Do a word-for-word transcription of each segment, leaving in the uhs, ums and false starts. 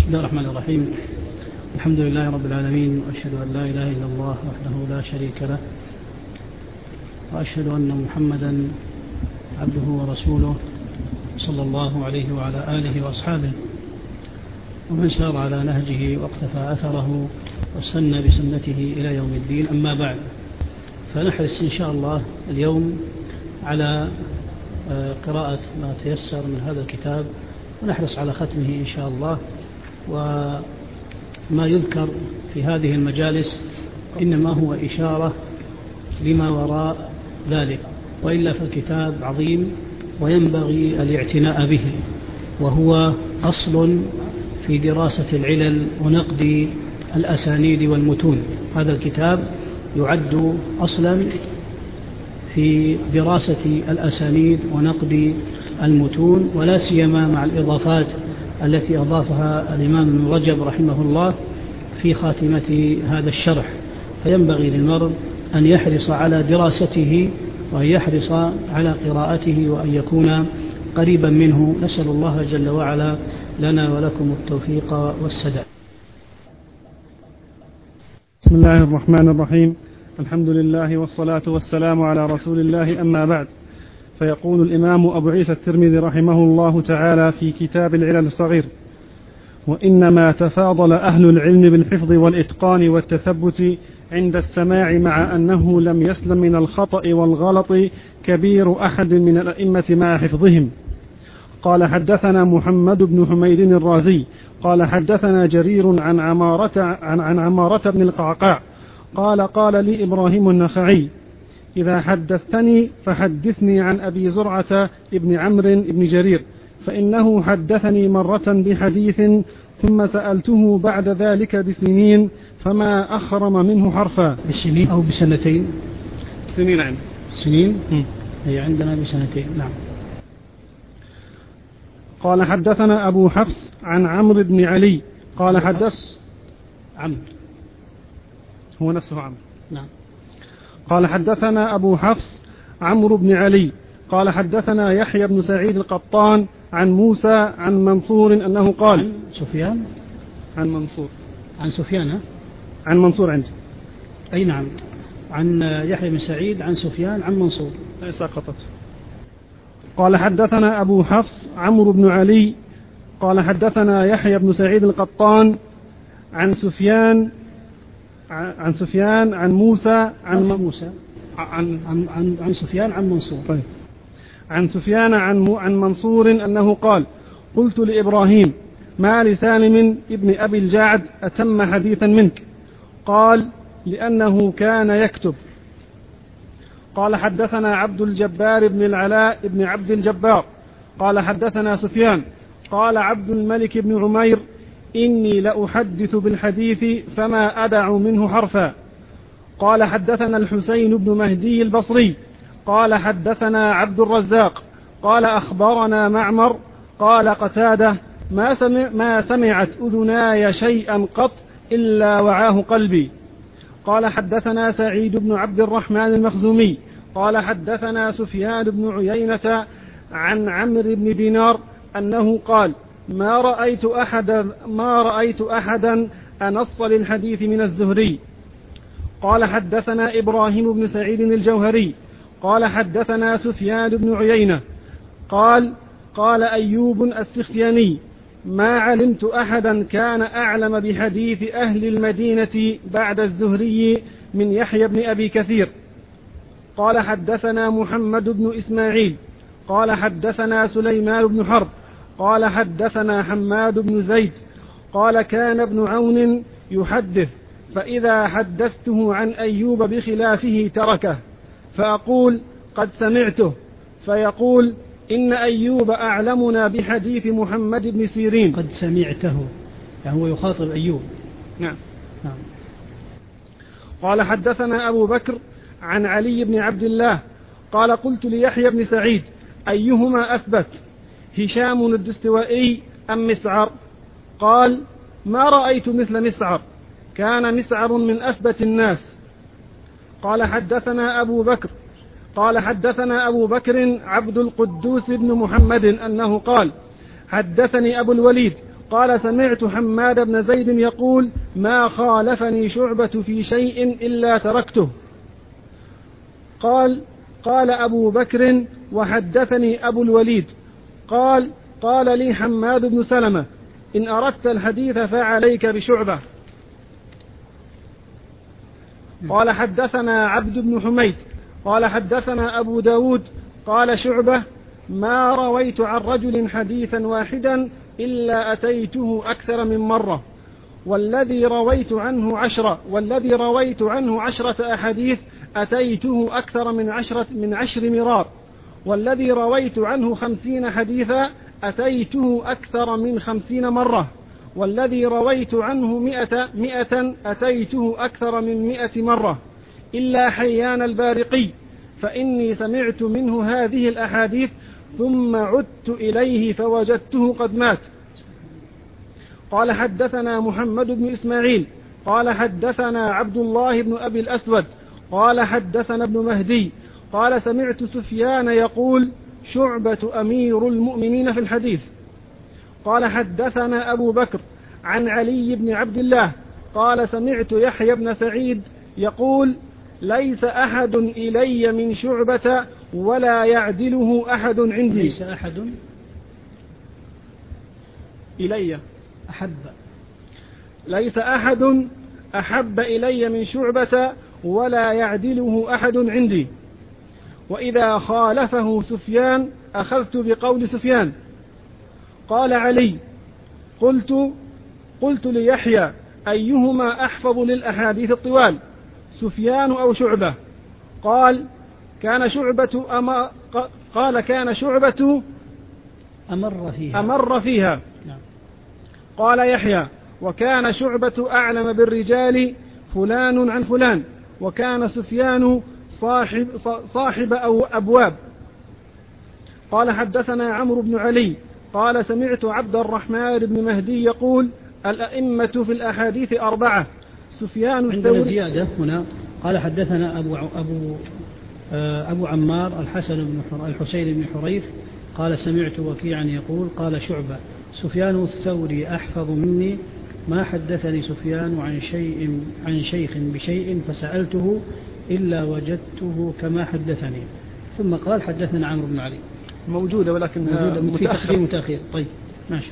الله الرحمن الرحيم. الحمد لله رب العالمين، وأشهد أن لا إله إلا الله وحده لا شريك له، وأشهد أن محمدا عبده ورسوله صلى الله عليه وعلى آله وأصحابه ومن سار على نهجه واقتفى أثره واستنى بسنته إلى يوم الدين. أما بعد، فنحرص إن شاء الله اليوم على قراءة ما تيسر من هذا الكتاب، ونحرص على ختمه إن شاء الله. وما يذكر في هذه المجالس إنما هو إشارة لما وراء ذلك، وإلا فالكتاب عظيم وينبغي الاعتناء به، وهو أصل في دراسة العلل ونقد الأسانيد والمتون. هذا الكتاب يعد أصلا في دراسة الأسانيد ونقد المتون، ولا سيما مع الإضافات التي أضافها الإمام ابن رجب رحمه الله في خاتمة هذا الشرح. فينبغي للمرء أن يحرص على دراسته وأن يحرص على قراءته وأن يكون قريبا منه. نسأل الله جل وعلا لنا ولكم التوفيق والسداد. بسم الله الرحمن الرحيم. الحمد لله والصلاة والسلام على رسول الله، أما بعد. فيقول الإمام أبو عيسى الترمذي رحمه الله تعالى في كتاب العلل الصغير: وإنما تفاضل أهل العلم بالحفظ والإتقان والتثبت عند السماع، مع أنه لم يسلم من الخطأ والغلط كبير أحد من الأئمة مع حفظهم. قال: حدثنا محمد بن حميد الرازي قال: حدثنا جرير عن عمارة, عن, عن عمارة بن القعقاع قال: قال لي إبراهيم النخعي: إذا حدثتني فحدثني عن أبي زرعة ابن عمرو بن جرير، فإنه حدثني مرة بحديث ثم سألته بعد ذلك بسنين فما أخرم منه حرفا. بسنين أو بسنتين؟ سنين عندنا. سنين؟ هي عندنا بسنتين. نعم. قال: حدثنا أبو حفص عن عمرو بن علي قال: حدث عمرو هو نفسه عمرو. نعم. قال: حدثنا أبو حفص عمرو بن علي قال: حدثنا يحيى بن سعيد القطان عن موسى عن منصور أنه قال: عن سفيان عن منصور عن سفيان عن منصور عندي. أي نعم، عن يحيى بن سعيد عن سفيان عن منصور. سقطت. قال: حدثنا أبو حفص عمرو بن علي قال: حدثنا يحيى بن سعيد القطان عن سفيان عن سفيان عن موسى عن موسى عن عن عن, عن سفيان عن منصور. طيب. عن سفيان عن عن منصور أنه قال: قلت لإبراهيم: ما لسالم ابن أبي الجعد أتم حديثا منك؟ قال: لأنه كان يكتب. قال: حدثنا عبد الجبار بن العلاء بن عبد الجبار قال: حدثنا سفيان قال: عبد الملك بن عمير: إني لأحدث بالحديث فما أدع منه حرفا. قال: حدثنا الحسين بن مهدي البصري قال: حدثنا عبد الرزاق قال: أخبرنا معمر قال: قتادة: ما, سمع ما سمعت أذناي شيئا قط إلا وعاه قلبي. قال: حدثنا سعيد بن عبد الرحمن المخزومي قال: حدثنا سفيان بن عيينة عن عمرو بن دينار أنه قال: ما رأيت أحدا ما رأيت أحدا أنص للحديث من الزهري. قال: حدثنا إبراهيم بن سعيد الجوهري قال: حدثنا سفيان بن عيينة قال: قال أيوب السختياني: ما علمت أحدا كان أعلم بحديث أهل المدينة بعد الزهري من يحيى بن أبي كثير. قال: حدثنا محمد بن إسماعيل قال: حدثنا سليمان بن حرب قال: حدثنا حماد بن زيد قال: كان ابن عون يحدث، فإذا حدثته عن أيوب بخلافه تركه، فأقول: قد سمعته، فيقول: إن أيوب أعلمنا بحديث محمد بن سيرين. قد سمعته، يعني هو يخاطب أيوب. نعم. نعم. قال: حدثنا أبو بكر عن علي بن عبد الله قال: قلت ليحيى بن سعيد: أيهما أثبت، هشام الدستوائي أم مسعر؟ قال: ما رأيت مثل مسعر، كان مسعر من أثبت الناس. قال: حدثنا أبو بكر قال: حدثنا أبو بكر عبد القدوس بن محمد أنه قال: حدثني أبو الوليد قال سمعت حماد بن زيد يقول ما خالفني شعبة في شيء إلا تركته. قال قال أبو بكر وحدثني أبو الوليد قال قال لي حماد بن سلمة إن أردت الحديث فعليك بشعبة. قال حدثنا عبد بن حميد قال حدثنا أبو داود قال شعبة ما رويت عن رجل حديثا واحدا إلا أتيته أكثر من مرة والذي رويت عنه عشرة والذي رويت عنه عشرة أحاديث أتيته أكثر من عشرة من عشر مرار والذي رويت عنه خمسين حديثا أتيته أكثر من خمسين مرة والذي رويت عنه مئة مئة أتيته أكثر من مئة مرة إلا حيان البارقي فإني سمعت منه هذه الأحاديث ثم عدت إليه فوجدته قد مات. قال حدثنا محمد بن إسماعيل قال حدثنا عبد الله بن أبي الأسود قال حدثنا ابن مهدي قال سمعت سفيان يقول شعبة أمير المؤمنين في الحديث. قال حدثنا أبو بكر عن علي بن عبد الله قال سمعت يحيى بن سعيد يقول ليس أحد إلي من شعبة ولا يعدله أحد عندي. ليس أحد إلي أحب ليس أحد أحب إلي من شعبة ولا يعدله أحد عندي. وإذا خالفه سفيان أخذت بقول سفيان. قال علي قلت قلت ليحيى أيهما أحفظ للأحاديث الطوال سفيان أو شعبة؟ قال كان شعبة أما قال كان شعبة أمر فيها, أمر فيها. نعم. قال يحيى وكان شعبة أعلم بالرجال فلان عن فلان وكان سفيان صاحب, صاحب أو أبواب. قال حدثنا عمرو بن علي قال سمعت عبد الرحمن بن مهدي يقول الأئمة في الأحاديث أربعة سفيان الثوري. عندنا زيادة هنا قال حدثنا أبو, أبو, أبو عمار الحسن بن الحسين بن حريث قال سمعت وكيعا يقول قال شعبة سفيان الثوري أحفظ مني ما حدثني سفيان عن شيء عن شيخ بشيء فسألته إلا وجدته كما حدثني. ثم قال حدثنا عمرو بن علي موجودة ولكن متأخر متأخر. طيب ماشي.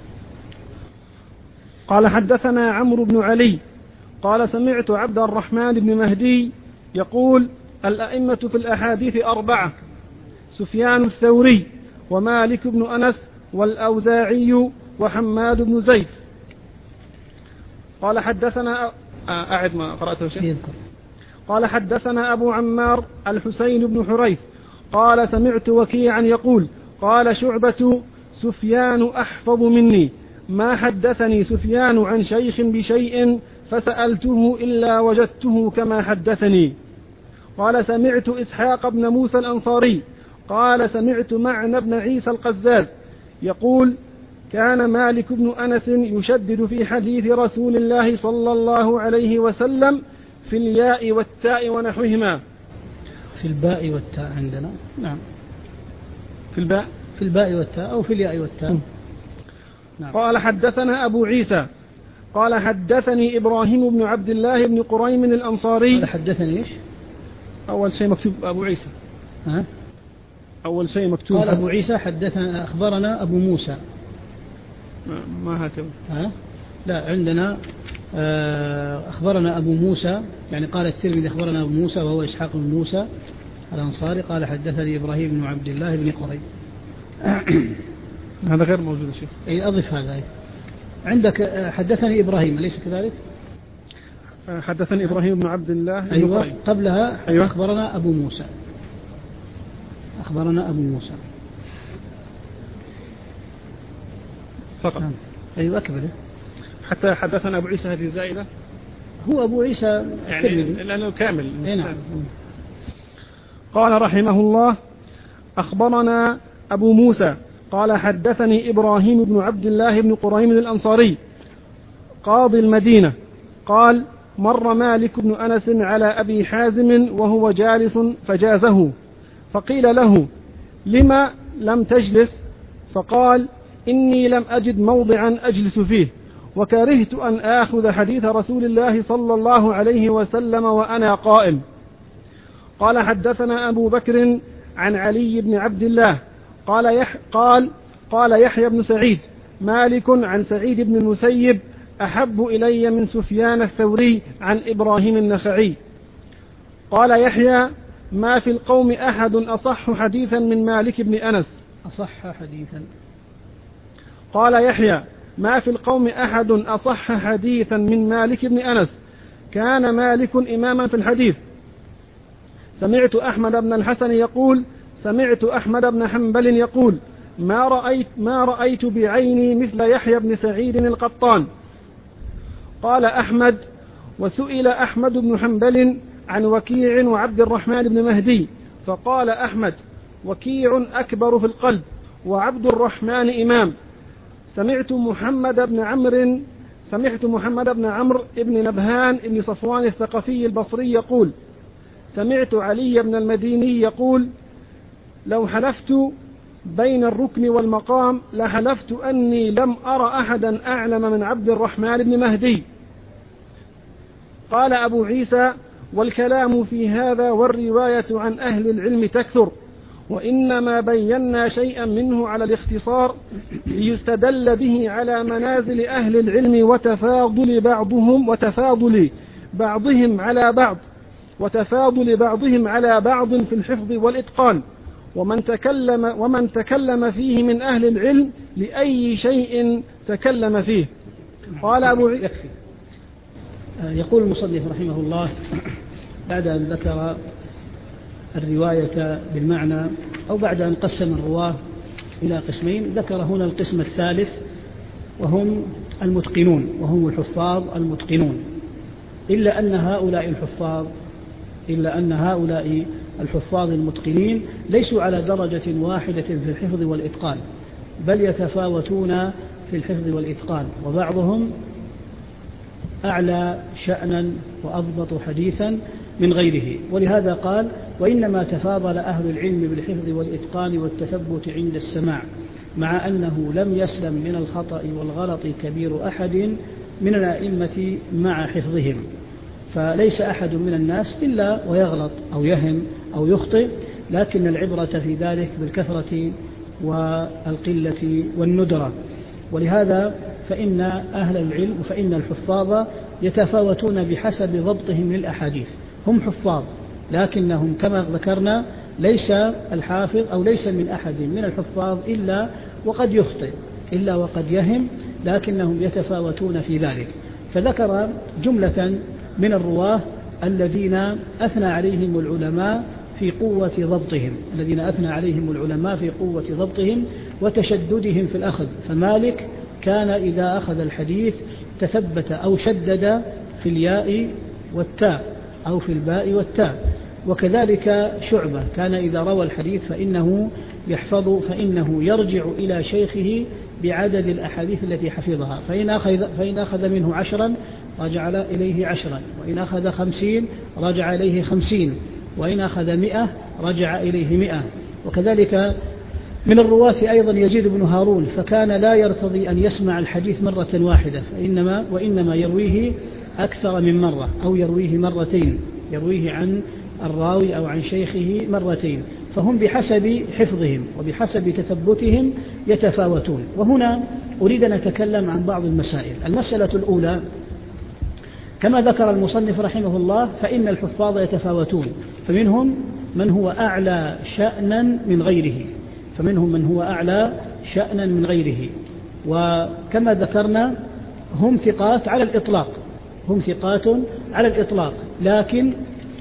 قال حدثنا عمرو بن علي قال سمعت عبد الرحمن بن مهدي يقول الأئمة في الأحاديث أربعة سفيان الثوري ومالك بن أنس والأوزاعي وحماد بن زيد. قال حدثنا أعد ما قرأته شيء. قال حدثنا أبو عمار الحسين بن حريث قال سمعت وكيعا يقول قال شعبة سفيان أحفظ مني ما حدثني سفيان عن شيخ بشيء فسألته إلا وجدته كما حدثني. قال سمعت إسحاق بن موسى الأنصاري قال سمعت معنى بن عيسى القزاز يقول كان مالك بن أنس يشدد في حديث رسول الله صلى الله عليه وسلم في الياء والتاء ونحوهما. في الباء والتاء عندنا. نعم. في الباء في الباء والتاء أو في الياء والتاء. نعم. قال حدثنا أبو عيسى قال حدثني إبراهيم بن عبد الله بن قريم الأنصاري. قال حدثني إيش؟ أول شيء مكتوب أبو عيسى. ها؟ أول شيء مكتوب. قال أبو عيسى حدثنا أخبرنا أبو موسى. ما, ما هكذا. ها؟ لا عندنا أخبرنا أبو موسى يعني قال الترمذي أخبرنا أبو موسى وهو إسحاق بن موسى الأنصاري قال حدثني إبراهيم بن عبد الله بن قريب. هذا غير موجود شيخ. أي أضف هذا. عندك حدثني إبراهيم أليس كذلك؟ حدثني إبراهيم بن عبد الله بن أيوة قريب. قبلها أيوة. أخبرنا أبو موسى أخبرنا أبو موسى فقط. نعم. أيوة أكبره حتى حدثنا أبو عيسى هذه الزائدة. هو أبو عيسى يعني لأنه كامل. نعم. قال رحمه الله أخبرنا أبو موسى قال حدثني إبراهيم بن عبد الله بن قريم الأنصاري قاضي المدينة قال مر مالك بن أنس على أبي حازم وهو جالس فجازه فقيل له لما لم تجلس فقال إني لم أجد موضعا أجلس فيه، وكرهت أن آخذ حديث رسول الله صلى الله عليه وسلم وأنا قائم. قال حدثنا أبو بكر عن علي بن عبد الله قال يح قال قال يحيى بن سعيد مالك عن سعيد بن المسيب أحب إلي من سفيان الثوري عن إبراهيم النخعي. قال يحيى ما في القوم أحد أصح حديثا من مالك بن أنس. أصح حديثا. قال يحيى ما في القوم أحد أصح حديثا من مالك بن أنس، كان مالك إماما في الحديث. سمعت أحمد بن الحسن يقول سمعت أحمد بن حنبل يقول ما رأيت, ما رأيت بعيني مثل يحيى بن سعيد القطان. قال أحمد وسئل أحمد بن حنبل عن وكيع وعبد الرحمن بن مهدي، فقال أحمد وكيع أكبر في القلب وعبد الرحمن إمام. سمعت محمد بن عمرو سمعت محمد بن عمرو بن نبهان بن صفوان الثقفي البصري يقول سمعت علي بن المديني يقول لو حلفت بين الركن والمقام لحلفت أني لم أرى أحدا أعلم من عبد الرحمن بن مهدي. قال أبو عيسى والكلام في هذا والرواية عن أهل العلم تكثر، وإنما بينا شيئا منه على الاختصار ليستدل به على منازل أهل العلم وتفاضل بعضهم وتفاضل بعضهم على بعض وتفاضل بعضهم على بعض في الحفظ والإتقان، ومن تكلم ومن تكلم فيه من أهل العلم لأي شيء تكلم فيه. قال أبو يكفي. يقول المصنف رحمه الله بعد أن ذكر الرواية بالمعنى أو بعد أن قسم الرواه إلى قسمين، ذكر هنا القسم الثالث وهم المتقنون وهم الحفاظ المتقنون، إلا أن هؤلاء الحفاظ إلا أن هؤلاء الحفاظ المتقنين ليسوا على درجة واحدة في الحفظ والإتقان، بل يتفاوتون في الحفظ والإتقان، وبعضهم أعلى شأنا وأضبط حديثا من غيره. ولهذا قال وإنما تفاضل أهل العلم بالحفظ والإتقان والتثبت عند السماع، مع أنه لم يسلم من الخطأ والغلط كبير أحد من الأئمة مع حفظهم، فليس أحد من الناس إلا ويغلط أو يهم أو يخطئ، لكن العبرة في ذلك بالكثرة والقلة والندرة. ولهذا فإن أهل العلم فإن الحفاظ يتفاوتون بحسب ضبطهم للأحاديث، هم حفاظ لكنهم كما ذكرنا ليس الحافظ أو ليس من أحد من الحفاظ إلا وقد يخطئ إلا وقد يهم، لكنهم يتفاوتون في ذلك. فذكر جملة من الرواه الذين أثنى عليهم العلماء في قوة ضبطهم الذين أثنى عليهم العلماء في قوة ضبطهم وتشددهم في الأخذ. فمالك كان إذا أخذ الحديث تثبت أو شدد في الياء والتاء أو في الباء والتاء، وكذلك شعبة كان إذا روى الحديث فإنه يحفظ فإنه يرجع إلى شيخه بعدد الأحاديث التي حفظها، فإن أخذ, فإن أخذ منه عشرا رجع إليه عشرا، وإن أخذ خمسين رجع إليه خمسين، وإن أخذ مئة رجع إليه مئة. وكذلك من الرواة أيضا يزيد بن هارون، فكان لا يرتضي أن يسمع الحديث مرة واحدة، فإنما وإنما يرويه أكثر من مرة أو يرويه مرتين، يرويه عن الراوي أو عن شيخه مرتين، فهم بحسب حفظهم وبحسب تثبتهم يتفاوتون. وهنا أريد أن أتكلم عن بعض المسائل. المسألة الأولى كما ذكر المصنف رحمه الله فإن الحفاظ يتفاوتون، فمنهم من هو أعلى شأنا من غيره فمنهم من هو أعلى شأنا من غيره وكما ذكرنا هم ثقات على الإطلاق هم ثقات على الإطلاق لكن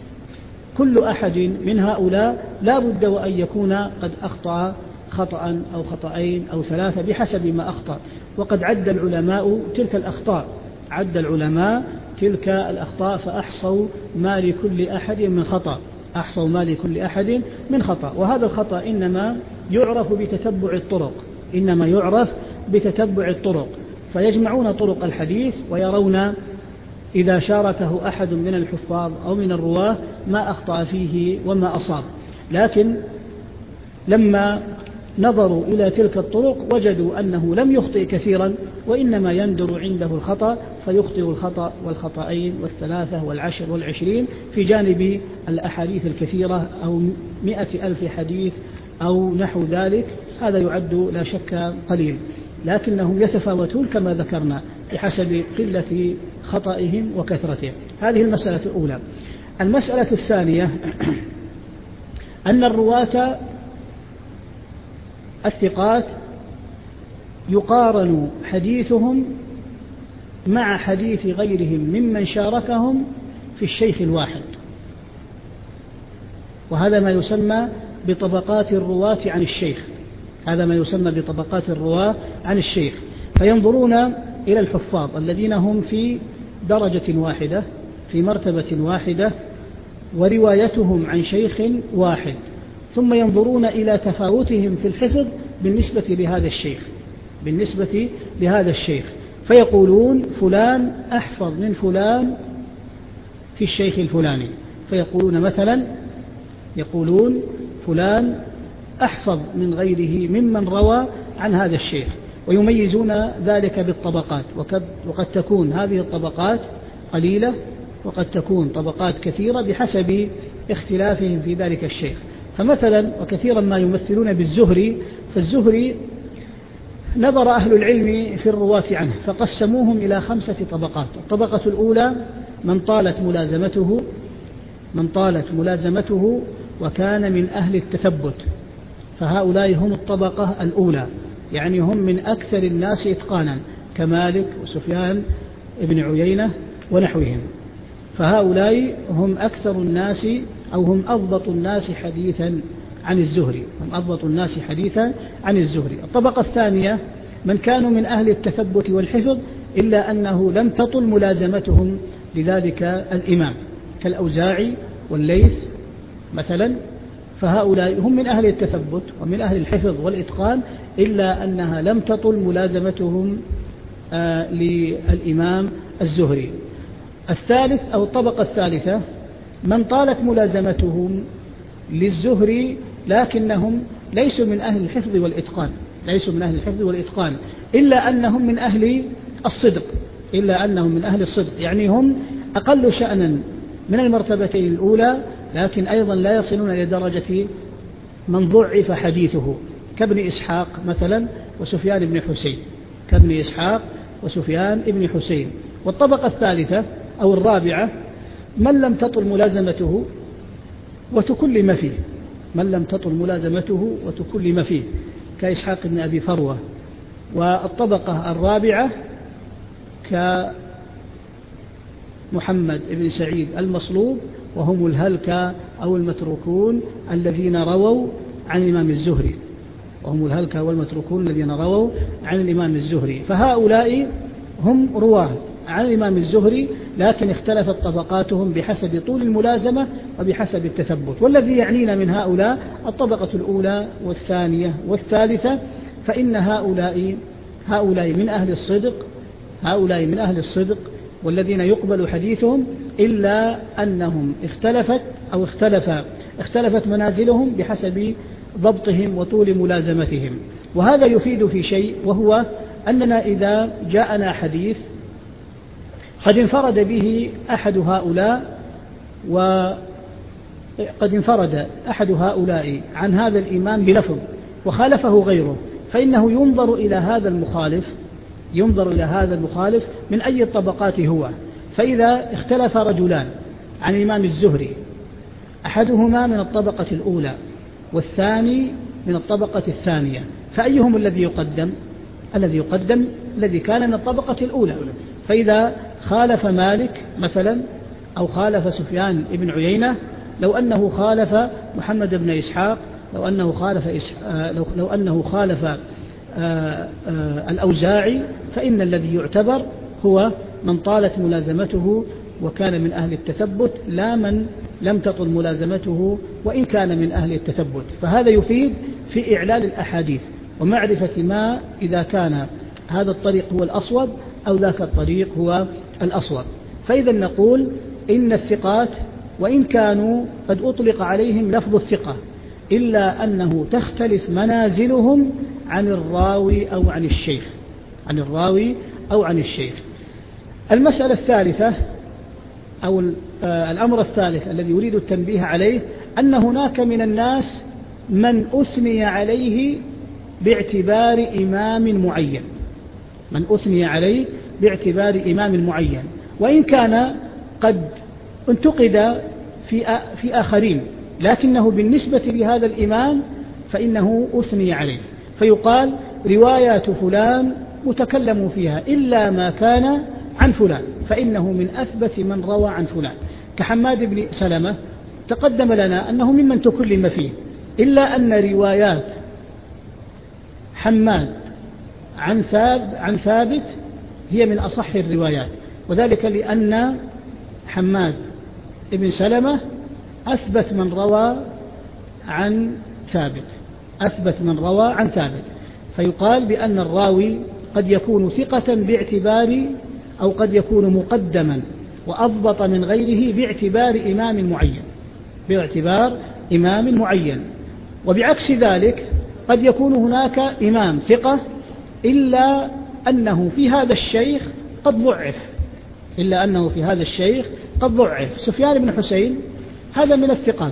كل أحد من هؤلاء لا بد وأن يكون قد أخطأ خطأ أو خطأين أو ثلاثة بحسب ما أخطأ. وقد عد العلماء تلك الأخطاء عد العلماء تلك الأخطاء فأحصوا ما لكل أحد من خطأ أحصوا ما لكل أحد من خطأ. وهذا الخطأ إنما يعرف بتتبع الطرق إنما يعرف بتتبع الطرق فيجمعون طرق الحديث ويرون إذا شاركه أحد من الحفاظ أو من الرواه ما أخطأ فيه وما أصاب. لكن لما نظروا إلى تلك الطرق وجدوا أنه لم يخطئ كثيرا، وإنما يندر عنده الخطأ فيخطئ الخطأ والخطأين والثلاثة والعشر والعشرين في جانب الأحاديث الكثيرة أو مئة ألف حديث أو نحو ذلك. هذا يعد لا شك قليل، لكنهم يتفاوتون كما ذكرنا بحسب قلة خطئهم وكثرتهم. هذه المسألة الأولى. المسألة الثانية أن الرواة الثقات يقارن حديثهم مع حديث غيرهم ممن شاركهم في الشيخ الواحد، وهذا ما يسمى بطبقات الرواة عن الشيخ. هذا ما يسمى بطبقات الرواة عن الشيخ. فينظرون إلى الحفاظ الذين هم في درجة واحدة في مرتبة واحدة وروايتهم عن شيخ واحد، ثم ينظرون إلى تفاوتهم في الحفظ بالنسبة لهذا الشيخ بالنسبة لهذا الشيخ فيقولون فلان أحفظ من فلان في الشيخ الفلاني. فيقولون مثلا يقولون فلان أحفظ من غيره ممن روى عن هذا الشيخ، ويميزون ذلك بالطبقات. وقد تكون هذه الطبقات قليلة وقد تكون طبقات كثيرة بحسب اختلافهم في ذلك الشيخ. فمثلا وكثيرا ما يمثلون بالزهري، فالزهري نظر أهل العلم في الرواة عنه فقسموهم إلى خمسة طبقات. الطبقة الأولى من طالت ملازمته من طالت ملازمته وكان من أهل التثبت، فهؤلاء هم الطبقة الأولى، يعني هم من أكثر الناس إتقانا كمالك وسفيان ابن عيينة ونحوهم. فهؤلاء هم أكثر الناس أو هم أضبط الناس حديثا عن الزهري هم أضبط الناس حديثا عن الزهري. الطبقة الثانية من كانوا من أهل التثبت والحفظ إلا أنه لم تطل ملازمتهم لذلك الإمام كالأوزاعي والليث مثلا، فهؤلاء هم من أهل التثبت ومن أهل الحفظ والإتقان إلا أنها لم تطل ملازمتهم آه للإمام الزهري. الثالث أو الطبقة الثالثة من طالت ملازمتهم للزهري لكنهم ليسوا من أهل الحفظ والإتقان ليسوا من أهل الحفظ والإتقان إلا أنهم من أهل الصدق إلا أنهم من أهل الصدق يعني هم أقل شأنا من المرتبتين الأولى، لكن أيضا لا يصلون إلى درجة من ضعف حديثه كابن إسحاق مثلا وسفيان بن حسين كابن إسحاق وسفيان بن حسين. والطبقة الثالثة أو الرابعة من لم تطل ملازمته وتكلم فيه من لم تطل ملازمته وتكلم فيه كإسحاق بن أبي فروة. والطبقة الرابعة كمحمد بن سعيد المصلوب وهم الهلكة أو المتروكون الذين رووا عن الإمام الزهري وهم الهلكة والمتروكون الذين رووا عن الإمام الزهري. فهؤلاء هم رواه عن الإمام الزهري، لكن اختلفت طبقاتهم بحسب طول الملازمة وبحسب التثبت. والذي يعنينا من هؤلاء الطبقة الأولى والثانية والثالثة، فإن هؤلاء هؤلاء من أهل الصدق هؤلاء من أهل الصدق والذين يقبل حديثهم، إلا أنهم اختلفت أو اختلف اختلفت منازلهم بحسب ضبطهم وطول ملازمتهم. وهذا يفيد في شيء، وهو أننا إذا جاءنا حديث قد انفرد به أحد هؤلاء وقد انفرد أحد هؤلاء عن هذا الإمام بلفظ وخالفه غيره، فإنه ينظر إلى هذا المخالف ينظر إلى هذا المخالف من أي الطبقات هو. فإذا اختلف رجلان عن الإمام الزهري أحدهما من الطبقة الأولى والثاني من الطبقة الثانية، فأيهم الذي يقدم؟ الذي يقدم الذي كان من الطبقة الأولى. فإذا خالف مالك مثلا أو خالف سفيان بن عيينة، لو أنه خالف محمد بن إسحاق لو أنه خالف إسحاق لو, لو أنه خالف آآ آآ الأوزاعي، فإن الذي يعتبر هو من طالت ملازمته وكان من أهل التثبت، لا من لم تطل ملازمته وإن كان من أهل التثبت. فهذا يفيد في إعلال الأحاديث ومعرفة ما إذا كان هذا الطريق هو الأصوب أو ذاك الطريق هو الأصوب. فإذا نقول إن الثقات وإن كانوا قد أطلق عليهم لفظ الثقة، إلا أنه تختلف منازلهم عن الراوي أو عن الشيخ عن الراوي أو عن الشيخ. المسألة الثالثة أو الأمر الثالث الذي يريد التنبيه عليه أن هناك من الناس من أثني عليه باعتبار إمام معين من أثني عليه باعتبار إمام معين وإن كان قد انتقد في في آخرين، لكنه بالنسبة لهذا الإمام فإنه أثني عليه، فيقال روايات فلان متكلم فيها إلا ما كان عن فلان فإنه من أثبت من روى عن فلان، كحماد بن سلمة تقدم لنا أنه ممن تكلم فيه، إلا أن روايات حماد عن ثابت, عن ثابت هي من أصح الروايات، وذلك لأن حماد بن سلمة أثبت من روى عن ثابت أثبت من روى عن ثابت فيقال بأن الراوي قد يكون ثقة باعتبار أو قد يكون مقدما وأضبط من غيره باعتبار إمام معين باعتبار إمام معين وبعكس ذلك قد يكون هناك إمام ثقة إلا أنه في هذا الشيخ قد ضعف إلا أنه في هذا الشيخ قد ضعف سفيان بن حسين هذا من الثقات،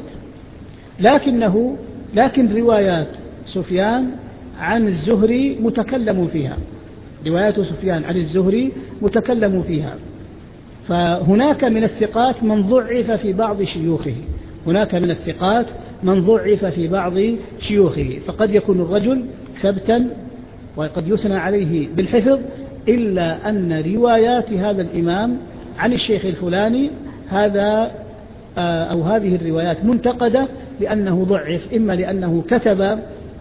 لكنه لكن روايات سفيان عن الزهري متكلم فيها روايات سفيان عن الزهري متكلم فيها فهناك من الثقات من ضعف في بعض شيوخه هناك من الثقات من ضعف في بعض شيوخه فقد يكون الرجل ثبتا وقد يثنى عليه بالحفظ إلا أن روايات هذا الإمام عن الشيخ الفلاني هذا أو هذه الروايات منتقدة لأنه ضعف، إما لأنه كتب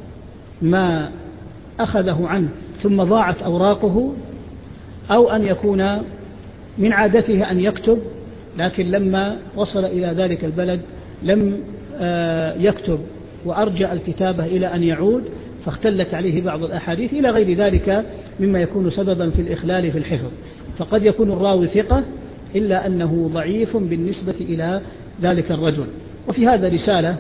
ما أخذه عنه ثم ضاعت أوراقه، أو أن يكون من عادته أن يكتب لكن لما وصل إلى ذلك البلد لم يكتب وأرجع الكتابة إلى أن يعود فاختلت عليه بعض الأحاديث إلى غير ذلك مما يكون سببا في الإخلال في الحفظ. فقد يكون الراوي ثقة إلا أنه ضعيف بالنسبة إلى ذلك الرجل. وفي هذا رسالة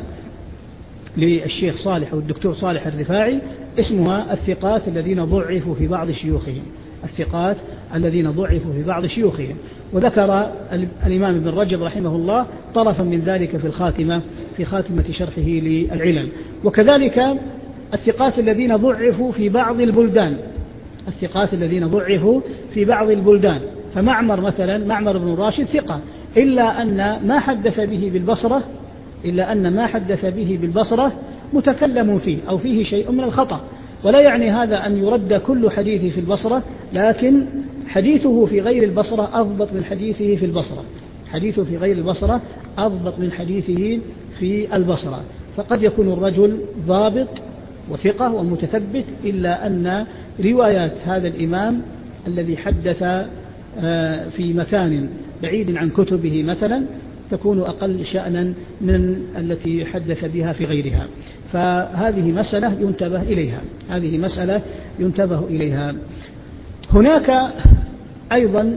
للشيخ صالح أو الدكتور صالح الرفاعي اسمها الثقات الذين ضعفوا في بعض شيوخهم الثقات الذين ضعفوا في بعض شيوخهم وذكر الإمام ابن رجب رحمه الله طرفا من ذلك في الخاتمة في خاتمة شرحه للعلل. وكذلك الثقات الذين ضعفوا في بعض البلدان الثقات الذين ضعفوا في بعض البلدان فمعمر مثلا معمر بن راشد ثقة إلا أن ما حدث به بالبصرة إلا أن ما حدث به بالبصرة متكلم فيه أو فيه شيء من الخطأ، ولا يعني هذا أن يرد كل حديثه في البصرة، لكن حديثه في غير البصرة أضبط من حديثه في البصرة حديثه في غير البصرة أضبط من حديثه في البصرة. فقد يكون الرجل ضابط وثقة ومتثبت إلا أن روايات هذا الإمام الذي حدث في مكان بعيد عن كتبه مثلا تكون أقل شأنا من التي حدث بها في غيرها. فهذه مسألة ينتبه إليها هذه مسألة ينتبه إليها. هناك أيضا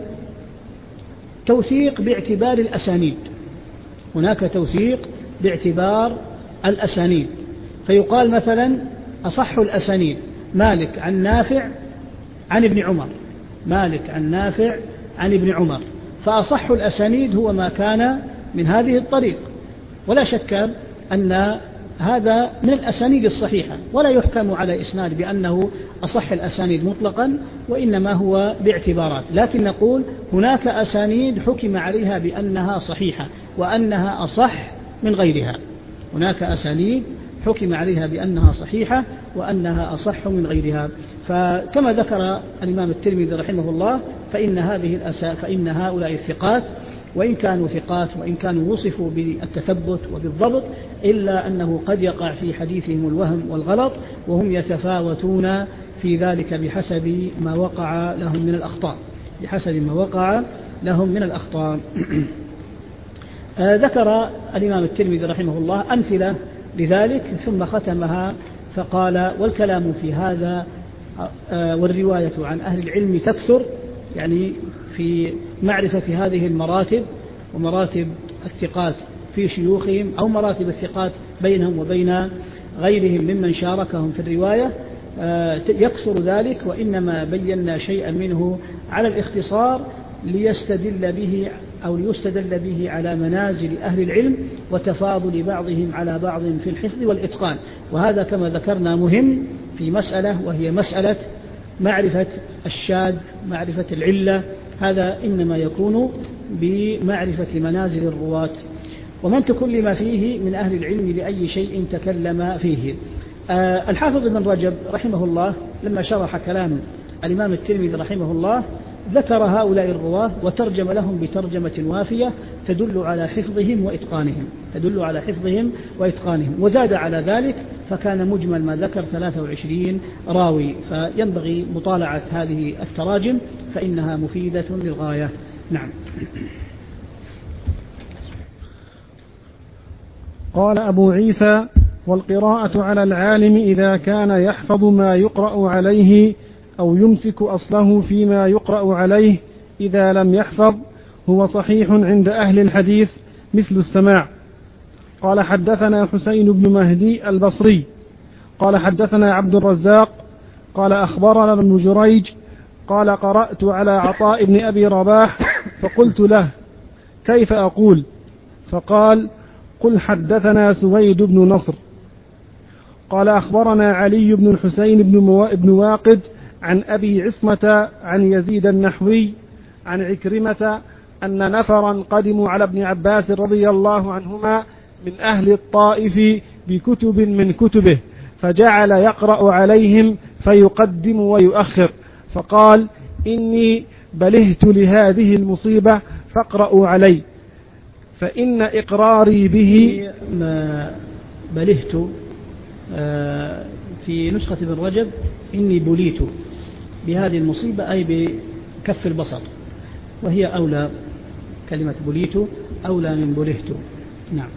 توثيق باعتبار الأسانيد هناك توثيق باعتبار الأسانيد فيقال مثلا أصح الأسانيد مالك عن نافع عن ابن عمر مالك عن نافع عن ابن عمر فأصح الأسانيد هو ما كان من هذه الطريق، ولا شك أن هذا من الأسانيد الصحيحة ولا يحكم على إسناد بأنه أصح الأسانيد مطلقا وإنما هو باعتبارات، لكن نقول هناك أسانيد حكم عليها بأنها صحيحة وأنها أصح من غيرها هناك أسانيد حكم عليها بأنها صحيحة وأنها أصح من غيرها. فكما ذكر الإمام الترمذي رحمه الله فإن هذه الأسا فإن هؤلاء الثقات وإن كانوا ثقات وإن كانوا وصفوا بالتثبت وبالضبط إلا أنه قد يقع في حديثهم الوهم والغلط وهم يتفاوتون في ذلك بحسب ما وقع لهم من الأخطاء بحسب ما وقع لهم من الأخطاء. ذكر الإمام الترمذي رحمه الله أمثلة لذلك ثم ختمها فقال والكلام في هذا والرواية عن أهل العلم تكثر يعني في معرفة هذه المراتب ومراتب الثقات في شيوخهم أو مراتب الثقات بينهم وبين غيرهم ممن شاركهم في الرواية يقصر ذلك، وإنما بينا شيئا منه على الاختصار ليستدل به أو ليستدل به على منازل أهل العلم وتفاضل بعضهم على بعض في الحفظ والإتقان. وهذا كما ذكرنا مهم في مسألة، وهي مسألة معرفة الشاذ، معرفة العلة. هذا إنما يكون بمعرفة منازل الرواة، ومن تكلم فيه من أهل العلم لأي شيء تكلم فيه. آه الحافظ ابن رجب رحمه الله لما شرح كلام الإمام الترمذي رحمه الله ذكر هؤلاء الرواة وترجم لهم بترجمة وافية تدل على حفظهم وإتقانهم تدل على حفظهم وإتقانهم وزاد على ذلك، فكان مجمل ما ذكر ثلاثة وعشرين راوي. فينبغي مطالعة هذه التراجم فإنها مفيدة للغاية. نعم. قال أبو عيسى: والقراءة على العالم إذا كان يحفظ ما يقرأ عليه أو يمسك أصله فيما يقرأ عليه إذا لم يحفظ هو صحيح عند أهل الحديث مثل السماع. قال: حدثنا حسين بن مهدي البصري قال: حدثنا عبد الرزاق قال: أخبرنا ابن جريج قال: قرأت على عطاء بن أبي رباح فقلت له: كيف أقول؟ فقال: قل حدثنا سويد بن نصر. قال: أخبرنا علي بن الحسين بن واقد عن أبي عصمة عن يزيد النحوي عن عكرمة أن نفرا قدموا على ابن عباس رضي الله عنهما من أهل الطائف بكتب من كتبه، فجعل يقرأ عليهم فيقدم ويؤخر، فقال: إني بلهت لهذه المصيبة فاقرأوا علي، فإن إقراري به. ما بلهت في نسخة ابن رجب إني بليت بهذه المصيبة، أي بكف البسط، وهي أولى، كلمة بليت أولى من بلهت. نعم.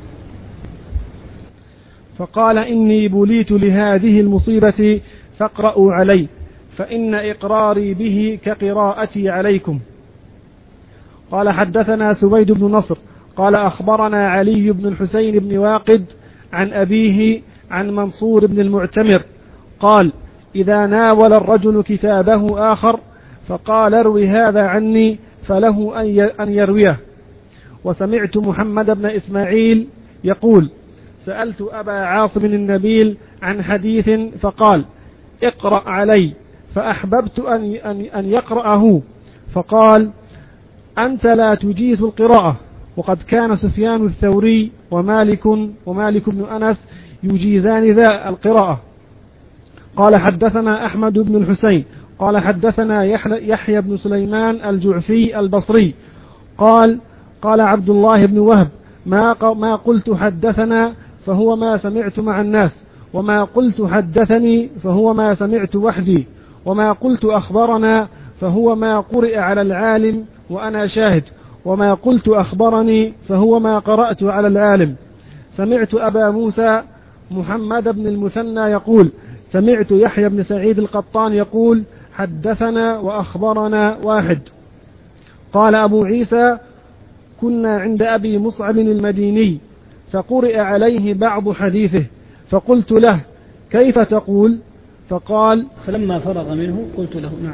فقال: إني بليت لهذه المصيبة فاقرأوا علي، فإن إقراري به كقراءتي عليكم. قال: حدثنا سويد بن نصر قال: أخبرنا علي بن الحسين بن واقد عن أبيه عن منصور بن المعتمر قال: إذا ناول الرجل كتابه آخر فقال: اروي هذا عني، فله أن يرويه. وسمعت محمد بن إسماعيل يقول: سألت أبا عاصم النبيل عن حديث فقال: اقرأ علي، فأحببت أن, أن, أن يقرأه، فقال: أنت لا تجيز القراءة. وقد كان سفيان الثوري ومالك ومالك بن أنس يجيزان ذا القراءة. قال: حدثنا أحمد بن الحسين قال: حدثنا يحيى بن سليمان الجعفي البصري قال: قال عبد الله بن وهب: ما, ما قلت حدثنا فهو ما سمعت مع الناس، وما قلت حدثني فهو ما سمعت وحدي، وما قلت أخبرنا فهو ما قرئ على العالم وأنا شاهد، وما قلت أخبرني فهو ما قرأت على العالم. سمعت أبا موسى محمد بن المثنى يقول: سمعت يحيى بن سعيد القطان يقول: حدثنا وأخبرنا واحد. قال أبو عيسى: كنا عند أبي مصعب المديني فقرئ عليه بعض حديثه، فقلت له: كيف تقول؟ فقال: فلما فرغ منه قلت له. نعم.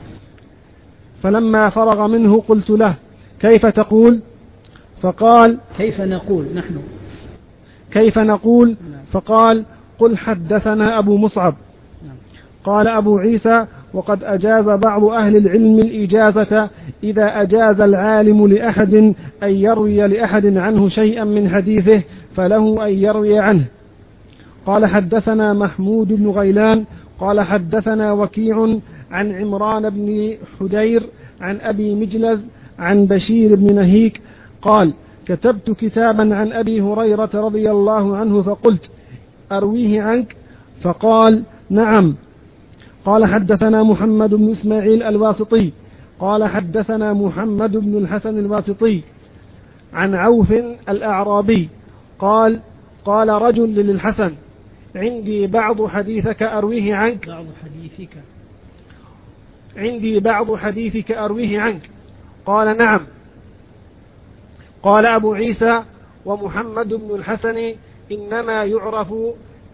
فلما فرغ منه قلت له: كيف تقول؟ فقال: كيف نقول نحن كيف نقول؟ فقال: قل حدثنا أبو مصعب. قال أبو عيسى: وقد أجاز بعض أهل العلم الإجازة إذا أجاز العالم لأحد أن يروي لأحد عنه شيئا من حديثه فله أن يروي عنه. قال: حدثنا محمود بن غيلان قال: حدثنا وكيع عن عمران بن حدير عن أبي مجلز عن بشير بن نهيك قال: كتبت كتابا عن أبي هريرة رضي الله عنه فقلت: أرويه عنك؟ فقال: نعم. قال: حدثنا محمد بن إسماعيل الواسطي قال: حدثنا محمد بن الحسن الواسطي عن عوف الأعرابي قال: قال رجل للحسن: عندي بعض حديثك أرويه عنك بعض حديثك عندي بعض حديثك أرويه عنك. قال: نعم. قال أبو عيسى: ومحمد بن الحسن إنما يعرف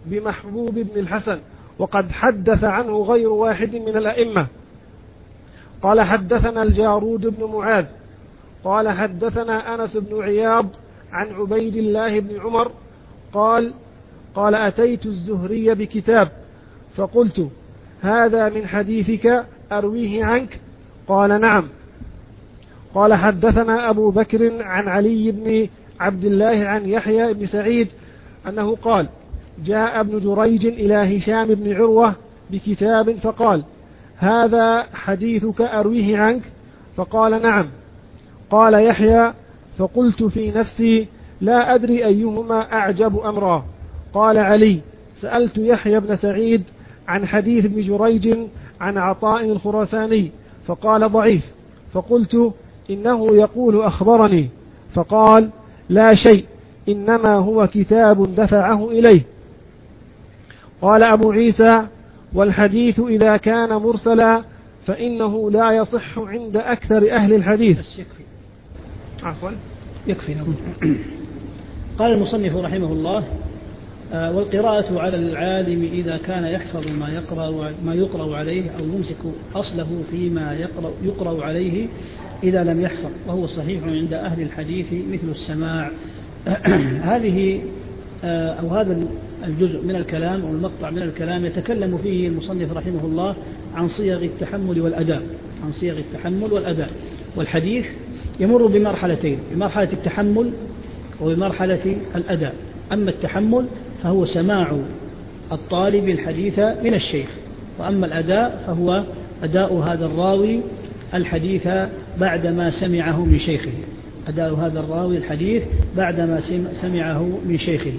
بمحبوب بن الحسن، وقد حدث عنه غير واحد من الأئمة. قال حدثنا الجارود بن معاذ قال حدثنا أنس بن عياض عن عبيد الله بن عمر قال قال أتيت الزهري بكتاب فقلت هذا من حديثك أرويه عنك؟ قال نعم. قال حدثنا أبو بكر عن علي بن عبد الله عن يحيى بن سعيد أنه قال جاء ابن جريج إلى هشام بن عروة بكتاب فقال هذا حديثك أرويه عنك؟ فقال نعم. قال يحيى فقلت في نفسي لا أدري أيهما أعجب أمرا. قال علي سألت يحيى بن سعيد عن حديث ابن جريج عن عطاء الخراساني فقال ضعيف، فقلت إنه يقول أخبرني، فقال لا شيء إنما هو كتاب دفعه إليه. قال أبو عيسى والحديث إذا كان مرسلا فإنه لا يصح عند أكثر أهل الحديث. يكفي. عفوا يكفي. قال المصنف رحمه الله آه والقراءة على العالم إذا كان يحفظ ما يقرأ ما يقرأ عليه أو يمسك أصله فيما يقرأ يقرأ عليه إذا لم يحفظ، وهو صحيح عند أهل الحديث مثل السماع. هذه آه أو هذا الجزء من الكلام أو المقطع من الكلام يتكلم فيه المصنف رحمه الله عن صيغ التحمل والأداء، عن صيغ التحمل والأداء. والحديث يمر بمرحلتين، بمرحلة التحمل وبمرحلة الأداء. أما التحمل فهو سماع الطالب الحديث من الشيخ، وأما الأداء فهو أداء هذا الراوي الحديث بعدما سمعه من شيخه، أداء هذا الراوي الحديث بعدما سمعه من شيخه.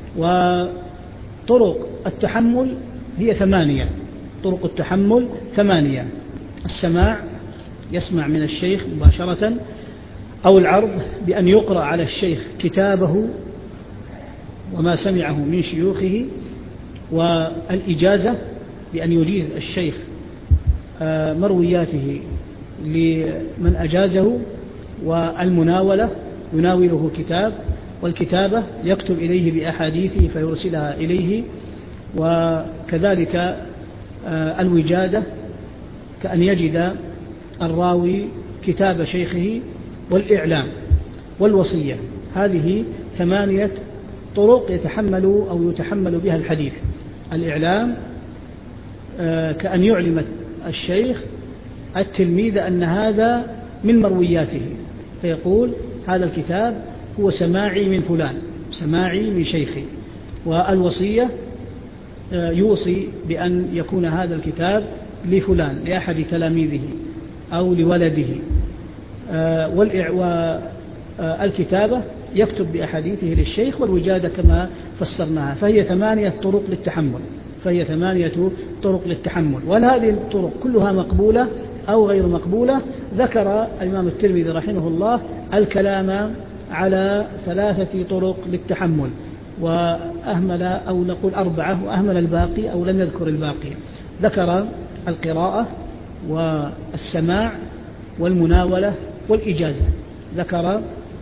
وطرق التحمل هي ثمانية، طرق التحمل ثمانية: السماع، يسمع من الشيخ مباشرة، أو العرض بأن يقرأ على الشيخ كتابه وما سمعه من شيوخه، والإجازة بأن يجيز الشيخ مروياته لمن أجازه، والمناولة يناوله كتاب، والكتابة يكتب إليه بأحاديثه فيرسلها إليه، وكذلك الوجادة كأن يجد الراوي كتاب شيخه، والإعلام والوصية. هذه ثمانية طرق يتحمل أو يتحمل بها الحديث. الإعلام كأن يعلم الشيخ التلميذ أن هذا من مروياته، فيقول هذا الكتاب هو سماعي من فلان، سماعي من شيخي. والوصية يوصي بأن يكون هذا الكتاب لفلان، لأحد تلاميذه أو لولده. والكتابة يكتب بأحاديثه للشيخ، والوجادة كما فسرناها. فهي ثمانية طرق للتحمل، فهي ثمانية طرق للتحمل. وهل هذه الطرق كلها مقبولة أو غير مقبولة؟ ذكر الإمام الترمذي رحمه الله الكلام على ثلاثة طرق للتحمل، وأهمل أو نقول أربعة وأهمل الباقي أو لم يذكر الباقي. ذكر القراءة والسماع والمناولة والإجازة، ذكر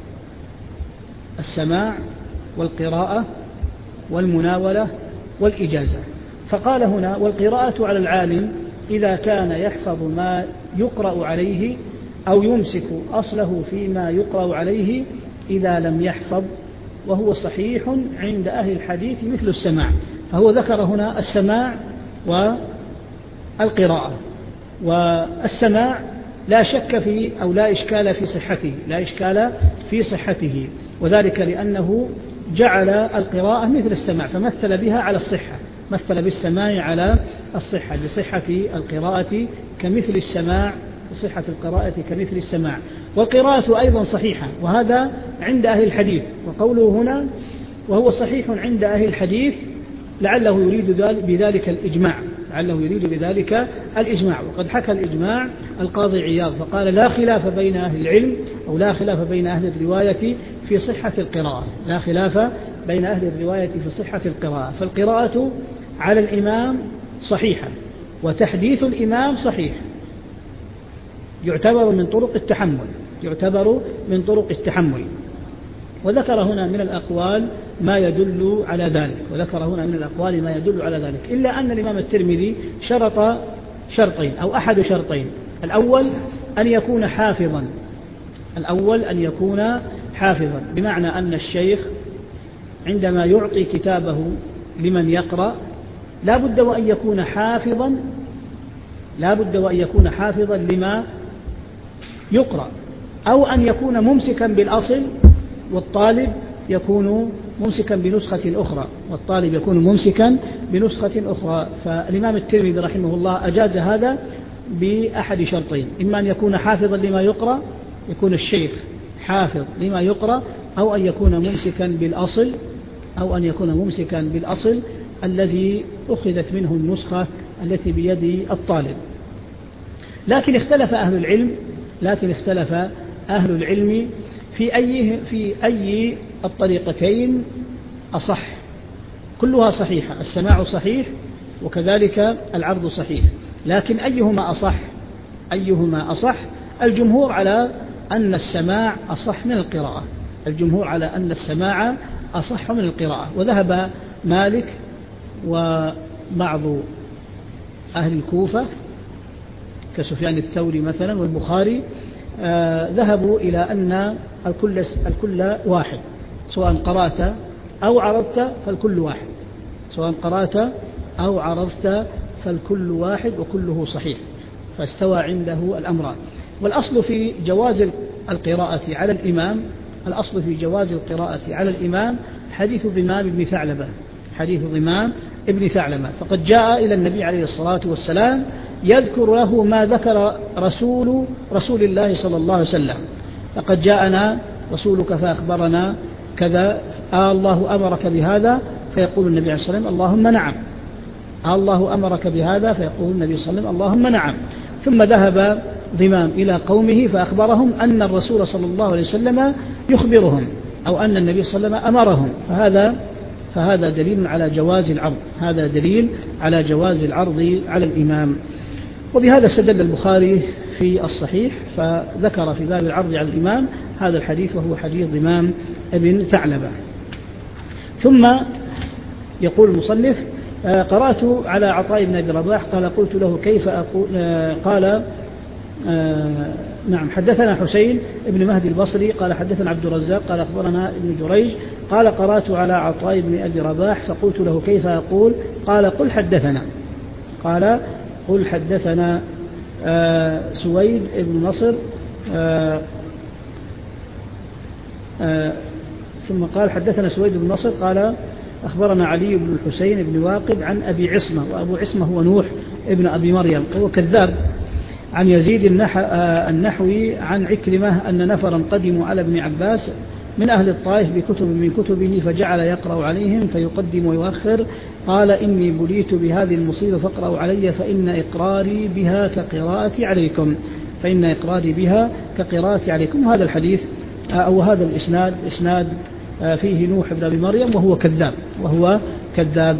السماع والقراءة والمناولة والإجازة. فقال هنا والقراءة على العالم إذا كان يحفظ ما يقرأ عليه أو يمسك أصله فيما يقرأ عليه إذا لم يحفظ، وهو صحيح عند أهل الحديث مثل السماع. فهو ذكر هنا السماع والقراءة. والسماع لا شك في أو لا إشكال في صحته، لا إشكال في صحته، وذلك لأنه جعل القراءة مثل السماع فمثل بها على الصحة، مثل بالسماع على الصحة، بصحة القراءة كمثل السماع، بصحة القراءة كمثل السماع. والقراءة أيضا صحيحة، وهذا عند أهل الحديث. وقوله هنا وهو صحيح عند أهل الحديث لعله يريد بذلك الإجماع، لعله يريد بذلك الإجماع. وقد حكى الإجماع القاضي عياض فقال لا خلاف بين أهل العلم أو لا خلاف بين أهل الرواية في صحة القراءة، لا خلاف بين أهل الرواية في صحة القراءة. فالقراءة على الإمام صحيحة، وتحديث الإمام صحيح، يعتبر من طرق التحمل، يعتبر من طرق التحمل. وذكر هنا من الأقوال ما يدل على ذلك وذكر هنا من الأقوال ما يدل على ذلك إلا أن الإمام الترمذي شرط شرطين أو أحد شرطين. الأول أن يكون حافظا الأول أن يكون حافظا بمعنى أن الشيخ عندما يعطي كتابه لمن يقرأ لا بد وأن يكون حافظا لا بد وأن يكون حافظا لما يقرأ، أو أن يكون ممسكا بالأصل والطالب يكون ممسكا بنسخة أخرى والطالب يكون ممسكا بنسخة أخرى. فالإمام الترمذي رحمه الله أجاز هذا بأحد شرطين، إما أن يكون حافظا لما يقرأ، يكون الشيخ حافظ لما يقرأ، أو أن يكون ممسكا بالأصل أو أن يكون ممسكا بالأصل الذي أخذت منه النسخة التي بيد الطالب. لكن اختلف أهل العلم لكن اختلف أهل العلم في أي في أي الطريقتين أصح. كلها صحيحة، السماع صحيح وكذلك العرض صحيح، لكن أيهما أصح أيهما أصح الجمهور على أن السماع أصح من القراءة الجمهور على أن السماع أصح من القراءة وذهب مالك وبعض أهل الكوفة كسفيان الثوري مثلا والبخاري آه ذهبوا إلى أن الكل, الكل واحد، سواء قرأت أو عرضت فالكل واحد سواء قرأت أو عرضت فالكل واحد وكله صحيح، فاستوى عنده الأمران. والأصل في جواز القراءة على الإمام الأصل في جواز القراءة على الإمام حديث ضمام بن ثعلبة حديث ضمام ابن ثعلبة فقد جاء إلى النبي عليه الصلاة والسلام يذكر له ما ذكر رسول رسول الله صلى الله عليه وسلم. لقد جاءنا رسولك فأخبرنا كذا، آه الله أمرك بهذا؟ فيقول النبي عليه الصلاة والسلام اللهم نعم. آه الله أمرك بهذا؟ فيقول النبي صلى الله عليه وسلم اللهم نعم. ثم ذهب ضمام إلى قومه فأخبرهم أن الرسول صلى الله عليه وسلم يخبرهم أو أن النبي صلى الله عليه وسلم أمرهم، فهذا فهذا دليل على جواز العرض هذا دليل على جواز العرض على الإمام. وبهذا استدل البخاري في الصحيح فذكر في باب العرض على الإمام هذا الحديث وهو حديث ضمام ابن ثعلبة. ثم يقول المصنف قرأت على عطاء بن أبي رباح قال قلت له كيف أقول قال آه نعم حدثنا حسين ابن مهدي البصري قال حدثنا عبد الرزاق قال أخبرنا ابن جريج قال قرأت على عطاء بن أبي رباح فقلت له كيف أقول قال قل حدثنا قال قل حدثنا آه سويد ابن نصر آه آه ثم قال حدثنا سويد بن نصر قال أخبرنا علي بن الحسين بن واقد عن أبي عصمة وأبو عصمة هو نوح ابن أبي مريم هو كذاب عن يزيد النحوي عن عكرمة أن نفرا قدموا على ابن عباس من أهل الطائف بكتب من كتبه فجعل يقرأ عليهم فيقدم ويؤخر قال إني بليت بهذه المصيبة فاقرأوا علي فإن إقراري بها كقراءتي عليكم فإن إقراري بها كقراءتي عليكم. وهذا الحديث أو هذا الإسناد إسناد فيه نوح بن أبي مريم وهو كذاب وهو كذاب.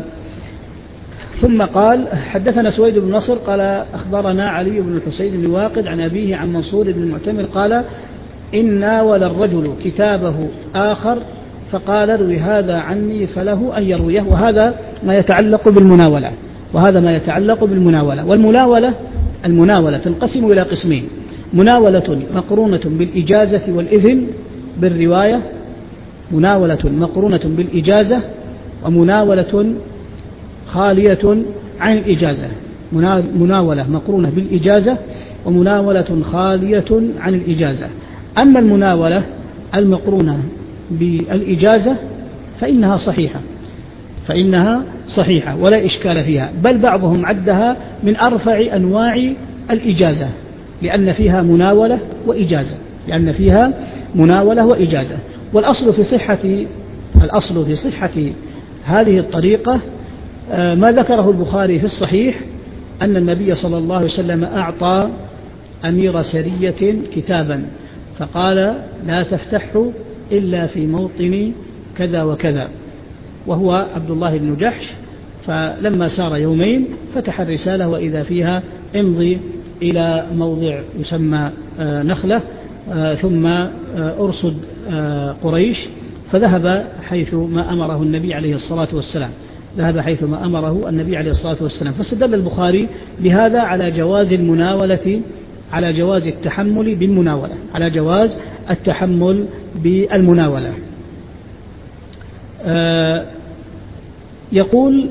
ثم قال حدثنا سويد بن نصر قال أخبرنا علي بن الحسين بن واقد عن أبيه عن منصور بن المعتمر قال إن ناول الرجل كتابه آخر فقال روي هذا عني فله أن يرويه. وهذا ما يتعلق بالمناولة وهذا ما يتعلق بالمناولة والمناولة المناولة تنقسم إلى قسمين: مناولة مقرونة بالإجازة والإذن بالرواية مناولة مقرونة بالإجازة ومناولة خالية عن الإجازة. مناولة مقرونة بالإجازة ومناولة خالية عن الإجازة. أما المناولة المقرونة بالإجازة فإنها صحيحة فإنها صحيحة ولا إشكال فيها، بل بعضهم عدها من أرفع أنواع الإجازة لأن فيها مناولة وإجازة لأن فيها مناولة وإجازة. والأصل في صحة الأصل في صحة هذه الطريقة ما ذكره البخاري في الصحيح أن النبي صلى الله عليه وسلم أعطى أمير سرية كتابا فقال لا تفتحه إلا في موطن كذا وكذا، وهو عبد الله بن جحش. فلما سار يومين فتح الرسالة وإذا فيها امضي إلى موضع يسمى نخلة ثم أرصد قريش فذهب حيث ما أمره النبي عليه الصلاة والسلام ذهب حيث ما أمره النبي عليه الصلاة والسلام فاستدل البخاري بهذا على جواز المناولة على جواز التحمل بالمناولة على جواز التحمل بالمناولة. آه يقول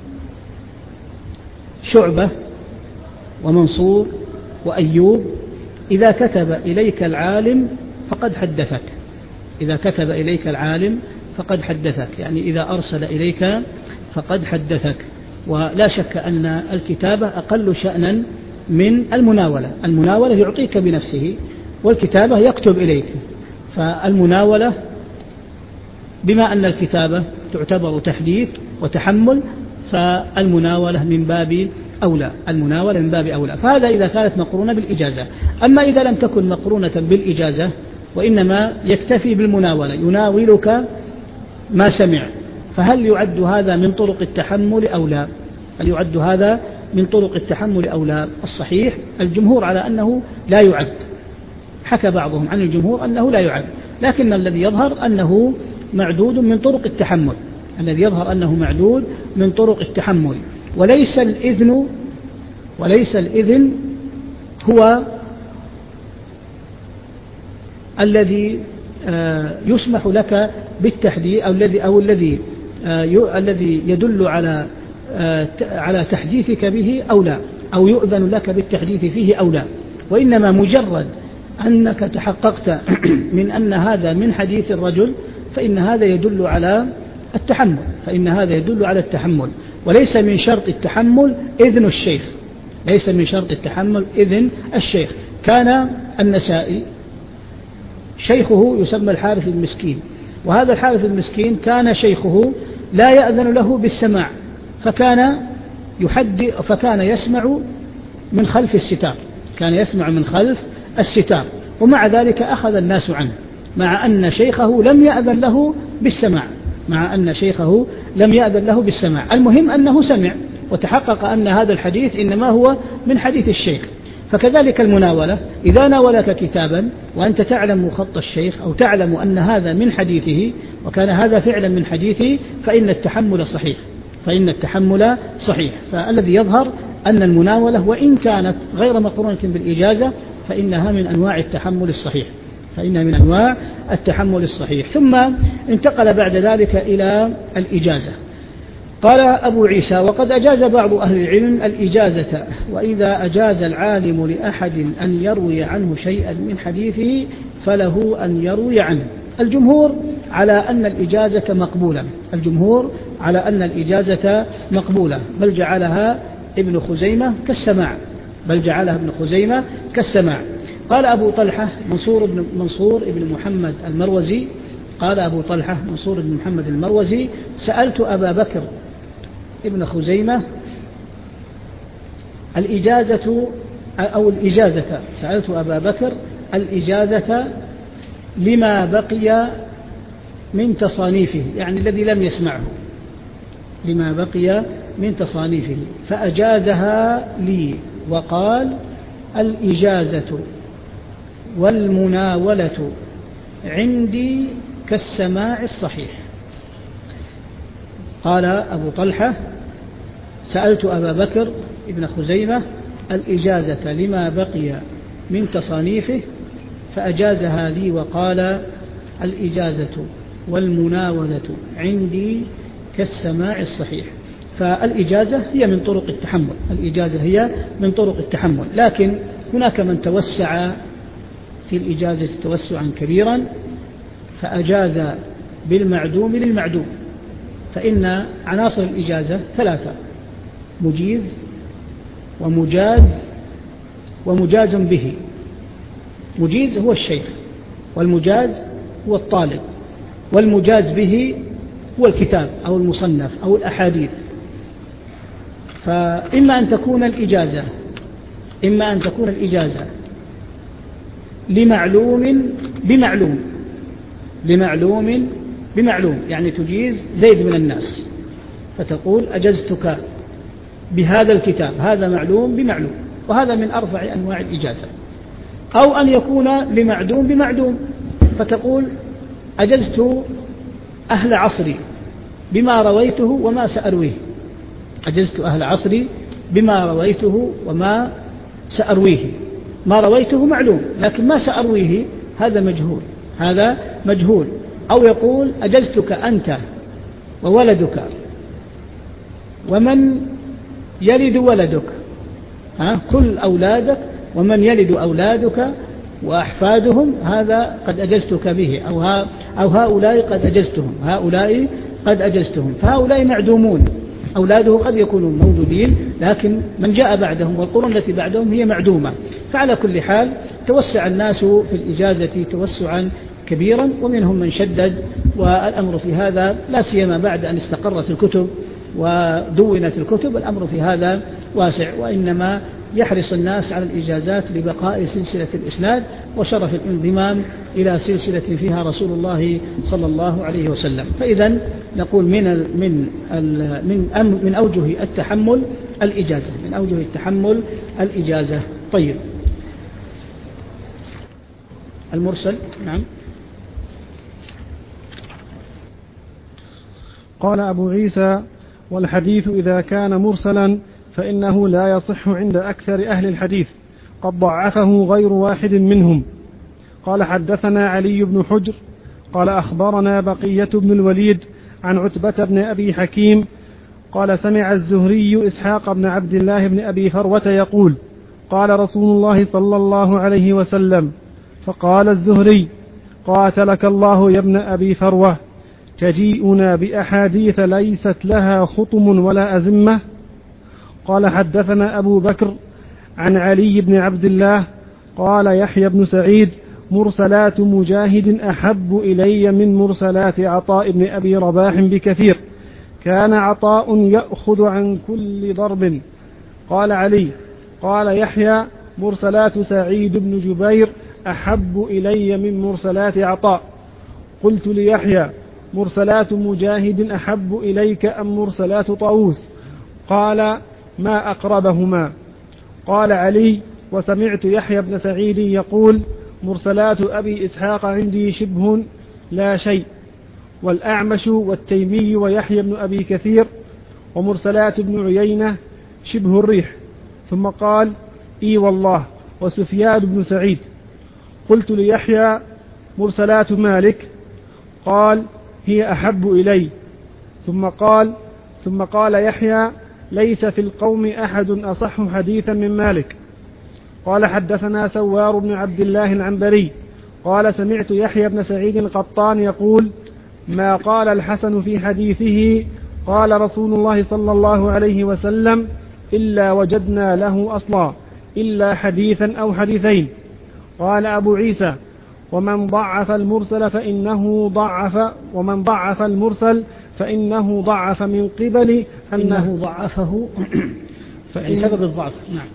شعبة ومنصور وأيوب إذا كتب إليك العالم فقد حدثك إذا كتب إليك العالم فقد حدثك يعني إذا أرسل إليك فقد حدثك. ولا شك أن الكتابة أقل شأنا من المناولة المناولة يعطيك بنفسه والكتابة يكتب إليك. فالمناولة بما أن الكتابة تعتبر تحديث وتحمل فالمناولة من باب أولى المناولة من باب أولى. فهذا إذا كانت مقرونة بالإجازة. أما إذا لم تكن مقرونة بالإجازة وإنما يكتفي بالمناولة يناولك ما سمع فهل يعد هذا من طرق التحمل أو لا هل يعد هذا من طرق التحمل أو لا؟ الصحيح الجمهور على أنه لا يعد. حكى بعضهم عن الجمهور أنه لا يعد لكن الذي يظهر أنه معدود من طرق التحمل الذي يظهر أنه معدود من طرق التحمل. وليس الإذن وليس الإذن هو الذي يسمح لك بالتحديث أو الذي أو الذي الذي يدل على على تحديثك به أو لا أو يؤذن لك بالتحديث فيه أو لا. وإنما مجرد أنك تحققت من أن هذا من حديث الرجل فإن هذا يدل على التحمل فإن هذا يدل على التحمل. وليس من شرط التحمل إذن الشيخ ليس من شرط التحمل إذن الشيخ. كان النسائي شيخه يسمى الحارث المسكين وهذا الحارث المسكين كان شيخه لا يأذن له بالسماع فكان يحدث فكان يسمع من خلف الستار كان يسمع من خلف الستار ومع ذلك أخذ الناس عنه مع أن شيخه لم يأذن له بالسماع مع أن شيخه لم يأذن له بالسماع. المهم أنه سمع وتحقق أن هذا الحديث إنما هو من حديث الشيخ. فكذلك المناولة إذا ناولك كتابا وأنت تعلم خط الشيخ أو تعلم أن هذا من حديثه وكان هذا فعلا من حديثه فإن التحمل صحيح فإن التحمل صحيح. فالذي يظهر أن المناولة وإن كانت غير مقرونة بالإجازة فإنها من أنواع التحمل الصحيح فإنها من أنواع التحمل الصحيح. ثم انتقل بعد ذلك إلى الإجازة. قال أبو عيسى وقد أجاز بعض أهل العلم الإجازة وإذا أجاز العالم لأحد أن يروي عنه شيئا من حديثه فله أن يروي عنه. الجمهور على أن الإجازة مقبولة الجمهور على أن الإجازة مقبولة بل جعلها ابن خزيمة كالسماع بل جعلها ابن خزيمة كالسماع. قال أبو طلحة منصور بن منصور ابن محمد المروزي قال أبو طلحة منصور بن محمد المروزي سألت أبا بكر ابن خزيمة الإجازة أو الإجازة سألت أبا بكر الإجازة لما بقي من تصانيفه يعني الذي لم يسمعه لما بقي من تصانيفه فأجازها لي وقال الإجازة والمناولة عندي كالسماع الصحيح. قال أبو طلحة سألت أبا بكر ابن خزيمة الإجازة لما بقي من تصانيفه فأجازها لي وقال الإجازة والمناولة عندي كالسماع الصحيح. فالإجازة هي من طرق التحمل الإجازة هي من طرق التحمل لكن هناك من توسع في الإجازة توسعا كبيرا فأجاز بالمعدوم للمعدوم. فإن عناصر الإجازة ثلاثة مجيز ومجاز ومجاز به. مجيز هو الشيخ والمجاز هو الطالب والمجاز به هو الكتاب أو المصنف أو الأحاديث. فإما أن تكون الإجازة إما أن تكون الإجازة لمعلوم بمعلوم لمعلوم بمعلوم يعني تجيز زيد من الناس فتقول أجزتك بهذا الكتاب هذا معلوم بمعلوم وهذا من أرفع أنواع الإجازة. أو أن يكون لمعدوم بمعدوم فتقول أجزت أهل عصري بما رويته وما سأرويه، أجزت أهل عصري بما رويته وما سأرويه. ما رويته معلوم، لكن ما سأرويه هذا مجهول، هذا مجهول. أو يقول أجزتك أنت وولدك ومن يلد ولدك، ها كل أولادك ومن يلد أولادك وأحفادهم، هذا قد أجزتك به، أو, ها أو هؤلاء قد أجزتهم، هؤلاء قد أجزتهم. فهؤلاء معدومون، أولاده قد يكونوا موجودين لكن من جاء بعدهم والقرون التي بعدهم هي معدومة. فعلى كل حال توسع الناس في الإجازة توسعا كبيرا، ومنهم من شدد، والأمر في هذا لا سيما بعد أن استقرت الكتب ودونت الكتب الأمر في هذا واسع، وإنما يحرص الناس على الإجازات لبقاء سلسلة الإسناد وشرف الانضمام إلى سلسلة فيها رسول الله صلى الله عليه وسلم. فإذا نقول من من من من أوجه التحمل الإجازة، من أوجه التحمل الإجازة. طيب، المرسل. نعم. قال أبو عيسى: والحديث إذا كان مرسلا فإنه لا يصح عند أكثر أهل الحديث، قد ضعفه غير واحد منهم. قال: حدثنا علي بن حجر قال أخبرنا بقية بن الوليد عن عتبة بن أبي حكيم قال: سمع الزهري إسحاق بن عبد الله بن أبي فروة يقول: قال رسول الله صلى الله عليه وسلم. فقال الزهري: قاتلك الله يا ابن أبي فروة، تجيئنا بأحاديث ليست لها خطم ولا أزمة. قال: حدثنا أبو بكر عن علي بن عبد الله قال: يحيى بن سعيد: مرسلات مجاهد أحب إلي من مرسلات عطاء بن أبي رباح بكثير، كان عطاء يأخذ عن كل ضرب. قال علي: قال يحيى: مرسلات سعيد بن جبير أحب إلي من مرسلات عطاء. قلت ليحيى: مرسلات مجاهد أحب إليك أم مرسلات طاووس؟ قال: ما أقربهما. قال علي: وسمعت يحيى بن سعيد يقول: مرسلات أبي إسحاق عندي شبه لا شيء، والأعمش والتيمي ويحيى بن أبي كثير، ومرسلات ابن عيينة شبه الريح. ثم قال: إي والله، وسفيان بن سعيد. قلت ليحيى: مرسلات مالك؟ قال: هي أحب إلي. ثم قال ثم قال يحيى: ليس في القوم أحد أصح حديثا من مالك. قال: حدثنا سوار بن عبد الله العنبري قال: سمعت يحيى بن سعيد القطان يقول: ما قال الحسن في حديثه قال رسول الله صلى الله عليه وسلم إلا وجدنا له أصلا، إلا حديثا أو حديثين. قال أبو عيسى: ومن ضعف المرسل فإنه ضعف ومن ضعف المرسل فإنه ضعف من قبل أنه ضعفه فإن سبب الضعف. نعم.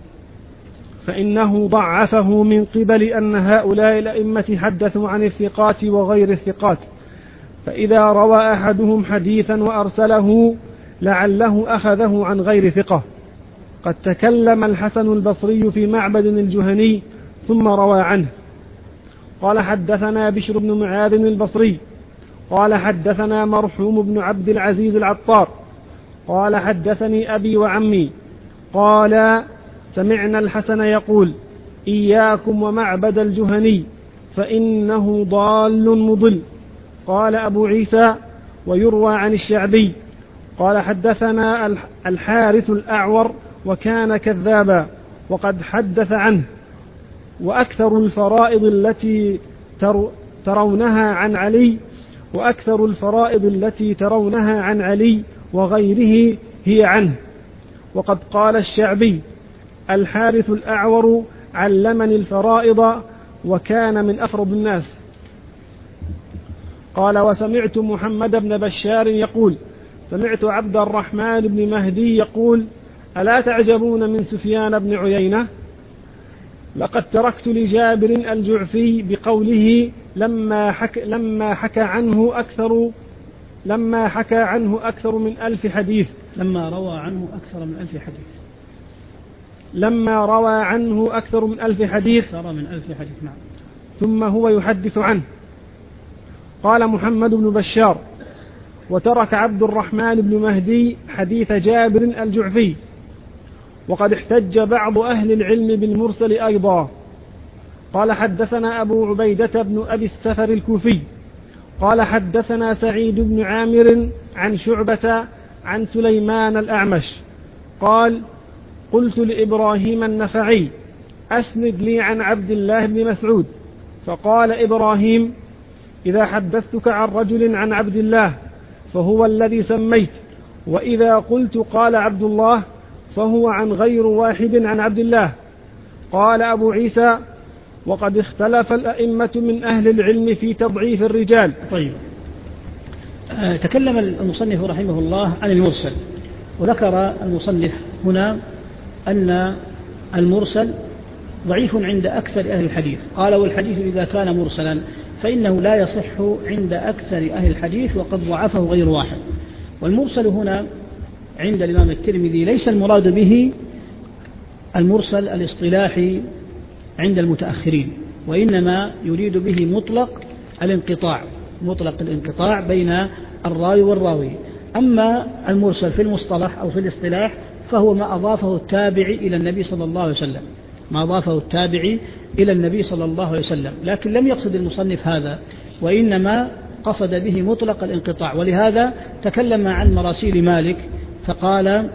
فإنه ضعفه من قبل أن هؤلاء الأئمة حدثوا عن الثقات وغير الثقات، فإذا روى أحدهم حديثا وأرسله لعله أخذه عن غير ثقة. قد تكلم الحسن البصري في معبد الجهني ثم روى عنه. قال: حدثنا بشر بن معاذ البصري قال: حدثنا مرحوم بن عبد العزيز العطار قال: حدثني أبي وعمي قال: سمعنا الحسن يقول: إياكم ومعبد الجهني فإنه ضال مضل. قال أبو عيسى: ويروى عن الشعبي قال: حدثنا الحارث الأعور وكان كذابا وقد حدث عنه. وأكثر الفرائض التي ترونها عن علي وأكثر الفرائض التي ترونها عن علي وغيره هي عنه. وقد قال الشعبي: الحارث الأعور علمني الفرائض وكان من أفرض الناس. قال: وسمعت محمد بن بشار يقول: سمعت عبد الرحمن بن مهدي يقول: ألا تعجبون من سفيان بن عيينة؟ لقد تركت لجابر الجعفي بقوله لما حكى, لما حكى عنه أكثر لما حكى عنه أكثر من ألف حديث لما روى عنه أكثر من ألف حديث لما روى عنه أكثر من ألف حديث أكثر من ألف حديث. نعم. ثم هو يحدث عنه. قال محمد بن بشار: وترك عبد الرحمن بن مهدي حديث جابر الجعفي. وقد احتج بعض أهل العلم بالمرسل أيضا. قال: حدثنا أبو عبيدة بن أبي السفر الكوفي قال: حدثنا سعيد بن عامر عن شعبة عن سليمان الأعمش قال: قلت لإبراهيم النخعي: أسند لي عن عبد الله بن مسعود. فقال إبراهيم: إذا حدثتك عن رجل عن عبد الله فهو الذي سميت، وإذا قلت قال عبد الله فهو عن غير واحد عن عبد الله. قال أبو عيسى: وقد اختلف الأئمة من أهل العلم في تضعيف الرجال. طيب، أه تكلم المصنف رحمه الله عن المرسل، وذكر المصنف هنا أن المرسل ضعيف عند أكثر أهل الحديث. قال: والحديث إذا كان مرسلا فإنه لا يصح عند أكثر أهل الحديث وقد ضعفه غير واحد. والمرسل هنا عند الإمام الترمذي ليس المراد به المرسل الاصطلاحي عند المتأخرين، وإنما يريد به مطلق الانقطاع، مطلق الانقطاع بين الراوي والراوي. أما المرسل في المصطلح أو في الاصطلاح فهو ما أضافه التابعي إلى النبي صلى الله عليه وسلم، ما أضافه التابعي إلى النبي صلى الله عليه وسلم، لكن لم يقصد المصنف هذا، وإنما قصد به مطلق الانقطاع. ولهذا تكلم عن مراسيل مالك فقال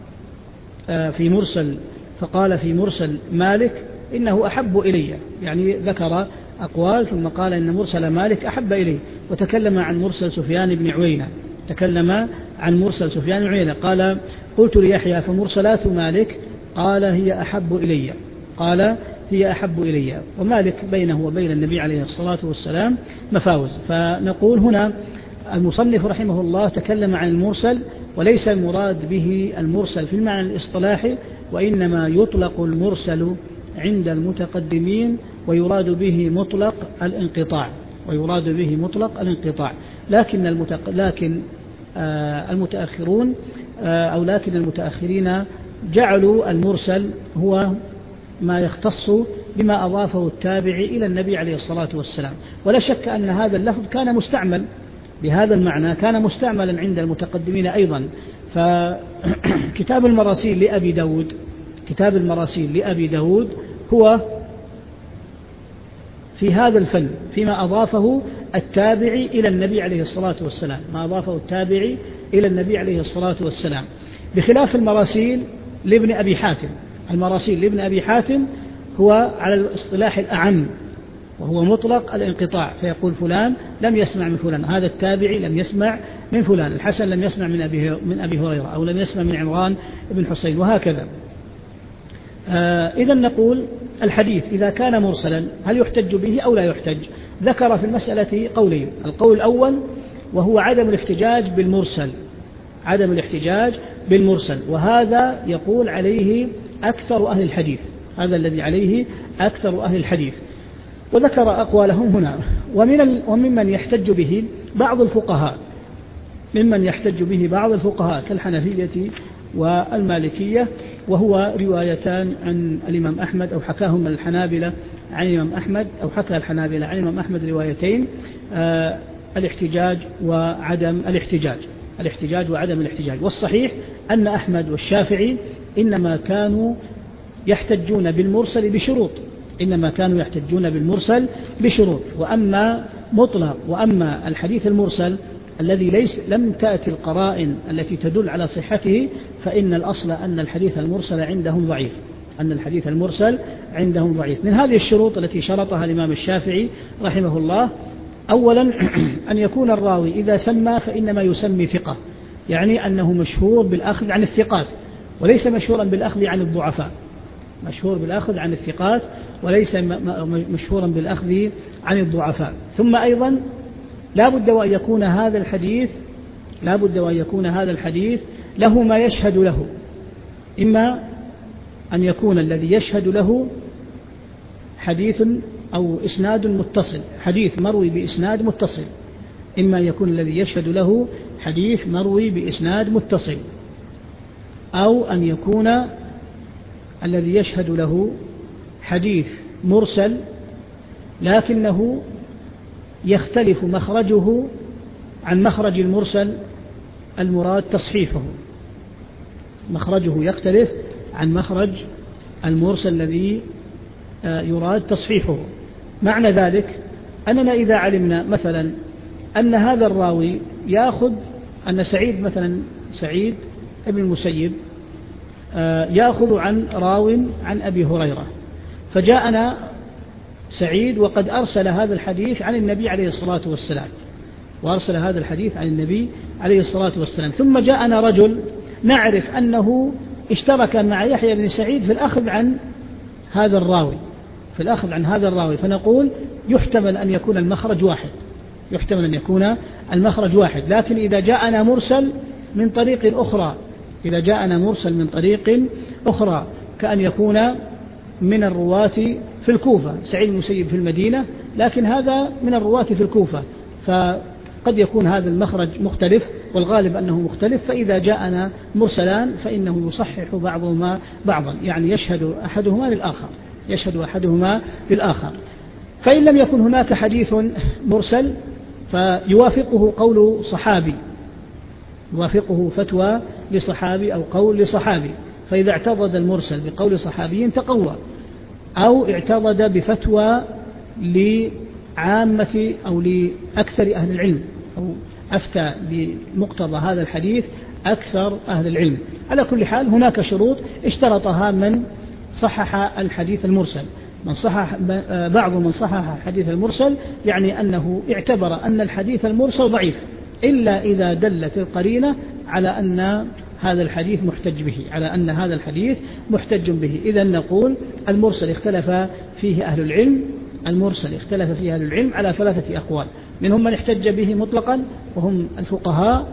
في مرسل فقال في مرسل مالك إنه أحب إلي، يعني ذكر أقوال ثم قال إن مرسل مالك أحب إلي. وتكلم عن مرسل سفيان بن عوينة، تكلم عن مرسل سفيان بن عوينة قال: قلت ليحيى: فمرسلات مالك؟ قال: هي أحب إلي، قال هي أحب إلي. ومالك بينه وبين النبي عليه الصلاة والسلام مفاوز. فنقول هنا المصنف رحمه الله تكلم عن المرسل، وليس المراد به المرسل في المعنى الاصطلاحي، وإنما يطلق المرسل عند المتقدمين ويراد به مطلق الانقطاع، ويراد به مطلق الانقطاع. لكن المتق... لكن آه المتأخرون آه أو لكن المتأخرين جعلوا المرسل هو ما يختص بما أضافه التابعي إلى النبي عليه الصلاة والسلام. ولا شك أن هذا اللفظ كان مستعمل بهذا المعنى، كان مستعملا عند المتقدمين أيضا. فكتاب المراسيل لأبي داود كتاب المراسيل لأبي داود هو في هذا الفن، فيما أضافه التابعي إلى النبي عليه الصلاة والسلام، ما أضافه التابعي إلى النبي عليه الصلاة والسلام، بخلاف المراسيل لابن أبي حاتم. المراسيل لابن أبي حاتم هو على الاصطلاح الأعم، وهو مطلق الانقطاع، فيقول فلان لم يسمع من فلان، هذا التابعي لم يسمع من فلان، الحسن لم يسمع من أبي من أبي هريرة، أو لم يسمع من عمران بن حسين، وهكذا. آه إذا نقول الحديث إذا كان مرسلا هل يحتج به أو لا يحتج؟ ذكر في المسألة قولين. القول الأول وهو عدم الاحتجاج بالمرسل، عدم الاحتجاج بالمرسل، وهذا يقول عليه أكثر أهل الحديث، هذا الذي عليه أكثر أهل الحديث، وذكر أقوالهم هنا. ومن وممن يحتج به بعض الفقهاء، ممن يحتج به بعض الفقهاء كالحنفية والمالكية، وهو روايتان عن الإمام أحمد، أو حكاهم الحنابلة عن الإمام أحمد، أو حكى الحنابلة عن الإمام أحمد روايتين: آه الاحتجاج وعدم الاحتجاج، الاحتجاج وعدم الاحتجاج. والصحيح أن أحمد والشافعي إنما كانوا يحتجون بالمرسل بشروط، إنما كانوا يحتجون بالمرسل بشروط. وأما مطلق وأما الحديث المرسل الذي ليس لم تأتي القرائن التي تدل على صحته، فإن الأصل أن الحديث المرسل عندهم ضعيف، أن الحديث المرسل عندهم ضعيف. من هذه الشروط التي شرطها الإمام الشافعي رحمه الله: أولا أن يكون الراوي إذا سمى فإنما يسمي ثقة، يعني أنه مشهور بالأخذ عن الثقات وليس مشهورا بالأخذ عن الضعفاء، مشهور بالأخذ عن الثقات وليس مشهورا بالأخذ عن الضعفاء. ثم أيضا لا بد وأن يكون هذا الحديث لا بد وأن يكون هذا الحديث له ما يشهد له، إما أن يكون الذي يشهد له حديث أو إسناد متصل، حديث مروي بإسناد متصل، إما أن يكون الذي يشهد له حديث مروي بإسناد متصل، أو أن يكون الذي يشهد له حديث مرسل لكنه يختلف مخرجه عن مخرج المرسل المراد تصحيحه، مخرجه يختلف عن مخرج المرسل الذي يراد تصحيحه. معنى ذلك أننا إذا علمنا مثلا أن هذا الراوي يأخذ أن سعيد مثلا سعيد ابن المسيب يأخذ عن راو عن أبي هريرة، فجاءنا سعيد وقد أرسل هذا الحديث عن النبي عليه الصلاة والسلام، وأرسل هذا الحديث عن النبي عليه الصلاة والسلام، ثم جاءنا رجل نعرف أنه اشترك مع يحيى بن سعيد في الأخذ عن هذا الراوي في الأخذ عن هذا الراوي فنقول يحتمل أن يكون المخرج واحد يحتمل أن يكون المخرج واحد. لكن إذا جاءنا مرسل من طريق أخرى إذا جاءنا مرسل من طريق أخرى كأن يكون من الرواة في الكوفة، سعيد المسيب في المدينة لكن هذا من الرواة في الكوفة، فقد يكون هذا المخرج مختلف والغالب أنه مختلف. فإذا جاءنا مرسلان فإنه يصحح بعضهما بعضا، يعني يشهد أحدهما للآخر يشهد أحدهما للآخر. فإن لم يكن هناك حديث مرسل فيوافقه قول صحابي يوافقه فتوى لصحابي أو قول لصحابي، فإذا اعتضد المرسل بقول صحابي تقوى، أو اعتضد بفتوى لعامة أو لأكثر أهل العلم، أو أفتى بمقتضى هذا الحديث أكثر أهل العلم. على كل حال هناك شروط اشترطها من صحح الحديث المرسل. من صحح بعض من صحح الحديث المرسل يعني أنه اعتبر أن الحديث المرسل ضعيف إلا إذا دلت القرينة على أن هذا الحديث محتج به على أن هذا الحديث محتج به. إذا نقول المرسل اختلف فيه أهل العلم المرسل اختلف فيه أهل العلم على ثلاثة أقوال، منهم من احتج به مطلقا وهم الفقهاء،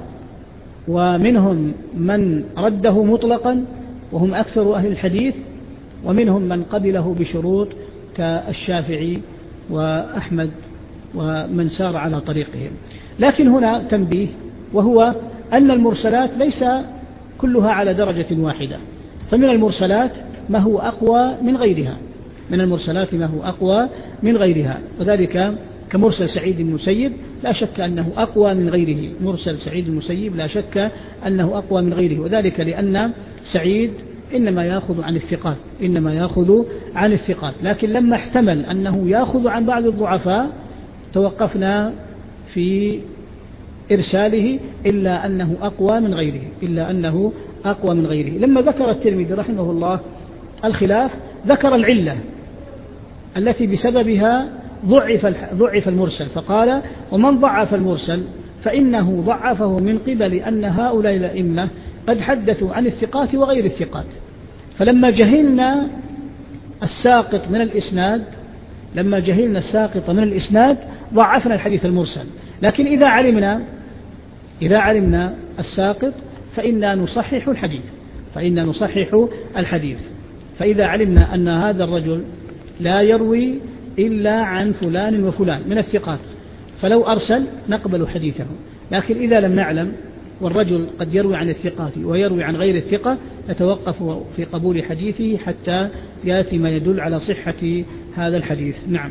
ومنهم من رده مطلقا وهم أكثر أهل الحديث، ومنهم من قبله بشروط كالشافعي وأحمد ومن سار على طريقهم. لكن هنا تنبيه، وهو أن المرسلات ليس كلها على درجة واحدة، فمن المرسلات ما هو أقوى من غيرها من المرسلات ما هو أقوى من غيرها وذلك كمرسل سعيد المسيب لا شك أنه أقوى من غيره مرسل سعيد المسيب لا شك أنه أقوى من غيره، وذلك لأن سعيد إنما يأخذ عن الثقات إنما يأخذ عن الثقات لكن لما احتمل أنه يأخذ عن بعض الضعفاء توقفنا في إرساله إلا أنه أقوى من غيره إلا أنه أقوى من غيره. لما ذكر الترمذي رحمه الله الخلاف ذكر العلة التي بسببها ضعف ضعف المرسل، فقال: ومن ضعف المرسل فإنه ضعفه من قبل أن هؤلاء الأئمة قد حدثوا عن الثقات وغير الثقات. فلما جهلنا الساقط من الإسناد لما جهلنا الساقط من الإسناد ضعفنا الحديث المرسل، لكن إذا علمنا إذا علمنا الساقط فإنا نصحح الحديث فإنا نصحح الحديث فإذا علمنا أن هذا الرجل لا يروي إلا عن فلان وفلان من الثقات فلو أرسل نقبل حديثه، لكن إذا لم نعلم والرجل قد يروي عن الثقات ويروي عن غير الثقة نتوقف في قبول حديثه حتى يأتي ما يدل على صحة هذا الحديث. نعم.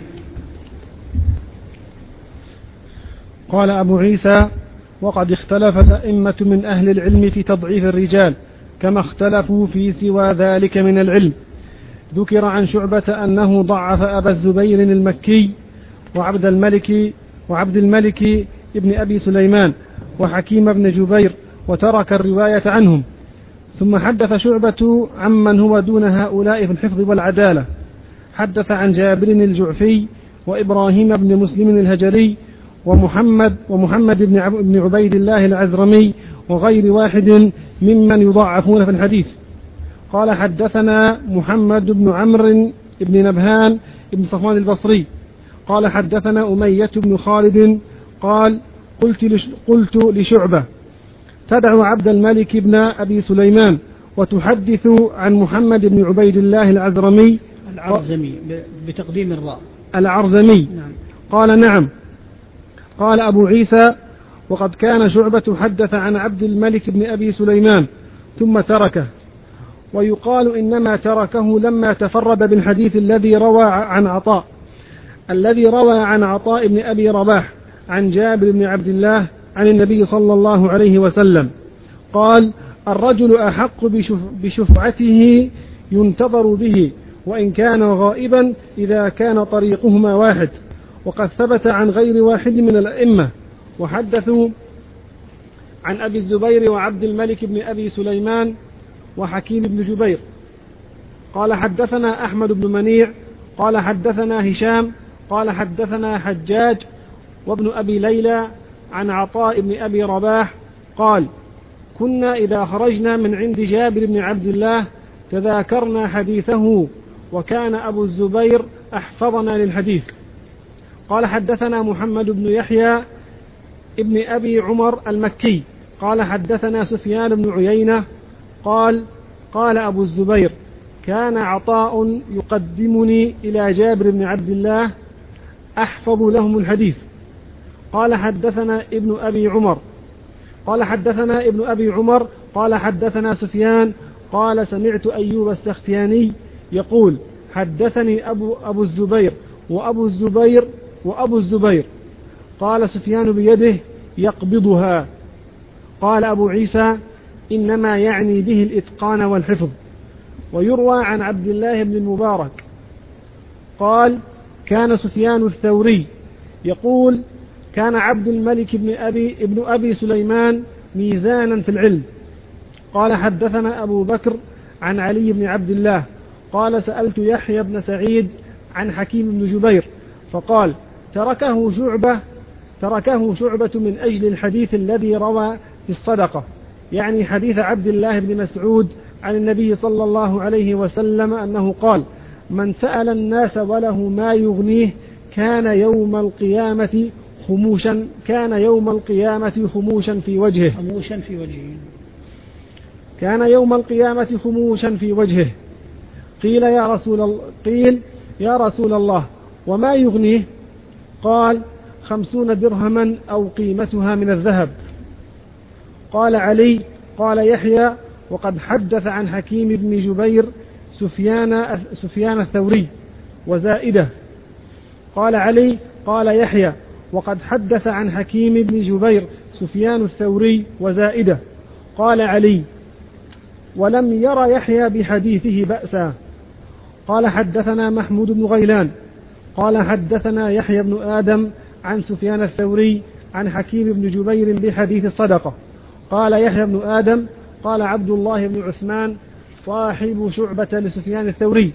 قال أبو عيسى: وقد اختلف الأئمة من أهل العلم في تضعيف الرجال كما اختلفوا في سوى ذلك من العلم. ذكر عن شعبة أنه ضعف أبا الزبير المكي وعبد الملك وعبد الملك ابن أبي سليمان وحكيم بن جبير وترك الرواية عنهم. ثم حدث شعبة عمن هو دون هؤلاء في الحفظ والعدالة، حدث عن جابر الجعفي وإبراهيم بن مسلم الهجري ومحمد ومحمد بن عبيد الله العزرمي وغير واحد ممن يضعفون في الحديث. قال: حدثنا محمد بن عمرو بن نبهان بن صفوان البصري قال: حدثنا أمية بن خالد قال: قلت, لش قلت لشعبة: تدع عبد الملك بن أبي سليمان وتحدث عن محمد بن عبيد الله العزرمي العرزمي بتقديم الراء العرزمي. نعم. قال: نعم. قال أبو عيسى: وقد كان شعبة حدث عن عبد الملك بن أبي سليمان ثم تركه، ويقال إنما تركه لما تفرد بالحديث الذي روى عن عطاء الذي روى عن عطاء بن أبي رباح عن جابر بن عبد الله عن النبي صلى الله عليه وسلم قال: الرجل أحق بشفعته ينتظر به وإن كان غائبا إذا كان طريقهما واحد. وقد ثبت عن غير واحد من الأئمة وحدثوا عن أبي الزبير وعبد الملك بن أبي سليمان وحكيم بن جبير قال حدثنا أحمد بن منيع قال حدثنا هشام قال حدثنا حجاج وابن أبي ليلى عن عطاء بن أبي رباح قال: كنا إذا خرجنا من عند جابر بن عبد الله تذاكرنا حديثه وكان أبو الزبير أحفظنا للحديث. قال حدثنا محمد بن يحيى ابن أبي عمر المكي قال حدثنا سفيان بن عيينة قال: قال أبو الزبير: كان عطاء يقدمني إلى جابر بن عبد الله أحفظ لهم الحديث. قال حدثنا ابن أبي عمر قال حدثنا ابن أبي عمر قال حدثنا سفيان قال: سمعت أيوب السختياني يقول: حدثني أبو, أبو الزبير وأبو الزبير وأبو الزبير. قال سفيان بيده يقبضها. قال أبو عيسى: إنما يعني به الإتقان والحفظ. ويروى عن عبد الله بن المبارك قال: كان سفيان الثوري يقول: كان عبد الملك بن أبي, ابن أبي سليمان ميزانا في العلم. قال حدثنا أبو بكر عن علي بن عبد الله قال: سألت يحيى بن سعيد عن حكيم بن جبير فقال: تركه شعبة تركه شعبة من أجل الحديث الذي روى في الصدقة، يعني حديث عبد الله بن مسعود عن النبي صلى الله عليه وسلم أنه قال: من سأل الناس وله ما يغنيه كان يوم القيامة خموشا كان يوم القيامة خموشا في وجهه خموشا في وجهه كان يوم القيامة خموشا في وجهه. قيل يا رسول الله قيل يا رسول الله وما يغنيه؟ قال: خمسون درهما أو قيمتها من الذهب. قال علي قال يحيى: وقد حدث عن حكيم بن جبير سفيان, سفيان الثوري وزائدة. قال علي قال يحيى: وقد حدث عن حكيم بن جبير سفيان الثوري وزائدة. قال علي: ولم ير يحيى بحديثه بأسا. قال حدثنا محمود بن غيلان قال حدثنا يحيى بن آدم عن سفيان الثوري عن حكيم بن جبير بحديث الصدقة. قال يحيى بن آدم: قال عبد الله بن عثمان صاحب شعبة لسفيان الثوري: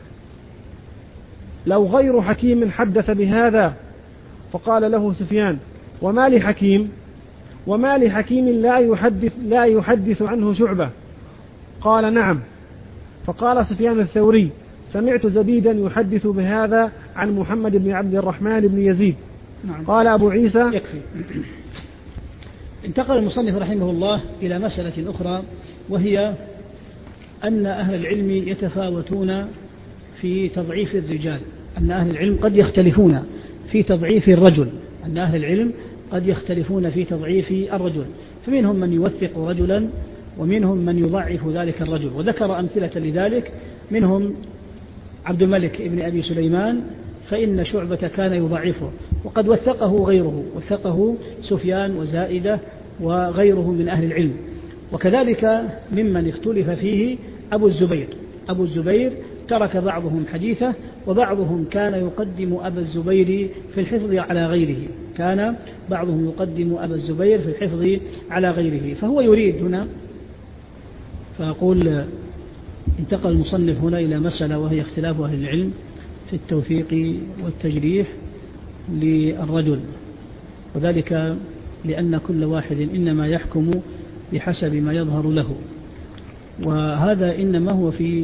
لو غير حكيم حدث بهذا. فقال له سفيان: وما لحكيم وما لحكيم لا يحدث, لا يحدث عنه شعبة؟ قال: نعم. فقال سفيان الثوري: سمعت زبيدا يحدث بهذا عن محمد بن عبد الرحمن بن يزيد. نعم. قال أبو عيسى: يكفي. انتقل المصنف رحمه الله إلى مسألة أخرى، وهي أن أهل العلم يتفاوتون في تضعيف الرجال، أن أهل العلم قد يختلفون في تضعيف الرجل أن أهل العلم قد يختلفون في تضعيف الرجل، فمنهم من يوثق رجلا ومنهم من يضعف ذلك الرجل. وذكر أمثلة لذلك، منهم عبد الملك ابن أبي سليمان فإن شعبة كان يضعفه، وقد وثقه غيره، وثقه سفيان وزائدة وغيره من أهل العلم. وكذلك ممن اختلف فيه أبو الزبير أبو الزبير ترك بعضهم حديثه، وبعضهم كان يقدم أبا الزبير في الحفظ على غيره كان بعضهم يقدم أبا الزبير في الحفظ على غيره. فهو يريد هنا، فأقول انتقل المصنف هنا إلى مسألة وهي اختلاف أهل العلم في التوثيق والتجريح للرجل، وذلك لأن كل واحد إنما يحكم بحسب ما يظهر له، وهذا إنما هو في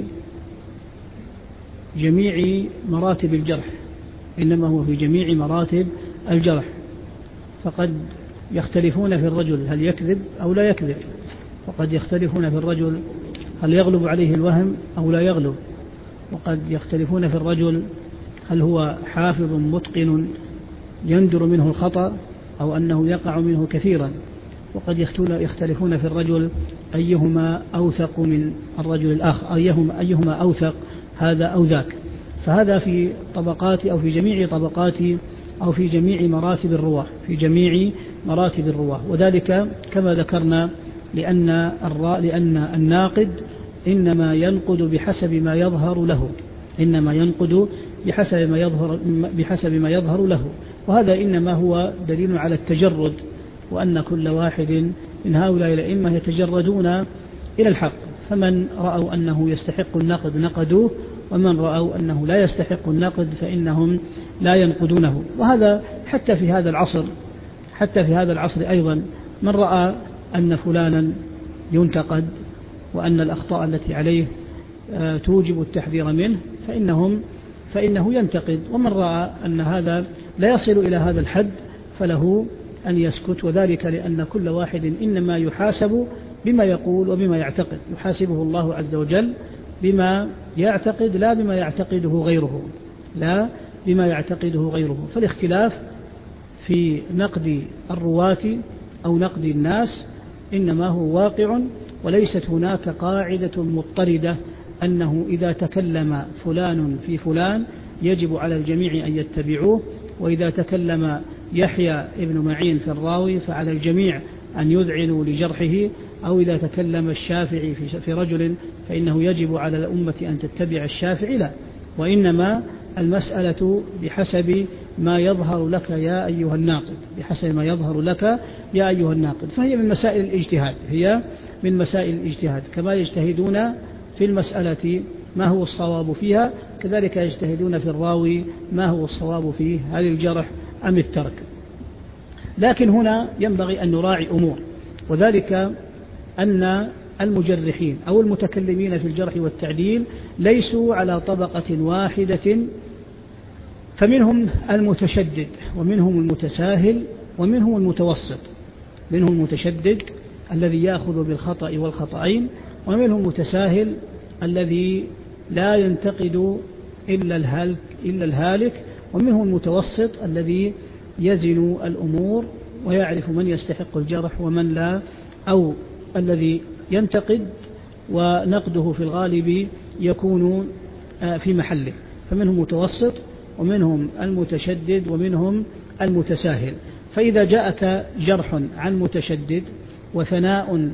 جميع مراتب الجرح إنما هو في جميع مراتب الجرح فقد يختلفون في الرجل هل يكذب أو لا يكذب، وقد يختلفون في الرجل هل يغلب عليه الوهم أو لا يغلب، وقد يختلفون في الرجل هل هو حافظ متقن يندر منه الخطأ أو أنه يقع منه كثيرا، وقد يختلفون في الرجل أيهما أوثق من الرجل الآخر، أيهما, أيهما أوثق هذا أو ذاك. فهذا في طبقات أو في جميع طبقات أو في جميع مراتب الرواة في جميع مراتب الرواة وذلك كما ذكرنا لأن الراء لأن الناقد إنما ينقد بحسب ما يظهر له إنما ينقد بحسب ما يظهر بحسب ما يظهر له وهذا إنما هو دليل على التجرد وأن كل واحد من هؤلاء الأئمة يتجردون إلى الحق فمن رأوا أنه يستحق النقد نقدوه ومن رأوا أنه لا يستحق النقد فإنهم لا ينقدونه وهذا حتى في هذا العصر حتى في هذا العصر أيضا من رأى أن فلانا ينتقد وأن الأخطاء التي عليه توجب التحذير منه فإنهم فإنه ينتقد ومن رأى أن هذا لا يصل إلى هذا الحد فله أن يسكت وذلك لأن كل واحد إنما يحاسب بما يقول وبما يعتقد يحاسبه الله عز وجل بما يعتقد لا بما يعتقده غيره لا بما يعتقده غيره فالاختلاف في نقد الرواة أو نقد الناس إنما هو واقع وليست هناك قاعدة مضطردة أنه إذا تكلم فلان في فلان يجب على الجميع أن يتبعوه وإذا تكلم يحيى ابن معين في الراوي فعلى الجميع أن يذعنوا لجرحه أو إذا تكلم الشافعي في رجل فإنه يجب على الأمة أن تتبع الشافعي لا وإنما المسألة بحسب ما يظهر لك يا أيها الناقد بحسب ما يظهر لك يا أيها الناقد فهي من مسائل الاجتهاد هي من مسائل الاجتهاد كما يجتهدون في المسألة ما هو الصواب فيها كذلك يجتهدون في الراوي ما هو الصواب فيه هل الجرح أم الترك لكن هنا ينبغي أن نراعي أمور وذلك أن المجرحين أو المتكلمين في الجرح والتعديل ليسوا على طبقة واحدة فمنهم المتشدد ومنهم المتساهل ومنهم المتوسط منهم المتشدد الذي يأخذ بالخطأ والخطأين ومنهم المتساهل الذي لا ينتقد إلا الهالك, إلا الهالك ومنهم المتوسط الذي يزن الأمور ويعرف من يستحق الجرح ومن لا أو الذي ينتقد ونقده في الغالب يكون في محله فمنهم متوسط ومنهم المتشدد ومنهم المتساهل فإذا جاءك جرح عن متشدد وثناء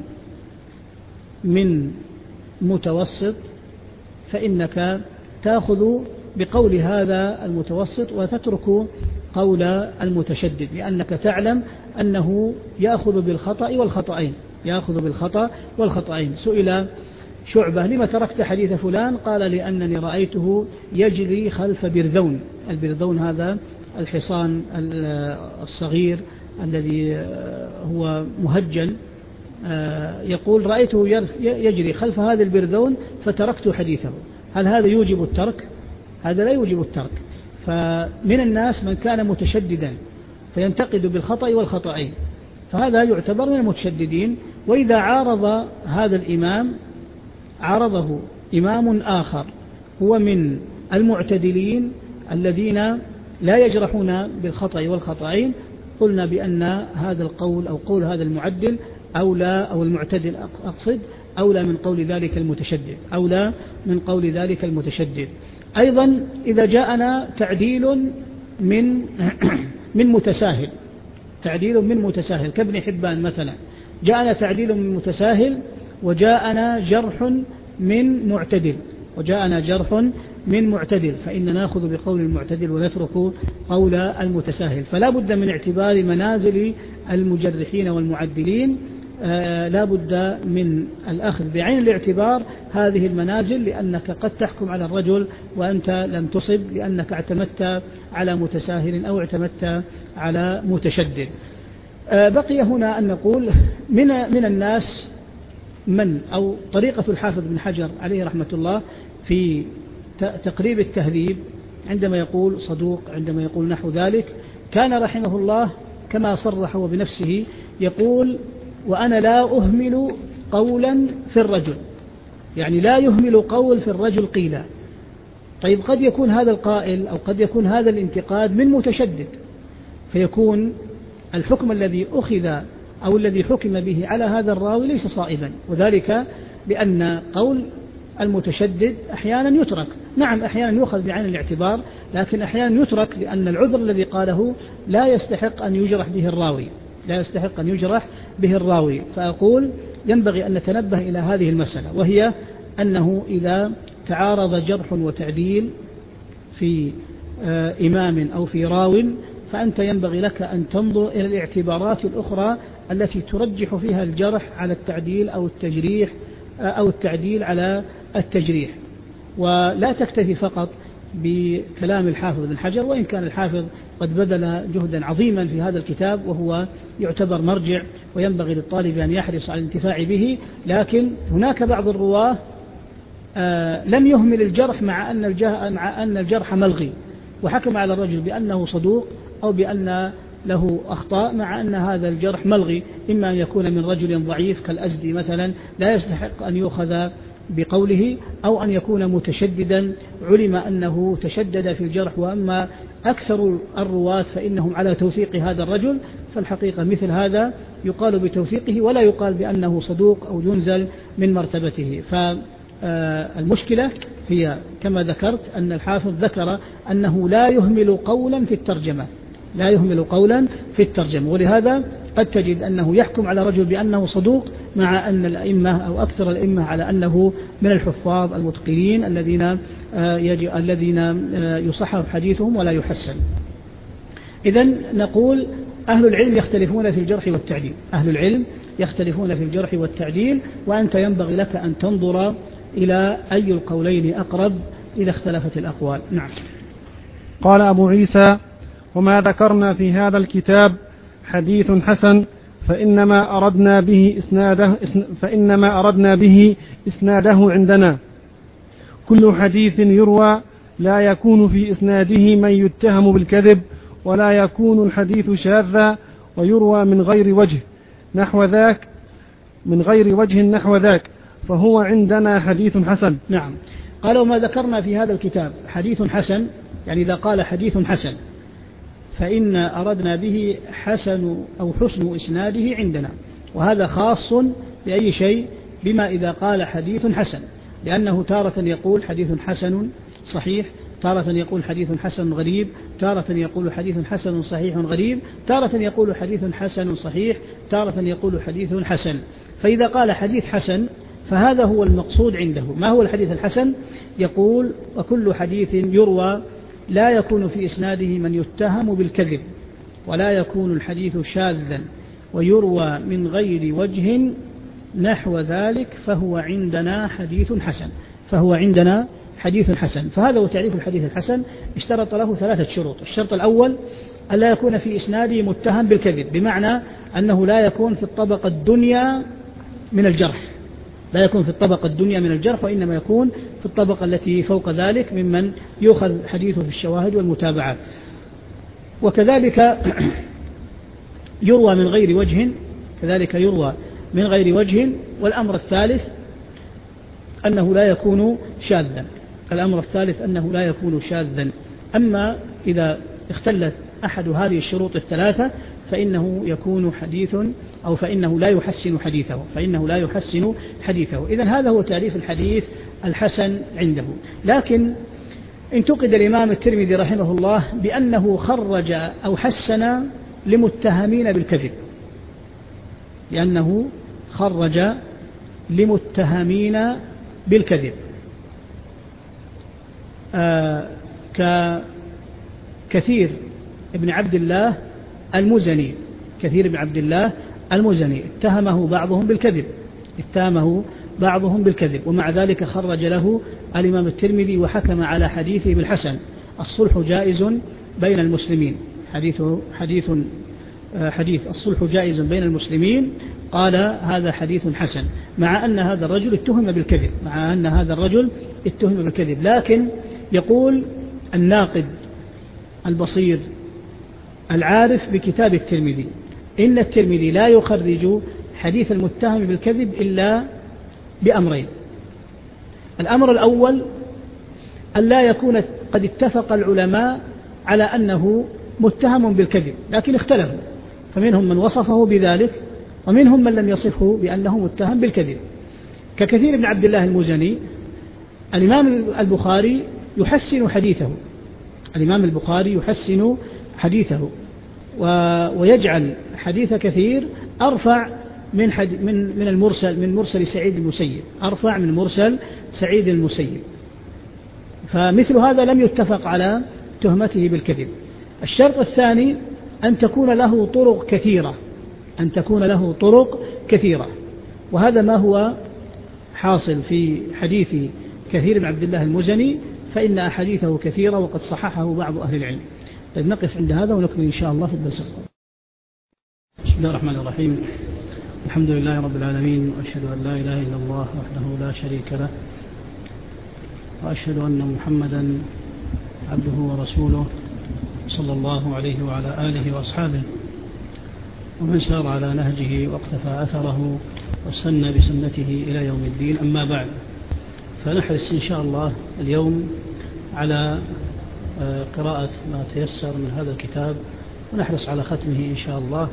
من متوسط فإنك تأخذ بقول هذا المتوسط وتترك قول المتشدد لأنك تعلم أنه يأخذ بالخطأ والخطأين يأخذ بالخطأ والخطأين سئل شعبة لما تركت حديث فلان قال لأنني رأيته يجري خلف برذون البرذون هذا الحصان الصغير الذي هو مهجن يقول رأيته يجري خلف هذا البرذون فتركت حديثه هل هذا يوجب الترك؟ هذا لا يوجب الترك فمن الناس من كان متشددا فينتقد بالخطأ والخطأين فهذا يعتبر من المتشددين وإذا عارض هذا الإمام عارضه إمام آخر هو من المعتدلين الذين لا يجرحون بالخطأ والخطأين قلنا بأن هذا القول أو قول هذا المعدل أولى أو المعتدل أقصد أولى من قول ذلك المتشدد أولى من قول ذلك المتشدد أيضا إذا جاءنا تعديل من من متساهل تعديل من متساهل كابن حبان مثلا جاءنا تعديل من متساهل وجاءنا جرح من معتدل وجاءنا جرح من معتدل فإن نأخذ بقول المعتدل ونترك قول المتساهل فلا بد من اعتبار منازل المجرحين والمعدلين آه لا بد من الأخذ بعين الاعتبار هذه المنازل لأنك قد تحكم على الرجل وأنت لم تصب لأنك اعتمدت على متساهل أو اعتمدت على متشدد آه بقي هنا أن نقول من, من الناس من أو طريقة الحافظ بن حجر عليه رحمة الله في تقريب التهذيب عندما يقول صدوق عندما يقول نحو ذلك كان رحمه الله كما صرح وبنفسه يقول وأنا لا أهمل قولا في الرجل يعني لا يهمل قول في الرجل قيلا طيب قد يكون هذا القائل أو قد يكون هذا الانتقاد من متشدد فيكون الحكم الذي أخذ أو الذي حكم به على هذا الراوي ليس صائبا وذلك لأن قول المتشدد أحيانا يترك، نعم أحيانا يؤخذ بعين الاعتبار، لكن أحيانا يترك لأن العذر الذي قاله لا يستحق أن يجرح به الراوي لا يستحق أن يجرح به الراوي فأقول ينبغي أن نتنبه إلى هذه المسألة، وهي أنه إذا تعارض جرح وتعديل في إمام أو في راو فأنت ينبغي لك أن تنظر إلى الاعتبارات الأخرى التي ترجح فيها الجرح على التعديل أو التجريح أو التعديل على التجريح، ولا تكتفي فقط بكلام الحافظ بن حجر، وإن كان الحافظ قد بذل جهدا عظيما في هذا الكتاب وهو يعتبر مرجع وينبغي للطالب أن يحرص على الانتفاع به، لكن هناك بعض الرواة آه لم يهمل الجرح مع أن الجرح, مع أن الجرح ملغي، وحكم على الرجل بأنه صدوق أو بأن له أخطاء مع أن هذا الجرح ملغي، إما أن يكون من رجل ضعيف كالأزدي مثلا لا يستحق أن يؤخذ بقوله، أو أن يكون متشددا علم أنه تشدد في الجرح، وأما أكثر الرواة فإنهم على توثيق هذا الرجل، فالحقيقة مثل هذا يقال بتوثيقه ولا يقال بأنه صدوق أو ينزل من مرتبته. فالمشكلة هي كما ذكرت أن الحافظ ذكر أنه لا يهمل قولا في الترجمة لا يهمل قولا في الترجمة ولهذا قد تجد أنه يحكم على رجل بأنه صدوق مع أن الأئمة أو أكثر الأئمة على أنه من الحفاظ المتقنين الذين يجي الذين يصحح حديثهم ولا يحسن. إذن نقول أهل العلم يختلفون في الجرح والتعديل أهل العلم يختلفون في الجرح والتعديل وأنت ينبغي لك أن تنظر إلى أي القولين أقرب إذا اختلفت الأقوال. نعم. قال أبو عيسى: وما ذكرنا في هذا الكتاب حديث حسن فإنما أردنا به إسناده فإنما أردنا به إسناده عندنا. كل حديث يروى لا يكون في إسناده من يتهم بالكذب، ولا يكون الحديث شاذا، ويروى من غير وجه نحو ذاك من غير وجه نحو ذاك فهو عندنا حديث حسن. نعم. قال: وما ذكرنا في هذا الكتاب حديث حسن، يعني إذا قال حديث حسن فإن أردنا به حسن أو حسن إسناده عندنا، وهذا خاص بأي شيء بما إذا قال حديث حسن، لأنه تارة يقول حديث حسن صحيح، تارة يقول حديث حسن غريب، تارة يقول حديث حسن صحيح غريب، تارة يقول حديث حسن صحيح، تارة يقول حديث حسن. فإذا قال حديث حسن فهذا هو المقصود عنده. ما هو الحديث الحسن؟ يقول: وكل حديث يروى لا يكون في إسناده من يتهم بالكذب، ولا يكون الحديث شاذا، ويروى من غير وجه نحو ذلك فهو عندنا حديث حسن فهو عندنا حديث حسن. فهذا هو تعريف الحديث الحسن. اشترط له ثلاثة شروط. الشرط الأول ألا يكون في إسناده متهم بالكذب، بمعنى أنه لا يكون في الطبقة الدنيا من الجرح لا يكون في الطبقة الدنيا من الجرح وإنما يكون في الطبقة التي فوق ذلك ممن يؤخذ حديثه في الشواهد والمتابعات. وكذلك يروى من غير وجه كذلك يروى من غير وجه والأمر الثالث أنه لا يكون شاذا الأمر الثالث أنه لا يكون شاذا. أما إذا اختلت أحد هذه الشروط الثلاثة فإنه يكون حديث أو فإنه لا يحسن حديثه فإنه لا يحسن حديثه. إذن هذا هو تعريف الحديث الحسن عنده. لكن انتقد الإمام الترمذي رحمه الله بأنه خرج أو حسن لمتهمين بالكذب لأنه خرج لمتهمين بالكذب آه ككثير ابن عبد الله المزني كثير بن عبد الله المزني اتهمه بعضهم بالكذب اتهمه بعضهم بالكذب ومع ذلك خرج له الإمام الترمذي وحكم على حديثه بالحسن. الصلح جائز بين المسلمين حديث حديث حديث الصلح جائز بين المسلمين قال هذا حديث حسن، مع أن هذا الرجل اتهم بالكذب مع أن هذا الرجل اتهم بالكذب لكن يقول الناقد البصير العارف بكتاب الترمذي إن الترمذي لا يخرج حديث المتهم بالكذب إلا بأمرين. الأمر الأول أن لا يكون قد اتفق العلماء على أنه متهم بالكذب لكن اختلفوا، فمنهم من وصفه بذلك ومنهم من لم يصفه بأنه متهم بالكذب، ككثير بن عبد الله المزني الإمام البخاري يحسن حديثه الإمام البخاري يحسن حديثه ويجعل حديث كثير أرفع من من من المرسل من مرسل سعيد المسيب أرفع من مرسل سعيد المسيب. فمثل هذا لم يتفق على تهمته بالكذب. الشرط الثاني أن تكون له طرق كثيرة أن تكون له طرق كثيرة وهذا ما هو حاصل في حديث كثير بن عبد الله المزني، فإن أحاديثه كثيرة وقد صححه بعض أهل العلم. طيب نقف عند هذا ونكمل إن شاء الله في الدرس القادم. بسم الله الرحمن الرحيم. الحمد لله رب العالمين، وأشهد أن لا إله إلا الله وحده لا شريك له، وأشهد أن محمدا عبده ورسوله صلى الله عليه وعلى آله وأصحابه ومن سار على نهجه واقتفى أثره واستنى بسنته إلى يوم الدين. أما بعد، فنحرص إن شاء الله اليوم على قراءة ما تيسر من هذا الكتاب، ونحرص على ختمه إن شاء الله.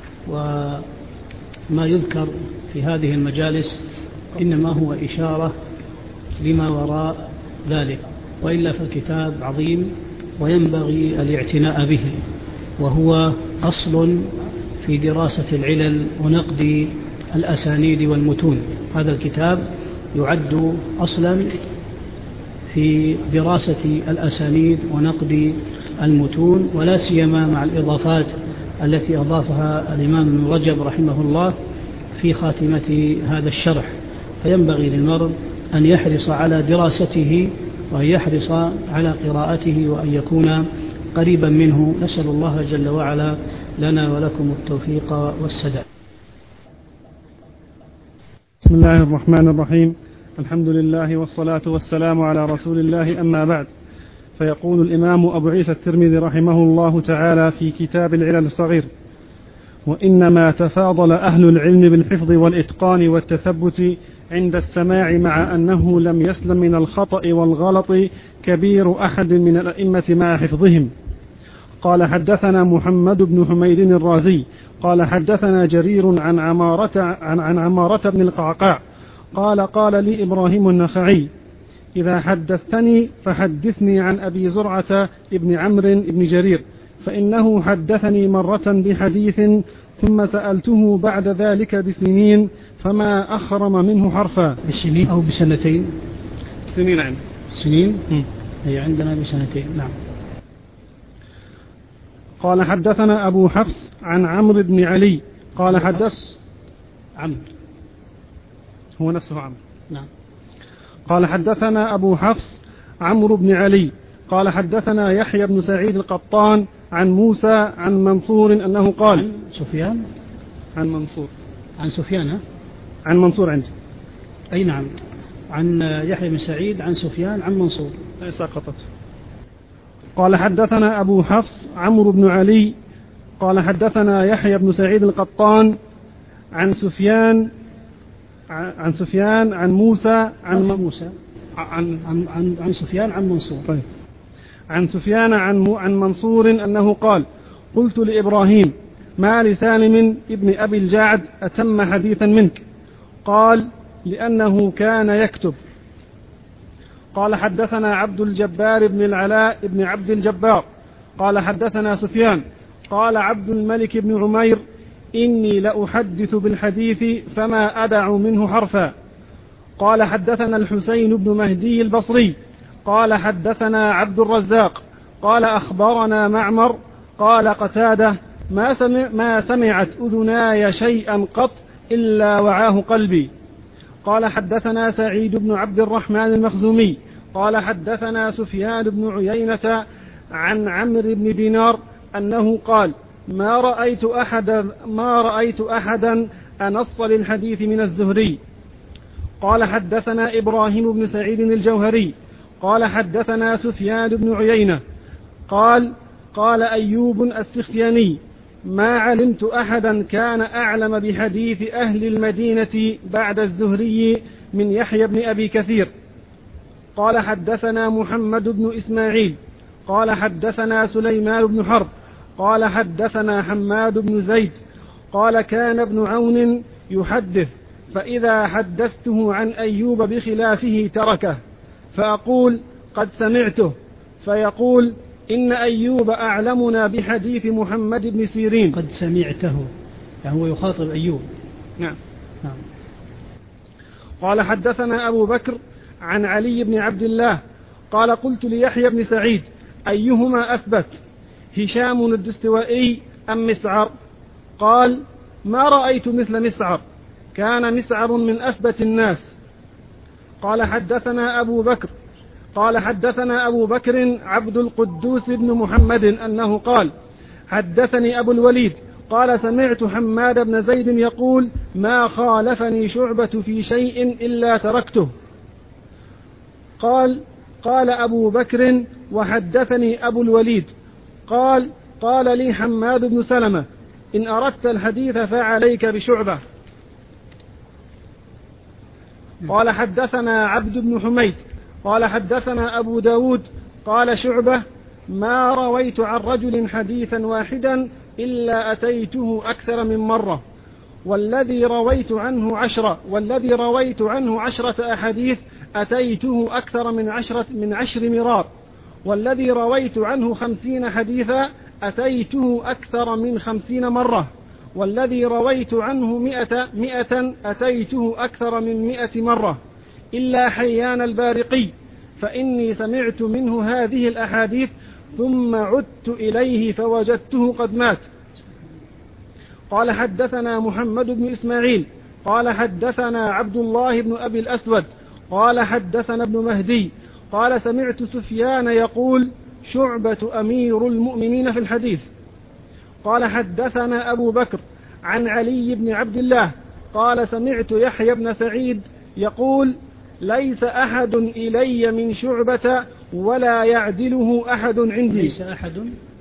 وما يذكر في هذه المجالس إنما هو إشارة لما وراء ذلك، وإلا فالكتاب عظيم وينبغي الاعتناء به، وهو أصل في دراسة العلل ونقد الأسانيد والمتون. هذا الكتاب يعد أصلا في دراسة الأسانيد ونقد المتون، ولا سيما مع الإضافات التي أضافها الإمام ابن رجب رحمه الله في خاتمة هذا الشرح. فينبغي للمرء أن يحرص على دراسته وأن يحرص على قراءته وأن يكون قريبا منه. نسأل الله جل وعلا لنا ولكم التوفيق والسداد. بسم الله الرحمن الرحيم. الحمد لله والصلاة والسلام على رسول الله، أما بعد. فيقول الإمام أبو عيسى الترمذي رحمه الله تعالى في كتاب العلل الصغير: وإنما تفاضل أهل العلم بالحفظ والإتقان والتثبت عند السماع، مع أنه لم يسلم من الخطأ والغلط كبير أحد من الأئمة مع حفظهم. قال حدثنا محمد بن حميد الرازي قال حدثنا جرير عن عمارة, عن, عن عمارة بن القعقاع قال قال لي إبراهيم النخعي: إذا حدثتني فحدثني عن أبي زرعة ابن عمرو بن جرير، فإنه حدثني مرة بحديث ثم سألته بعد ذلك بسنين فما أخرم منه حرفا. بسنين أو بسنتين؟ سنين عندنا. سنين؟ هي عندنا بسنتين. نعم. قال حدثنا أبو حفص عن عمرو بن علي قال حدث عمرو هو نفسه عمرو. نعم. قال حدثنا أبو حفص عمرو بن علي قال حدثنا يحيى بن سعيد القطان عن موسى عن منصور أنه قال عن سفيان عن منصور عن سفيان عن منصور عندي. أي نعم، عن يحيى بن سعيد عن سفيان عن منصور سقطت. قال حدثنا أبو حفص عمرو بن علي قال حدثنا يحيى بن سعيد القطان عن سفيان عن سفيان عن موسى عن موسى عن عن عن, عن سفيان عن منصور. طيب. عن سفيان عن عن منصور أنه قال: قلت لإبراهيم: ما لسالم ابن أبي الجعد أتم حديثا منك؟ قال: لأنه كان يكتب. قال حدثنا عبد الجبار بن العلاء بن عبد الجبار قال حدثنا سفيان قال عبد الملك بن عمير: إني لأحدث بالحديث فما أدع منه حرفا. قال حدثنا الحسين بن مهدي البصري قال حدثنا عبد الرزاق قال أخبرنا معمر قال قتادة: ما, سمع ما سمعت أذناي شيئا قط إلا وعاه قلبي. قال حدثنا سعيد بن عبد الرحمن المخزومي قال حدثنا سفيان بن عيينة عن عمرو بن دينار أنه قال: ما رأيت أحدا ما رأيت أحدا أنص للحديث من الزهري. قال حدثنا إبراهيم بن سعيد الجوهري قال حدثنا سفيان بن عيينة قال قال أيوب السختياني: ما علمت أحدا كان أعلم بحديث أهل المدينة بعد الزهري من يحيى بن أبي كثير. قال حدثنا محمد بن إسماعيل قال حدثنا سليمان بن حرب قال حدثنا حماد بن زيد قال: كان ابن عون يحدث، فإذا حدثته عن أيوب بخلافه تركه، فأقول قد سمعته، فيقول إن أيوب أعلمنا بحديث محمد بن سيرين. قد سمعته يعني هو يخاطب أيوب. نعم. نعم. قال حدثنا أبو بكر عن علي بن عبد الله قال قلت ليحيى بن سعيد أيهما أثبت هشام الدستوائي أم مسعر؟ قال ما رأيت مثل مسعر، كان مسعر من أثبت الناس. قال حدثنا أبو بكر قال حدثنا أبو بكر عبد القدوس بن محمد أنه قال حدثني أبو الوليد قال سمعت حماد بن زيد يقول ما خالفني شعبة في شيء إلا تركته. قال قال أبو بكر وحدثني أبو الوليد قال قال لي حماد بن سلمة إن أردت الحديث فعليك بشعبة. قال حدثنا عبد بن حميد قال حدثنا أبو داود قال شعبة ما رويت عن رجل حديثا واحدا إلا أتيته أكثر من مرة، والذي رويت عنه عشرة والذي رويت عنه عشرة أحاديث أتيته أكثر من عشرة من عشر مرار، والذي رويت عنه خمسين حديثا أتيته أكثر من خمسين مرة، والذي رويت عنه مئة مئة أتيته أكثر من مئة مرة، إلا حيان البارقي فإني سمعت منه هذه الأحاديث ثم عدت إليه فوجدته قد مات. قال حدثنا محمد بن إسماعيل قال حدثنا عبد الله بن أبي الأسود قال حدثنا ابن مهدي قال سمعت سفيان يقول شعبة أمير المؤمنين في الحديث. قال حدثنا أبو بكر عن علي بن عبد الله قال سمعت يحيى بن سعيد يقول ليس أحد إلي من شعبة ولا يعدله أحد عندي. ليس أحد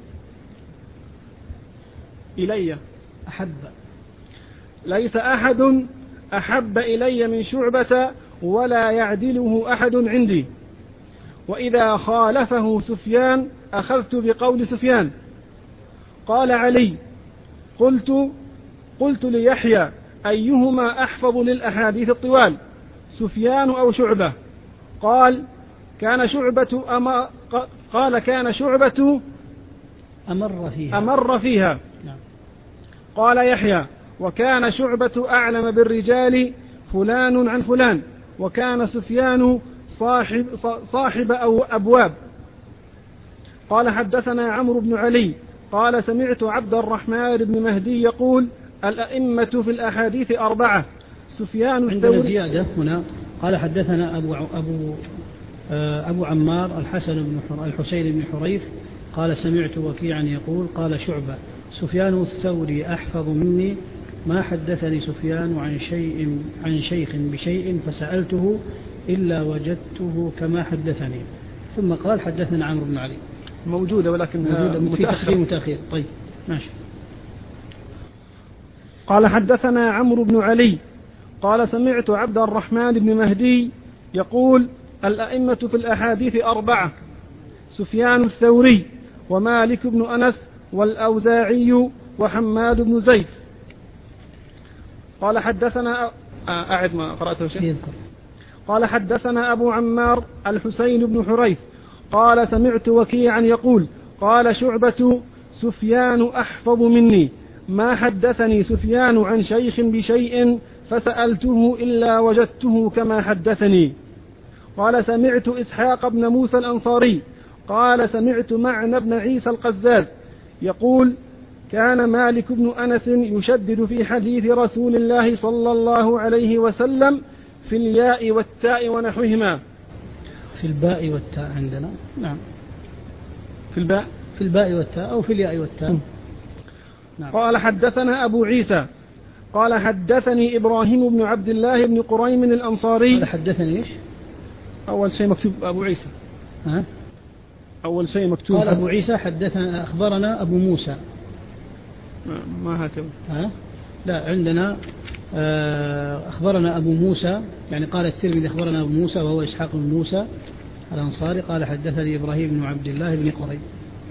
إلي أحب ليس أحد أحب إلي من شعبة ولا يعدله أحد عندي، وإذا خالفه سفيان أخذت بقول سفيان. قال علي قلت قلت ليحيى أيهما أحفظ للأحاديث الطوال سفيان أو شعبة؟ قال كان شعبة أما قال كان شعبة أمر فيها, أمر فيها. نعم. قال يحيى وكان شعبة أعلم بالرجال فلان عن فلان، وكان سفيان صاحب, صاحب أو أبواب. قال حدثنا عمرو بن علي قال سمعت عبد الرحمن بن مهدي يقول الأئمة في الأحاديث أربعة سفيان الثوري. عندنا زيادة هنا قال حدثنا أبو, أبو, أبو عمار الحسن بن الحسين بن حريث قال سمعت وكيعا يقول قال شعبة سفيان الثوري أحفظ مني ما حدثني سفيان عن شيء عن شيخ بشيء فسألته إلا وجدته كما حدثني. ثم قال حدثنا عمرو بن علي موجودة ولكن متأخر متأخر. طيب ماشي. قال حدثنا عمرو بن علي قال سمعت عبد الرحمن بن مهدي يقول الأئمة في الأحاديث أربعة سفيان الثوري ومالك بن أنس والأوزاعي وحماد بن زيد. قال حدثنا أعد ما قرأته شيء. قال حدثنا أبو عمار الحسين بن حريث قال سمعت وكيعا يقول قال شعبة سفيان أحفظ مني ما حدثني سفيان عن شيخ بشيء فسألته إلا وجدته كما حدثني. قال سمعت إسحاق بن موسى الأنصاري قال سمعت معنى بن عيسى القزاز يقول كان مالك بن أنس يشدد في حديث رسول الله صلى الله عليه وسلم في الياء والتاء ونحوهما. في الباء والتاء عندنا. نعم. في الباء في الباء والتاء أو في الياء والتاء. نعم. قال حدثنا أبو عيسى قال حدثني إبراهيم بن عبد الله بن قريم الأنصاري. قال حدثني إيش؟ أول شيء مكتوب أبو عيسى. ها؟ أول شيء مكتوب قال أبو عيسى حدثنا أخبرنا أبو موسى. ما هاتم. ها؟ لا عندنا أخبرنا أبو موسى، يعني قال الترمذي أخبرنا أبو موسى وهو إسحاق بن موسى الأنصاري قال حدثني إبراهيم بن عبد الله بن قريب.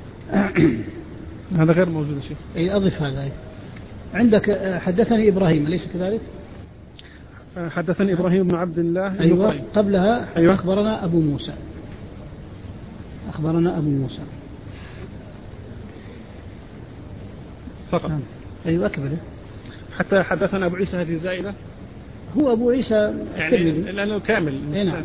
هذا غير موجود يا شيخ. أي أضف هذا. عندك حدثني إبراهيم أليس كذلك؟ حدثني إبراهيم بن عبد الله. أيوة قبلها أيوة. أخبرنا أبو موسى أخبرنا أبو موسى فقط. أيوة أكبر. حتى حدثنا أبو عيسى هذه زائدة. هو أبو عيسى يعني لأنه كامل. نعم.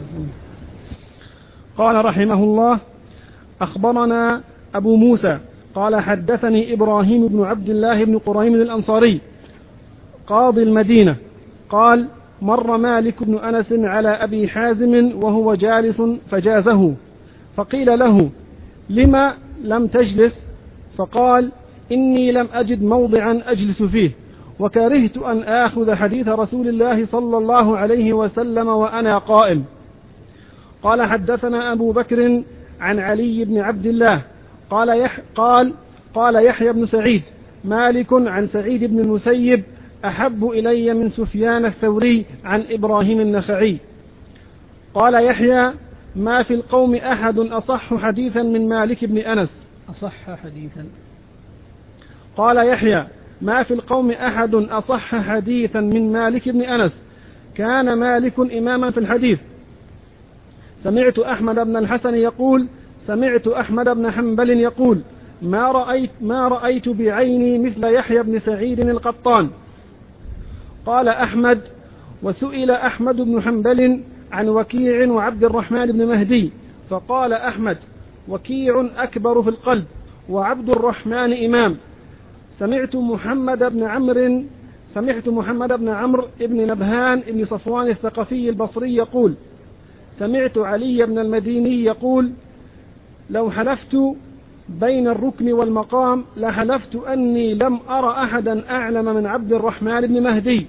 قال رحمه الله أخبرنا أبو موسى قال حدثني إبراهيم بن عبد الله بن قريم الأنصاري قاضي المدينة قال مر مالك بن أنس على أبي حازم وهو جالس فجازه فقيل له لما لم تجلس؟ فقال إني لم أجد موضعا أجلس فيه وكرهت أن آخذ حديث رسول الله صلى الله عليه وسلم وأنا قائم. قال حدثنا أبو بكر عن علي بن عبد الله قال يح قال قال يحيى بن سعيد مالك عن سعيد بن المسيب أحب إلي من سفيان الثوري عن إبراهيم النخعي. قال يحيى ما في القوم أحد أصح حديثا من مالك بن أنس. أصح حديثا. قال يحيى ما في القوم أحد أصح حديثا من مالك بن أنس كان مالك إماما في الحديث. سمعت أحمد بن الحسن يقول سمعت أحمد بن حنبل يقول ما رأيت, ما رأيت بعيني مثل يحيى بن سعيد القطان. قال أحمد وسئل أحمد بن حنبل عن وكيع وعبد الرحمن بن مهدي فقال أحمد وكيع أكبر في القلب وعبد الرحمن إمام. سمعت محمد بن عمرو سمعت محمد بن عمرو بن نبهان بن صفوان الثقفي البصري يقول سمعت علي بن المديني يقول لو حلفت بين الركن والمقام لحلفت أني لم أرى أحدا أعلم من عبد الرحمن بن مهدي.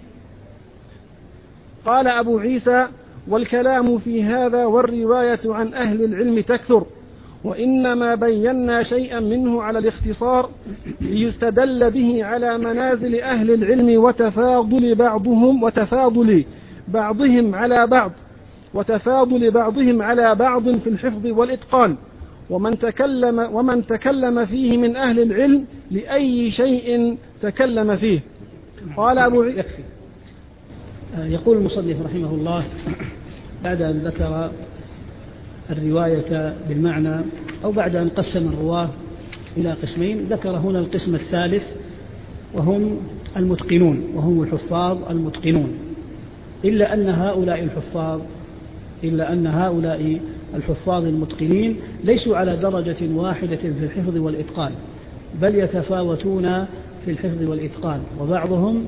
قال أبو عيسى والكلام في هذا والرواية عن أهل العلم تكثر وإنما بينا شيئا منه على الاختصار ليستدل به على منازل أهل العلم وتفاضل بعضهم وتفاضل بعضهم على بعض وتفاضل بعضهم على بعض في الحفظ والإتقان ومن تكلم ومن تكلم فيه من أهل العلم لأي شيء تكلم فيه. قال أبو يكفي. يقول المصنف رحمه الله بعد أن ذكر الرواية بالمعنى أو بعد أن قسم الرواه إلى قسمين ذكر هنا القسم الثالث وهم المتقنون وهم الحفاظ المتقنون إلا أن هؤلاء الحفاظ إلا أن هؤلاء الحفاظ المتقنين ليسوا على درجة واحدة في الحفظ والإتقان بل يتفاوتون في الحفظ والإتقان وبعضهم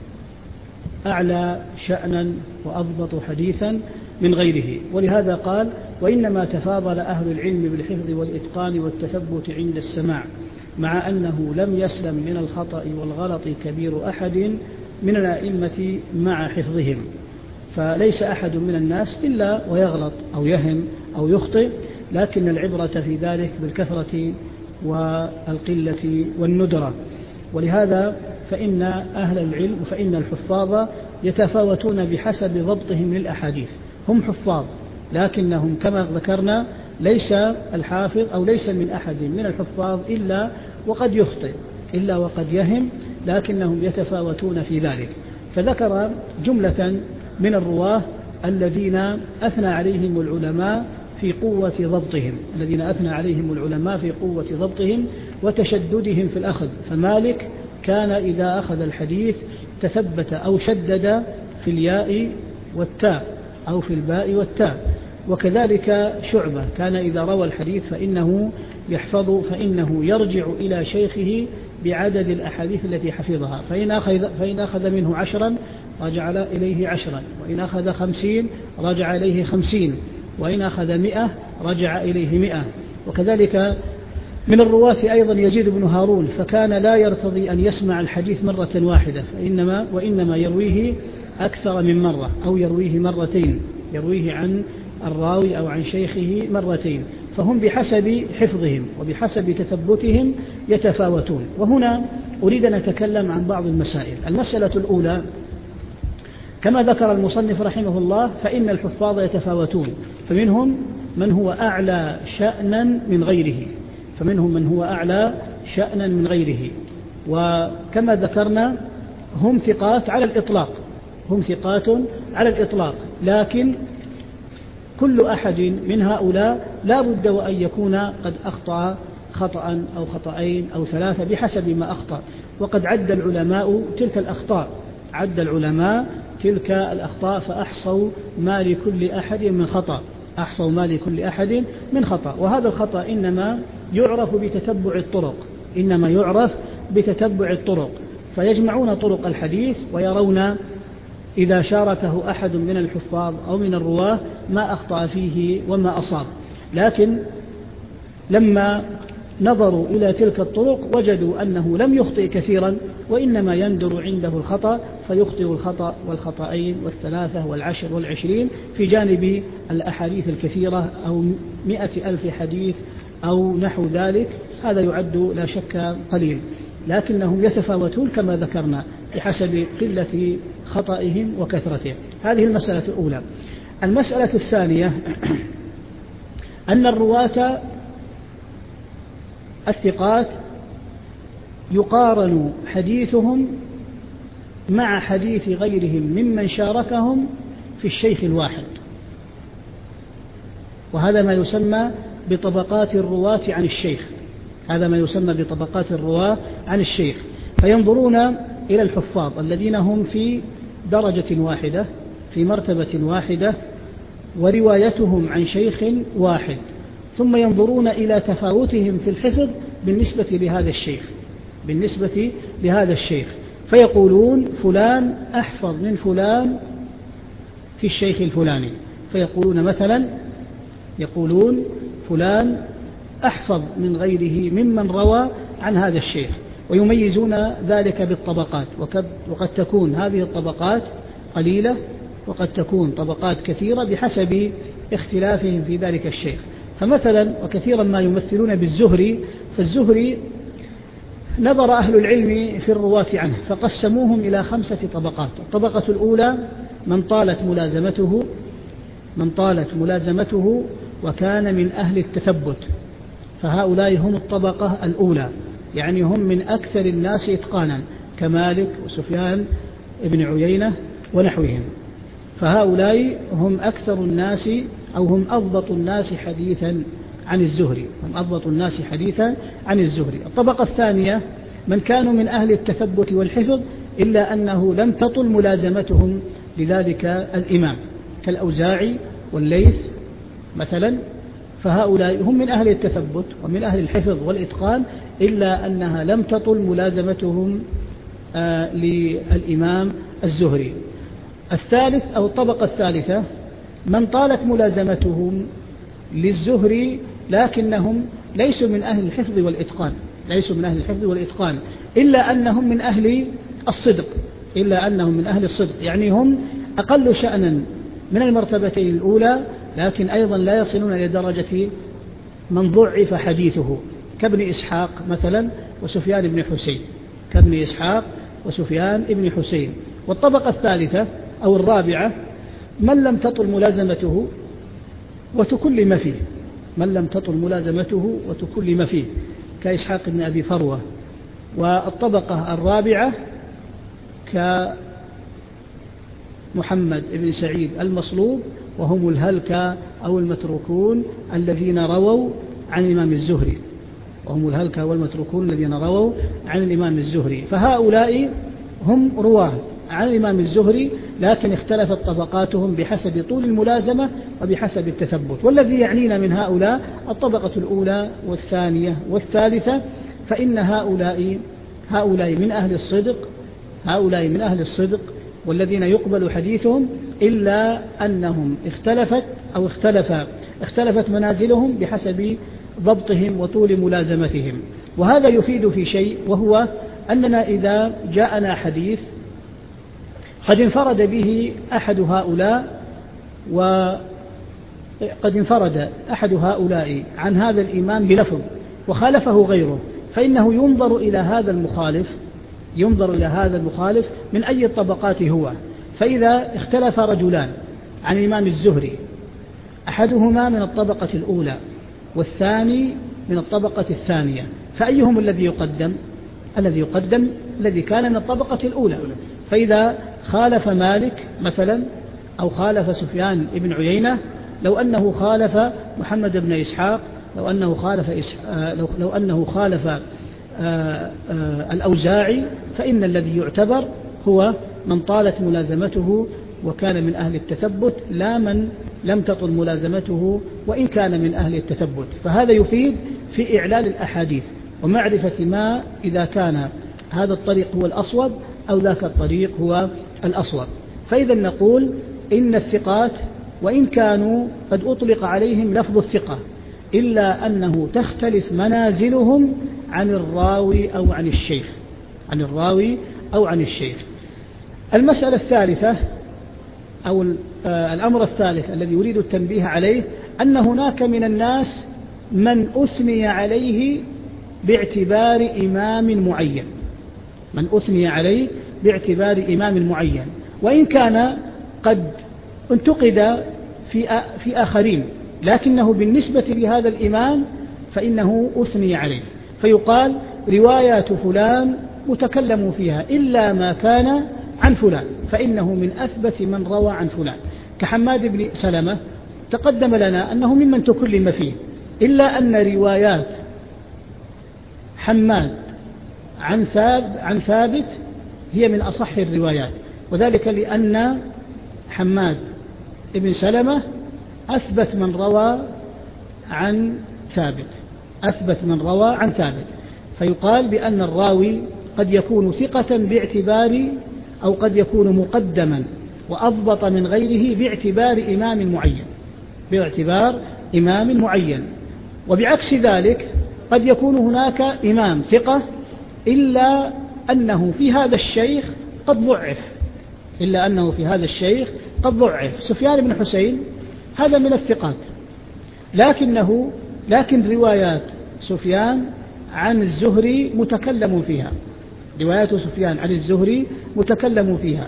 أعلى شأنا وأضبط حديثا من غيره. ولهذا قال وإنما تفاضل أهل العلم بالحفظ والإتقان والتثبت عند السماع مع أنه لم يسلم من الخطأ والغلط كبير أحد من الأئمة مع حفظهم فليس أحد من الناس إلا ويغلط أو يهم أو يخطئ لكن العبرة في ذلك بالكثرة والقلة والندرة. ولهذا فإن أهل العلم فإن الحفاظ يتفاوتون بحسب ضبطهم للأحاديث هم حفاظ لكنهم كما ذكرنا ليس الحافظ أو ليس من أحد من الحفاظ إلا وقد يخطئ إلا وقد يهم لكنهم يتفاوتون في ذلك. فذكر جملة من الرواه الذين أثنى عليهم العلماء في قوة ضبطهم الذين أثنى عليهم العلماء في قوة ضبطهم وتشددهم في الأخذ. فمالك كان إذا أخذ الحديث تثبت أو شدد في الياء والتاء أو في الباء والتاء. وكذلك شعبة كان إذا روى الحديث فإنه يحفظ فإنه يرجع إلى شيخه بعدد الأحاديث التي حفظها فإن أخذ, فإن أخذ منه عشرا رجع إليه عشرا وإن أخذ خمسين رجع إليه خمسين وإن أخذ مئة رجع إليه مئة. وكذلك من الرواة أيضا يزيد بن هارون فكان لا يرتضي أن يسمع الحديث مرة واحدة فإنما وإنما يرويه أكثر من مرة أو يرويه مرتين يرويه عن الراوي أو عن شيخه مرتين فهم بحسب حفظهم وبحسب تثبتهم يتفاوتون. وهنا أريد أن أتكلم عن بعض المسائل. المسألة الأولى كما ذكر المصنف رحمه الله فإن الحفاظ يتفاوتون فمنهم من هو أعلى شأنا من غيره فمنهم من هو أعلى شأنا من غيره وكما ذكرنا هم ثقات على الإطلاق هم ثقات على الإطلاق، لكن كل أحد من هؤلاء لا بد وأن يكون قد أخطأ خطأ أو خطأين أو ثلاثة بحسب ما أخطأ. وقد عد العلماء تلك الأخطاء عد العلماء تلك الأخطاء فأحصوا ما لكل أحد من خطأ أحصوا ما لكل أحد من خطأ. وهذا الخطأ إنما يعرف بتتبع الطرق إنما يعرف بتتبع الطرق فيجمعون طرق الحديث ويرون إذا شاركه أحد من الحفاظ أو من الرواة ما أخطأ فيه وما أصاب. لكن لما نظروا إلى تلك الطرق وجدوا أنه لم يخطئ كثيرا، وإنما يندر عنده الخطأ فيخطئ الخطأ والخطأين والثلاثة والعشر والعشرين في جانب الأحاديث الكثيرة أو مئة ألف حديث أو نحو ذلك. هذا يعد لا شك قليل، لكنهم يتفاوتون كما ذكرنا بحسب قلة خطئهم وكثرتهم. هذه المسألة الأولى. المسألة الثانية أن الرواة الثقات يقارن حديثهم مع حديث غيرهم ممن شاركهم في الشيخ الواحد، وهذا ما يسمى بطبقات الرواة عن الشيخ هذا ما يسمى بطبقات الرواة عن الشيخ. فينظرون إلى الحفاظ الذين هم في درجة واحدة في مرتبة واحدة وروايتهم عن شيخ واحد، ثم ينظرون إلى تفاوتهم في الحفظ بالنسبة لهذا الشيخ بالنسبة لهذا الشيخ فيقولون فلان أحفظ من فلان في الشيخ الفلاني. فيقولون مثلا يقولون فلان أحفظ من غيره ممن روى عن هذا الشيخ، ويميزون ذلك بالطبقات. وقد, وقد تكون هذه الطبقات قليلة وقد تكون طبقات كثيرة بحسب اختلافهم في ذلك الشيخ. فمثلا وكثيرا ما يمثلون بالزهري، فالزهري نظر أهل العلم في الرواة عنه فقسموهم إلى خمسة طبقات. الطبقة الأولى من طالت ملازمته من طالت ملازمته وكان من أهل التثبت، فهؤلاء هم الطبقة الأولى، يعني هم من أكثر الناس إتقانا كمالك وسفيان ابن عيينة ونحوهم، فهؤلاء هم أكثر الناس أو هم أضبط الناس حديثا عن الزهري هم أضبط الناس حديثا عن الزهري. الطبقة الثانية من كانوا من أهل التثبت والحفظ إلا أنه لم تطل ملازمتهم لذلك الإمام كالأوزاعي والليث مثلا، فهؤلاء هم من أهل التثبت ومن أهل الحفظ والإتقان إلا أنها لم تطل ملازمتهم آه للإمام الزهري. الثالث أو الطبقة الثالثة من طالت ملازمتهم للزهري لكنهم ليسوا من أهل الحفظ والإتقان ليسوا من أهل الحفظ والإتقان إلا أنهم من أهل الصدق إلا أنهم من أهل الصدق يعني هم أقل شأنا من المرتبتين الأولى، لكن أيضا لا يصلون إلى درجة من ضعف حديثه كابن إسحاق مثلا وسفيان بن حسين كابن إسحاق وسفيان بن حسين. والطبقة الثالثة أو الرابعة من لم تطل ملازمته وتكلم فيه من لم تطل ملازمته وتكلم فيه كإسحاق بن أبي فروة. والطبقة الرابعة كمحمد بن سعيد المصلوب وهم الهلكة أو المتروكون الذين رووا عن الإمام الزهري وهم الهلكة والمتروكون الذين رووا عن الإمام الزهري. فهؤلاء هم رواه عن الإمام الزهري، لكن اختلفت طبقاتهم بحسب طول الملازمة وبحسب التثبت. والذي يعنينا من هؤلاء الطبقة الأولى والثانية والثالثة، فإن هؤلاء هؤلاء من أهل الصدق هؤلاء من أهل الصدق والذين يقبل حديثهم، إلا أنهم اختلفت أو اختلف اختلفت منازلهم بحسب ضبطهم وطول ملازمتهم. وهذا يفيد في شيء، وهو أننا إذا جاءنا حديث قد انفرد به أحد هؤلاء وقد انفرد أحد هؤلاء عن هذا الإمام بلفظ وخالفه غيره، فإنه ينظر إلى هذا المخالف ينظر إلى هذا المخالف من أي الطبقات هو. فإذا اختلف رجلان عن الإمام الزهري، أحدهما من الطبقة الأولى والثاني من الطبقة الثانية، فأيهم الذي يقدم؟ الذي يقدم الذي كان من الطبقة الأولى. فإذا خالف مالك مثلا أو خالف سفيان بن عيينة، لو أنه خالف محمد بن إسحاق، لو أنه خالف إسحاق لو, لو أنه خالف آآ آآ الأوزاعي، فإن الذي يعتبر هو من طالت ملازمته وكان من أهل التثبت، لا من لم تطل ملازمته وإن كان من أهل التثبت. فهذا يفيد في إعلال الأحاديث ومعرفة ما إذا كان هذا الطريق هو الأصوب أو ذاك الطريق هو الأصوب. فإذا نقول إن الثقات وإن كانوا قد أطلق عليهم لفظ الثقة إلا أنه تختلف منازلهم عن الراوي أو عن الشيخ عن الراوي أو عن الشيخ. المسألة الثالثة أو الأمر الثالث الذي يريد التنبيه عليه أن هناك من الناس من أثني عليه باعتبار إمام معين من أثني عليه باعتبار إمام معين وإن كان قد انتقد في في آخرين، لكنه بالنسبة لهذا الإمام فإنه أثني عليه، فيقال روايات فلان متكلم فيها إلا ما كان عن فلان فإنه من أثبت من روى عن فلان، كحماد بن سلمة تقدم لنا أنه ممن تكلم فيه، إلا أن روايات حماد عن ثابت, عن ثابت هي من أصح الروايات، وذلك لأن حماد بن سلمة أثبت من روى عن ثابت أثبت من روى عن ثابت فيقال بأن الراوي قد يكون ثقة باعتبار أو قد يكون مقدما وأضبط من غيره باعتبار إمام معين باعتبار إمام معين وبعكس ذلك قد يكون هناك إمام ثقة إلا أنه في هذا الشيخ قد ضعف إلا أنه في هذا الشيخ قد ضعف. سفيان بن حسين هذا من الثقات، لكنه لكن روايات سفيان عن الزهري متكلم فيها روايات سفيان عن الزهري متكلم فيها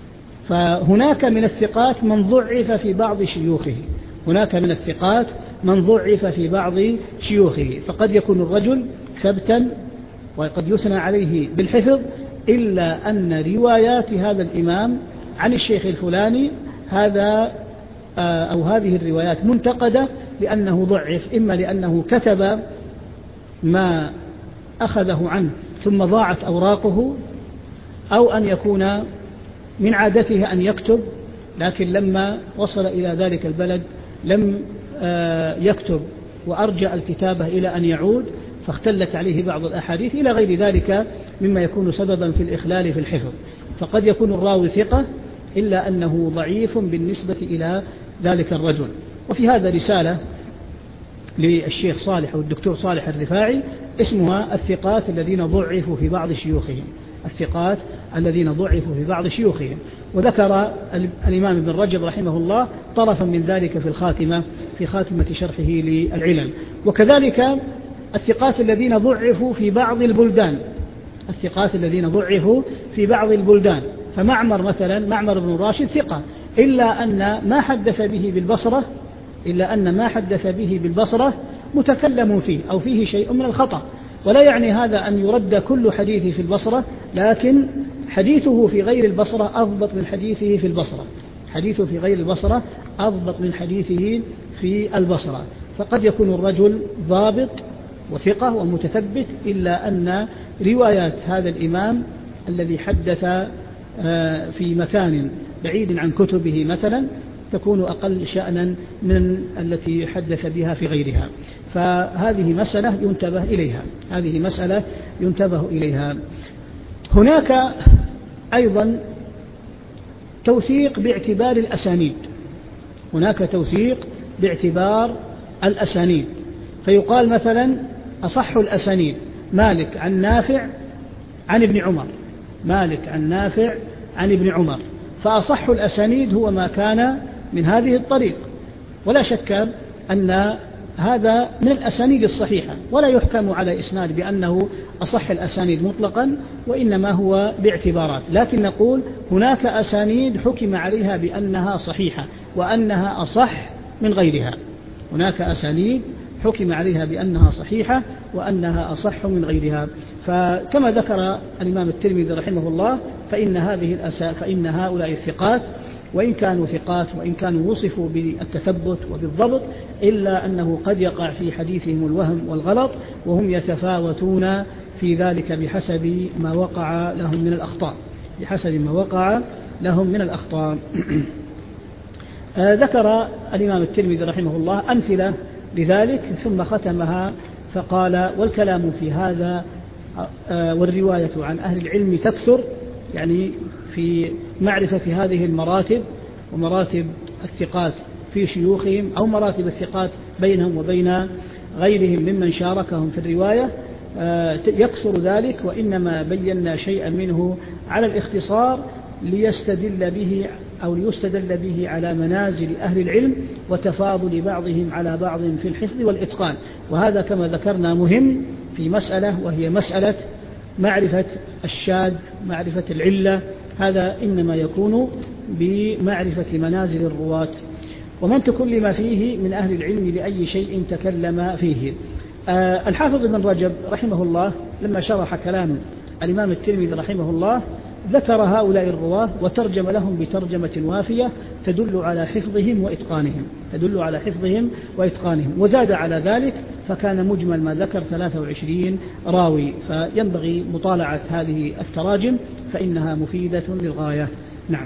فهناك من الثقات من ضعف في بعض شيوخه هناك من الثقات من ضعف في بعض شيوخه فقد يكون الرجل ثبتا وقد يثنى عليه بالحفظ إلا أن روايات هذا الإمام عن الشيخ الفلاني هذا أو هذه الروايات منتقدة لأنه ضعف، إما لأنه كتب ما أخذه عنه ثم ضاعت أوراقه، أو أن يكون من عادته أن يكتب لكن لما وصل إلى ذلك البلد لم يكتب وأرجع الكتابة إلى أن يعود فاختلت عليه بعض الأحاديث إلى غير ذلك مما يكون سببا في الإخلال في الحفظ. فقد يكون الراوي ثقة إلا أنه ضعيف بالنسبة إلى ذلك الرجل. وفي هذا رسالة للشيخ صالح والدكتور صالح الرفاعي اسمها الثقات الذين ضعفوا في بعض شيوخهم الثقات الذين ضعفوا في بعض شيوخهم وذكر الإمام ابن رجب رحمه الله طرفا من ذلك في الخاتمة في خاتمة شرحه للعلل. وكذلك الثقات الذين ضعفوا في بعض البلدان الثقات الذين ضعفوا في بعض البلدان فمعمر مثلا معمر بن راشد ثقة إلا أن ما حدث به بالبصرة إلا أن ما حدث به بالبصرة متكلم فيه أو فيه شيء من الخطأ، ولا يعني هذا أن يرد كل حديثه في البصرة، لكن حديثه في غير البصرة أضبط من حديثه في البصرة حديثه في غير البصرة أضبط من حديثه في البصرة. فقد يكون الرجل ضابط وثقة ومتثبت إلا أن روايات هذا الإمام الذي حدث في مكان بعيد عن كتبه مثلا تكون أقل شأنا من التي حدث بها في غيرها. فهذه مسألة ينتبه إليها هذه مسألة ينتبه إليها. هناك أيضا توثيق باعتبار الأسانيد هناك توثيق باعتبار الأسانيد فيقال مثلا أصح الأسانيد مالك عن نافع عن ابن عمر مالك عن نافع عن ابن عمر فأصح الأسانيد هو ما كان من هذه الطريق، ولا شك أن هذا من الأسانيد الصحيحة ولا يحكم على إسناد بأنه أصح الأسانيد مطلقا وإنما هو باعتبارات، لكن نقول هناك أسانيد حكم عليها بأنها صحيحة وأنها أصح من غيرها هناك أسانيد حكم عليها بأنها صحيحة وأنها أصح من غيرها. فكما ذكر الإمام الترمذي رحمه الله فإن هذه الأسا فإن هؤلاء الثقات وإن كانوا ثقات وإن كانوا وصفوا بالتثبت وبالضبط، إلا أنه قد يقع في حديثهم الوهم والغلط، وهم يتفاوتون في ذلك بحسب ما وقع لهم من الأخطاء بحسب ما وقع لهم من الأخطاء. ذكر الإمام الترمذي رحمه الله أمثلة لذلك ثم ختمها فقال: والكلام في هذا والرواية عن أهل العلم تكثر، يعني في معرفة هذه المراتب ومراتب الثقات في شيوخهم أو مراتب الثقات بينهم وبين غيرهم ممن شاركهم في الرواية، يكثر ذلك، وإنما بينا شيئا منه على الاختصار ليستدل به أو ليستدل به على منازل أهل العلم وتفاضل بعضهم على بعض في الحفظ والإتقان. وهذا كما ذكرنا مهم في مسألة، وهي مسألة معرفة الشاذ، معرفة العلة. هذا إنما يكون بمعرفة منازل الرواة، ومن تكلم فيه من أهل العلم لأي شيء تكلم فيه. آه الحافظ ابن رجب رحمه الله لما شرح كلام الإمام الترمذي رحمه الله ذكر هؤلاء الرواة وترجم لهم بترجمة وافية تدل على حفظهم وإتقانهم تدل على حفظهم وإتقانهم وزاد على ذلك، فكان مجمل ما ذكر ثلاثة وعشرين راوي. فينبغي مطالعة هذه التراجم فإنها مفيدة للغاية. نعم.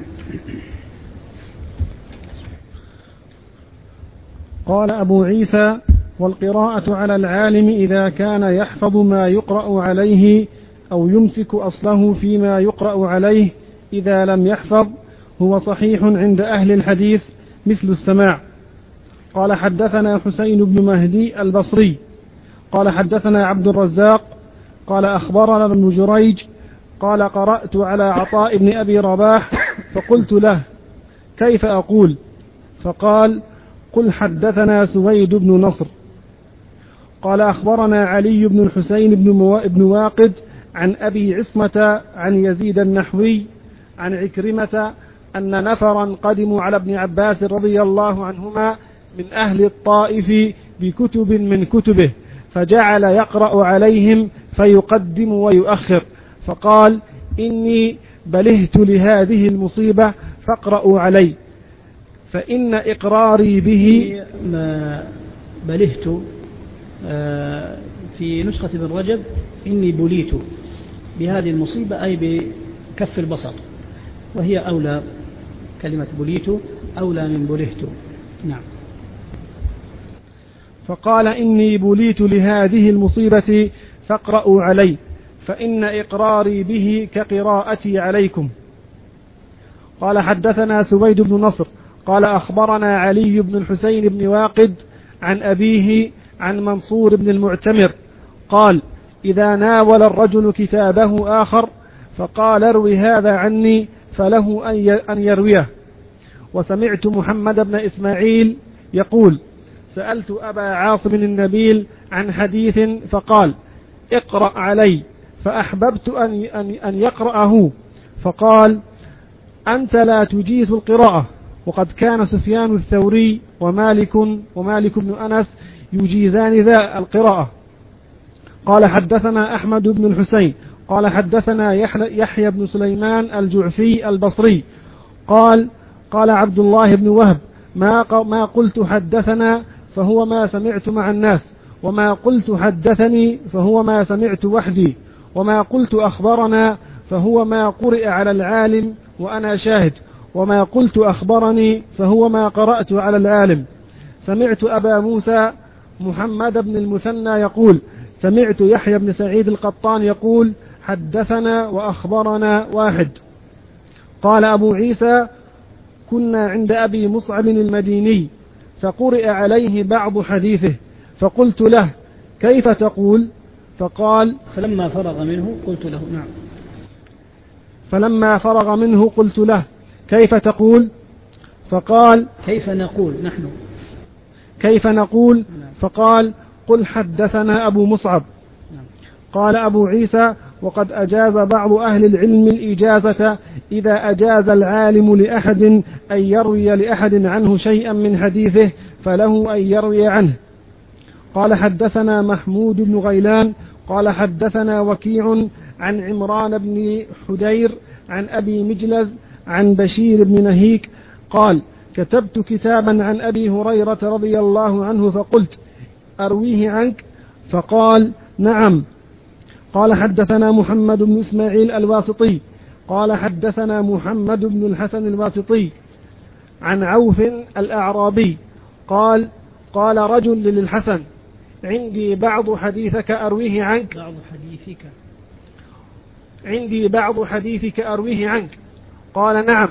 قال أبو عيسى: والقراءة على العالم إذا كان يحفظ ما يقرأ عليه أو يمسك أصله فيما يقرأ عليه إذا لم يحفظ هو صحيح عند أهل الحديث مثل السماع. قال: حدثنا حسين بن مهدي البصري قال: حدثنا عبد الرزاق قال: أخبرنا ابن جريج قال: قرأت على عطاء بن أبي رباح فقلت له: كيف أقول؟ فقال: قل حدثنا سويد بن نصر. قال: أخبرنا علي بن الحسين بن واقد عن أبي عصمة عن يزيد النحوي عن عكرمة أن نفرا قدموا على ابن عباس رضي الله عنهما من أهل الطائف بكتب من كتبه، فجعل يقرأ عليهم فيقدم ويؤخر، فقال: إني بلهت لهذه المصيبة فاقرأوا علي، فإن إقراري به. ما بلهت في نسخة ابن رجب إني بليت بهذه المصيبة، أي بكف البسط، وهي أولى، كلمة بليت أولى من بلهت. نعم. فقال: إني بليت لهذه المصيبة فاقرأوا علي، فإن إقراري به كقراءتي عليكم. قال: حدثنا سويد بن نصر قال: أخبرنا علي بن الحسين بن واقد عن أبيه عن منصور بن المعتمر قال: إذا ناول الرجل كتابه آخر فقال: اروي هذا عني، فله أن يرويه. وسمعت محمد بن إسماعيل يقول: سألت أبا عاصم النبيل عن حديث فقال: اقرأ علي، فأحببت أن أن يقرأه، فقال: أنت لا تجيز القراءة. وقد كان سفيان الثوري ومالك ومالك بن أنس يجيزان ذا القراءة. قال: حدثنا أحمد بن الحسين قال: حدثنا يحيى بن سليمان الجعفي البصري قال: قال عبد الله بن وهب: ما ما قلت حدثنا فهو ما سمعت مع الناس، وما قلت حدثني فهو ما سمعت وحدي، وما قلت أخبرنا فهو ما قرئ على العالم وأنا شاهد، وما قلت أخبرني فهو ما قرأت على العالم. سمعت أبا موسى محمد بن المثنى يقول: سمعت يحيى بن سعيد القطان يقول: حدثنا وأخبرنا واحد. قال أبو عيسى: كنا عند أبي مصعب المديني فقرئ عليه بعض حديثه، فقلت له: كيف تقول؟ فقال: فلما فرغ منه قلت له. نعم. فلما فرغ منه قلت له: كيف تقول؟ فقال: كيف نقول نحن كيف نقول؟ فقال: قل حدثنا أبو مصعب. قال أبو عيسى: وقد أجاز بعض أهل العلم الإجازة إذا أجاز العالم لأحد أن يروي لأحد عنه شيئا من حديثه فله أن يروي عنه. قال: حدثنا محمود بن غيلان قال: حدثنا وكيع عن عمران بن حدير عن أبي مجلز عن بشير بن نهيك قال: كتبت كتابا عن أبي هريرة رضي الله عنه فقلت: أرويه عنك؟ فقال: نعم. قال: حدثنا محمد بن إسماعيل الواسطي قال: حدثنا محمد بن الحسن الواسطي عن عوف الأعرابي قال: قال رجل للحسن: عندي بعض حديثك أرويه عنك بعض حديثك عندي بعض حديثك أرويه عنك. قال: نعم.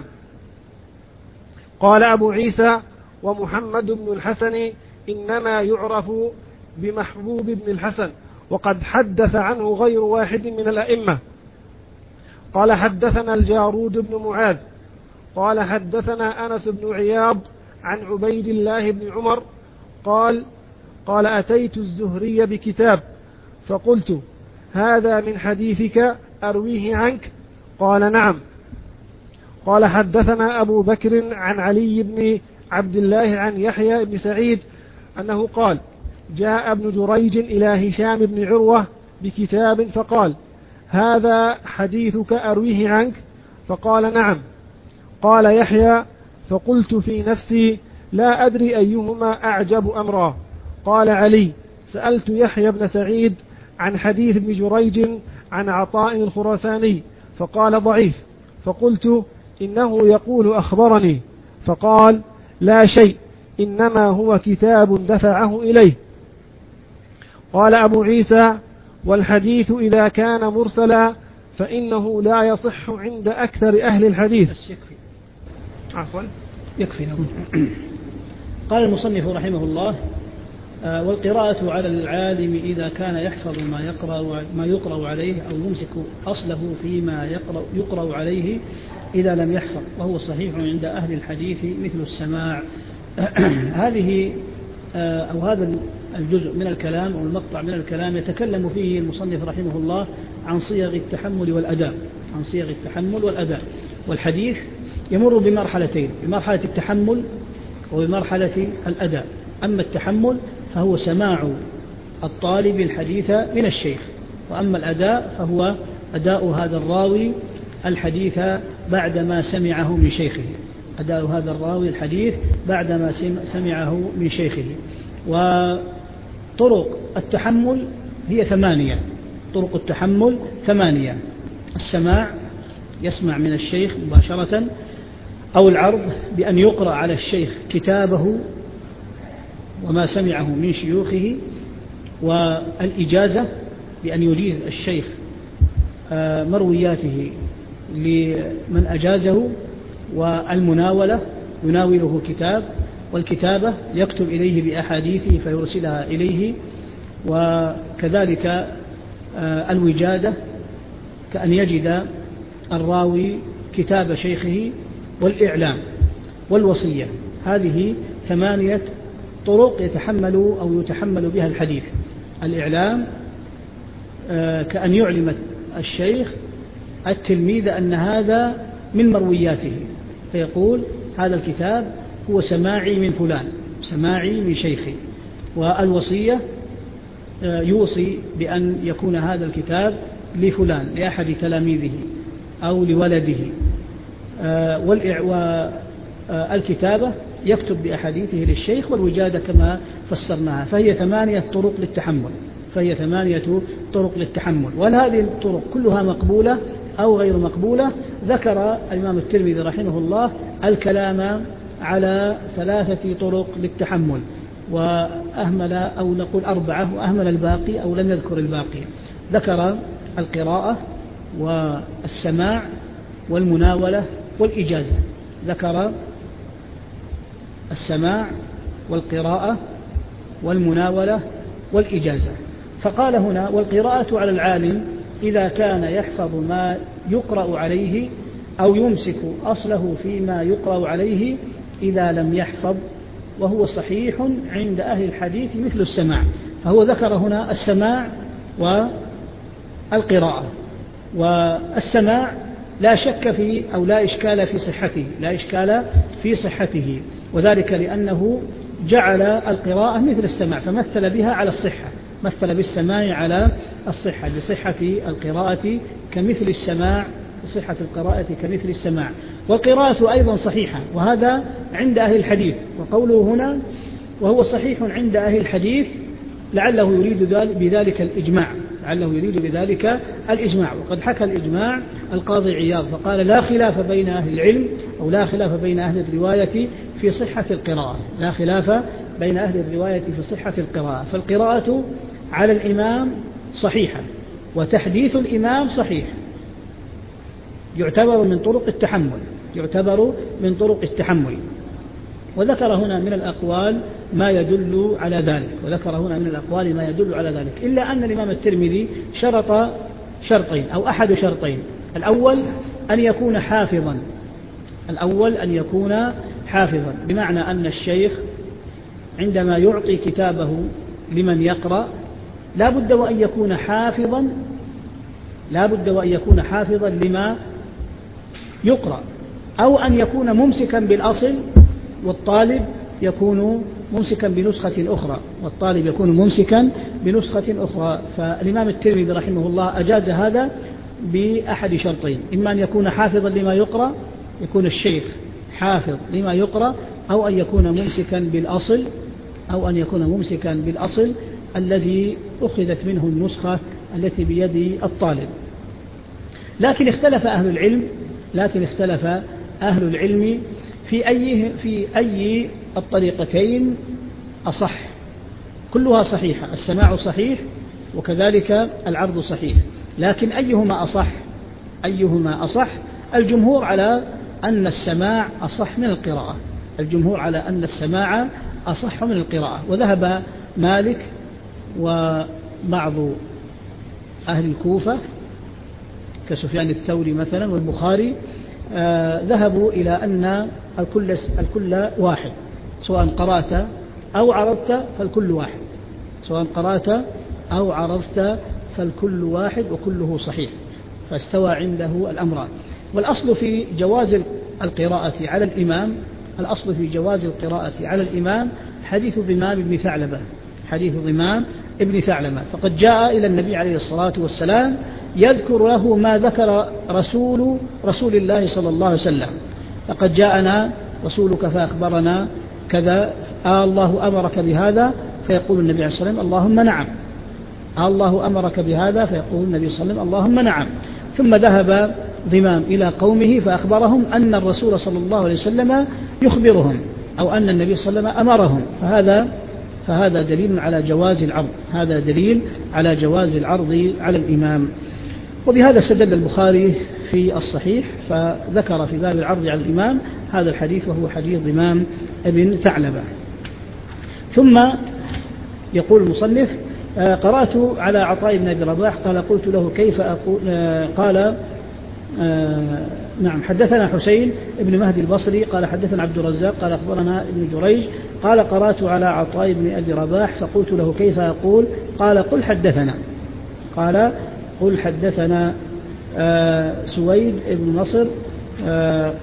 قال أبو عيسى: ومحمد بن الحسن إنما يعرف بمحبوب بن الحسن، وقد حدث عنه غير واحد من الأئمة. قال: حدثنا الجارود بن معاذ قال: حدثنا أنس بن عياض عن عبيد الله بن عمر قال: قال أتيت الزهري بكتاب فقلت: هذا من حديثك أرويه عنك؟ قال: نعم. قال: حدثنا أبو بكر عن علي بن عبد الله عن يحيى بن سعيد أنه قال: جاء ابن جريج إلى هشام بن عروة بكتاب فقال: هذا حديثك أرويه عنك؟ فقال: نعم. قال يحيى: فقلت في نفسي: لا أدري أيهما أعجب أمرا. قال علي: سألت يحيى بن سعيد عن حديث ابن جريج عن عطاء الخراساني فقال: ضعيف. فقلت: إنه يقول أخبرني. فقال: لا شيء، إنما هو كتاب دفعه إليه. قال أبو عيسى: والحديث إذا كان مرسلا فإنه لا يصح عند أكثر أهل الحديث. يكفي. عفوا يكفي. قال المصنف رحمه الله: آه والقراءة على العالم إذا كان يحفظ ما يقرأ ما يقرأ عليه أو يمسك أصله فيما يقرأ يقرأ عليه إذا لم يحفظ، وهو صحيح عند أهل الحديث مثل السماع. هذه آه أو هذا الجزء من الكلام أو المقطع من الكلام يتكلم فيه المصنف رحمه الله عن صيغ التحمل والأداء عن صيغ التحمل والأداء. والحديث يمر بمرحلتين: بمرحلة التحمل وبمرحلة الأداء. أما التحمل فهو سماع الطالب الحديث من الشيخ، وأما الأداء فهو أداء هذا الراوي الحديث بعدما سمعه من شيخه أداء هذا الراوي الحديث بعدما سمعه من شيخه. وطرق التحمل هي ثمانية طرق التحمل ثمانية: السماع، يسمع من الشيخ مباشرة، أو العرض بأن يقرأ على الشيخ كتابه وما سمعه من شيوخه، والإجازة بأن يجيز الشيخ مروياته لمن أجازه، والمناولة يناوله كتاب، والكتابة يكتب إليه بأحاديثه فيرسلها إليه، وكذلك الوجادة كأن يجد الراوي كتاب شيخه، والإعلام والوصية. هذه ثمانية طرق يتحمل أو يتحمل بها الحديث. الإعلام كأن يعلم الشيخ التلميذ أن هذا من مروياته، فيقول: هذا الكتاب هو سماعي من فلان، سماعي من شيخي. والوصية يوصي بأن يكون هذا الكتاب لفلان، لأحد تلاميذه أو لولده. والكتابة يكتب بأحاديثه للشيخ، والوجادة كما فسرناها. فهي ثمانية طرق للتحمل فهي ثمانية طرق للتحمل وهل هذه الطرق كلها مقبولة أو غير مقبولة؟ ذكر الإمام الترمذي رحمه الله الكلام على ثلاثة طرق للتحمل، وأهمل أو نقول أربعة وأهمل الباقي أو لم يذكر الباقي. ذكر القراءة والسماع والمناولة والإجازة. ذكر السماع والقراءة والمناولة والإجازة. فقال هنا: والقراءة على العالم إذا كان يحفظ ما يقرأ عليه أو يمسك أصله فيما يقرأ عليه إذا لم يحفظ، وهو صحيح عند أهل الحديث مثل السماع. فهو ذكر هنا السماع والقراءة. والسماع لا شك في أو لا إشكال في صحته لا إشكال في صحته وذلك لأنه جعل القراءة مثل السماع، فمثل بها على الصحة، مثل بالسماع على الصحة، بصحة القراءة كمثل السماع صحة القراءة كمثل السماع. والقراءة أيضا صحيحة، وهذا عند أهل الحديث، وقوله هنا وهو صحيح عند أهل الحديث لعله يريد بذلك الإجماع، لعله يريد بذلك الإجماع. وقد حكى الإجماع القاضي عياض فقال لا خلاف بين أهل العلم أو لا خلاف بين أهل الرواية في صحة القراءة، لا خلاف بين أهل الرواية في صحة القراءة. فالقراءة على الإمام صحيحة، وتحديث الإمام صحيح، يعتبر من طرق التحمل، يعتبر من طرق التحمل. وذكر هنا من الأقوال ما يدل على ذلك، وذكر هنا من الأقوال ما يدل على ذلك، إلا أن الإمام الترمذي شرط شرطين أو أحد شرطين. الأول أن يكون حافظا، الأول أن يكون حافظا، بمعنى أن الشيخ عندما يعطي كتابه لمن يقرأ لا بد وأن يكون حافظا، لا بد وأن يكون حافظا لما يقرأ، أو أن يكون ممسكا بالأصل والطالب يكون ممسكا بنسخة أخرى، والطالب يكون ممسكا بنسخة أخرى. فالإمام الترمذي رحمه الله أجاز هذا بأحد شرطين، إما أن يكون حافظا لما يقرأ، يكون الشيخ حافظ لما يقرأ، أو أن يكون ممسكا بالأصل، أو أن يكون ممسكا بالأصل الذي أخذت منه النسخة التي بيد الطالب. لكن اختلف أهل العلم لكن اختلف أهل العلم في أي في أي الطريقتين أصح. كلها صحيحة، السماع صحيح وكذلك العرض صحيح، لكن أيهما أصح أيهما أصح الجمهور على أن السماع أصح من القراءة، الجمهور على أن السماع أصح من القراءة. وذهب مالك وبعض أهل الكوفة كسفيان الثوري مثلا والبخاري آه ذهبوا إلى أن الكل, الكل واحد، سواء قرأت أو عرضت فالكل واحد، سواء قرأت أو عرضت فالكل واحد وكله صحيح، فاستوى عنده الأمران. والأصل في جواز القراءة على الإمام الأصل في جواز القراءة على الإمام حديث ضمام بن ثعلبة حديث ضمام ابن ثعلبة فقد جاء إلى النبي عليه الصلاة والسلام يذكر له ما ذكر رسول رسول الله صلى الله عليه وسلم. لقد جاءنا رسولك فأخبرنا كذا، آه الله أمرك بهذا، فيقول النبي عليه الصلاة والسلام اللهم نعم. آه الله أمرك بهذا، فيقول النبي صلى الله عليه وسلم اللهم نعم. ثم ذهب ضمام إلى قومه فأخبرهم أن الرسول صلى الله عليه وسلم يخبرهم، أو أن النبي صلى الله عليه وسلم أمرهم، فهذا فهذا دليل على جواز العرض هذا دليل على جواز العرض على الإمام. وبهذا استدل البخاري في الصحيح فذكر في باب العرض على الإمام هذا الحديث، وهو حديث ضمام ابن ثعلبة. ثم يقول المصنف قرأت على عطاء بن أبي رباح قال قلت له كيف أقول قال آه نعم حدثنا حسين بن مهدي البصري قال حدثنا عبد الرزاق قال أخبرنا ابن جريج قال قرأت على عطاء بن أبي رباح فقلت له كيف أقول قال قل حدثنا قال قل حدثنا آه سويد بن نصر آه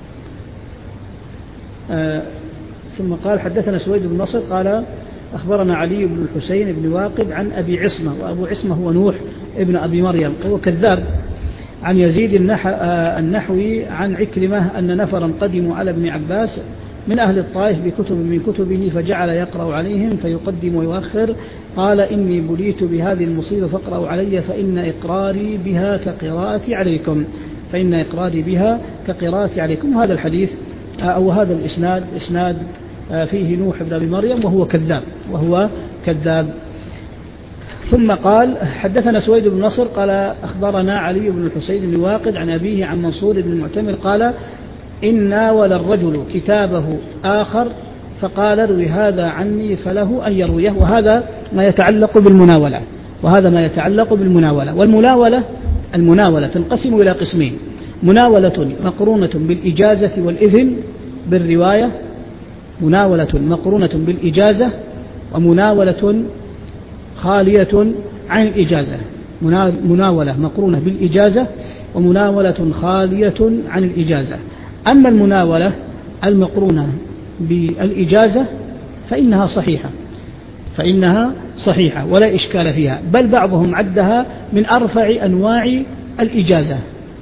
آه ثم قال حدثنا سويد بن نصر قال أخبرنا علي بن الحسين بن واقد عن أبي عصمة، وأبو عصمة هو نوح ابن أبي مريم هو كذاب، عن يزيد النحوي عن عكرمة أن نفرا قدموا على ابن عباس من أهل الطائف بكتب من كتبه فجعل يقرأ عليهم فيقدم ويؤخر قال إني بليت بهذه المصيبة فاقرأوا علي فإن إقراري بها كقراءتي عليكم فإن إقراري بها كقراءتي عليكم. هذا الحديث أو هذا الإسناد إسناد فيه نوح بن أبي مريم وهو كذاب وهو كذاب. ثم قال حدثنا سويد بن نصر قال أخبرنا علي بن الحسين بن واقد عن أبيه عن منصور بن المعتمر قال إن ناول الرجل كتابه آخر فقال روي هذا عني فله أن يرويه. وهذا ما يتعلق بالمناولة وهذا ما يتعلق بالمناولة والمناولة المناولة تنقسم إلى قسمين: مناولة مقرونة بالإجازة والإذن بالرواية، مناولة مقرونة بالإجازة، ومناولة خالية عن الإجازة. مناولة مقرونة بالإجازة ومناولة خالية عن الإجازة. أما المناولة المقرونة بالإجازة فإنها صحيحة فإنها صحيحة ولا إشكال فيها، بل بعضهم عدها من أرفع أنواع الإجازة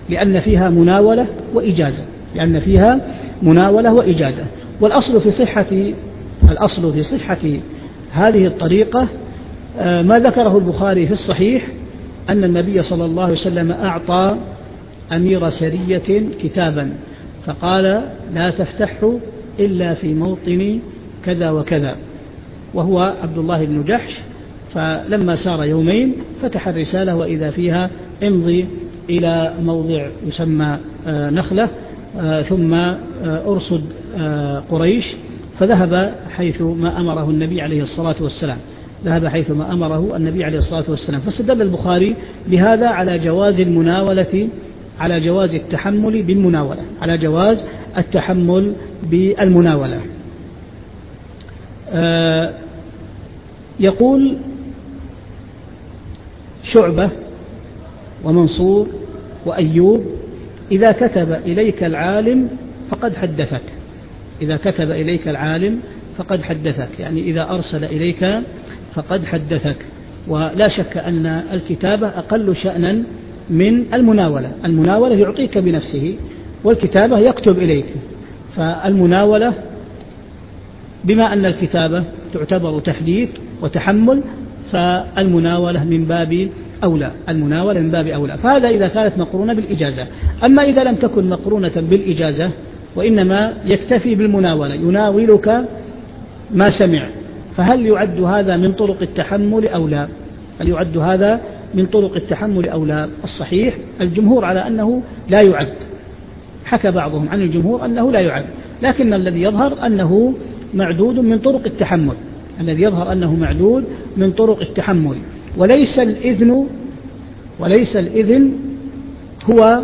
لأن فيها مناولة وإجازة لأن فيها مناولة وإجازة والأصل في صحة الأصل في صحة هذه الطريقة ما ذكره البخاري في الصحيح أن النبي صلى الله عليه وسلم أعطى أمير سرية كتابا فقال لا تفتحه إلا في موطن كذا وكذا وهو عبد الله بن جحش. فلما سار يومين فتح الرسالة وإذا فيها امضي إلى موضع يسمى نخلة ثم أرصد قريش فذهب حيث ما أمره النبي عليه الصلاة والسلام ذهب حيث ما أمره النبي عليه الصلاة والسلام. فاستدل البخاري بهذا على جواز المناولة على جواز التحمل بالمناولة على جواز التحمل بالمناولة. آه يقول شعبة ومنصور وأيوب إذا كتب إليك العالم فقد حدثك إذا كتب إليك العالم فقد حدثك يعني إذا أرسل إليك فقد حدثك. ولا شك أن الكتابة أقل شأنا من المناولة المناولة يعطيك بنفسه والكتابة يكتب إليك. فالمناولة بما أن الكتابة تعتبر تحديث وتحمل فالمناولة من باب أولى المناولة من باب أولى. فهذا إذا كانت مقرونة بالإجازة. أما إذا لم تكن مقرونة بالإجازة وإنما يكتفي بالمناولة يناولك ما سمع فهل يعد هذا من طرق التحمل أو لا هل يعد هذا من طرق التحمل أو لا؟ الصحيح الجمهور على أنه لا يعد. حكى بعضهم عن الجمهور أنه لا يعد لكن الذي يظهر أنه معدود من طرق التحمل الذي يظهر أنه معدود من طرق التحمل. وليس الإذن وليس الإذن هو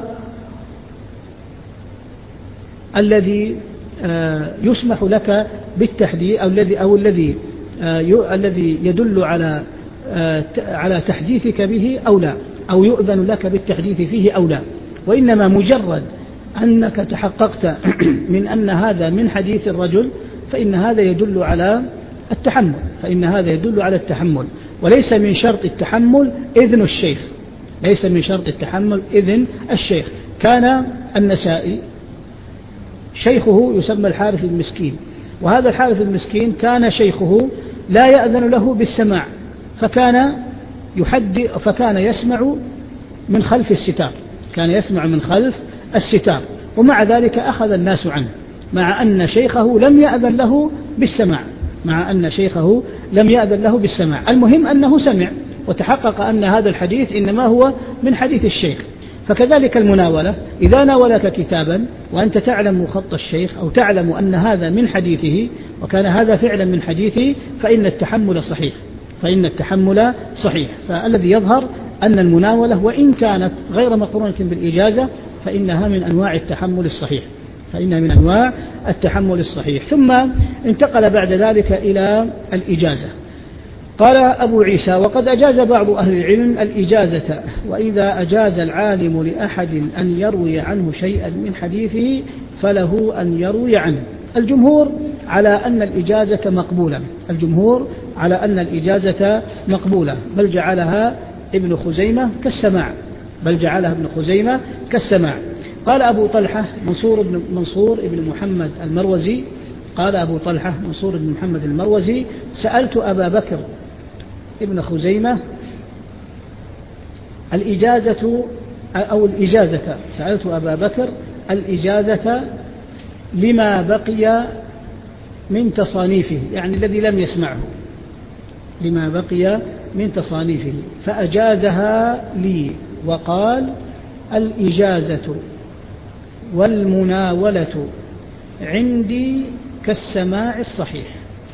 الذي يسمح لك بالتحديث أو الذي أو الذي الذي يدل على على تحديثك به أو لا أو يؤذن لك بالتحديث فيه أو لا وإنما مجرد أنك تحققت من أن هذا من حديث الرجل فإن هذا يدل على التحمل فإن هذا يدل على التحمل. وليس من شرط التحمل إذن الشيخ ليس من شرط التحمل إذن الشيخ. كان النسائي شيخه يسمى الحارث المسكين وهذا الحارث المسكين كان شيخه لا يأذن له بالسماع فكان يحدث فكان يسمع من خلف الستار كان يسمع من خلف الستار ومع ذلك أخذ الناس عنه مع أن شيخه لم يأذن له بالسماع مع أن شيخه لم يأذن له بالسماع. المهم أنه سمع وتحقق أن هذا الحديث إنما هو من حديث الشيخ. فكذلك المناولة إذا ناولك كتابا وأنت تعلم خط الشيخ أو تعلم أن هذا من حديثه وكان هذا فعلا من حديثه فإن التحمل صحيح فإن التحمل صحيح. فالذي يظهر أن المناولة وإن كانت غير مقرونة بالإجازة فإنها من أنواع التحمل الصحيح فإنها من أنواع التحمل الصحيح. ثم انتقل بعد ذلك إلى الإجازة. قال أبو عيسى وقد أجاز بعض أهل العلم الإجازة وإذا أجاز العالم لأحد أن يروي عنه شيئا من حديثه فله أن يروي عنه. الجمهور على أن الإجازة مقبولة الجمهور على أن الإجازة مقبولة بل جعلها ابن خزيمة كالسماع بل جعلها ابن خزيمة كالسماع. قال أبو طلحة منصور بن منصور ابن محمد المروزي قال أبو طلحة منصور بن محمد المروزي سألت أبا بكر ابن خزيمة الإجازة أو الإجازة سألت أبا بكر الإجازة لما بقي من تصانيفه يعني الذي لم يسمعه لما بقي من تصانيفه فأجازها لي وقال الإجازة والمناولة عندي كالسماع الصحيح.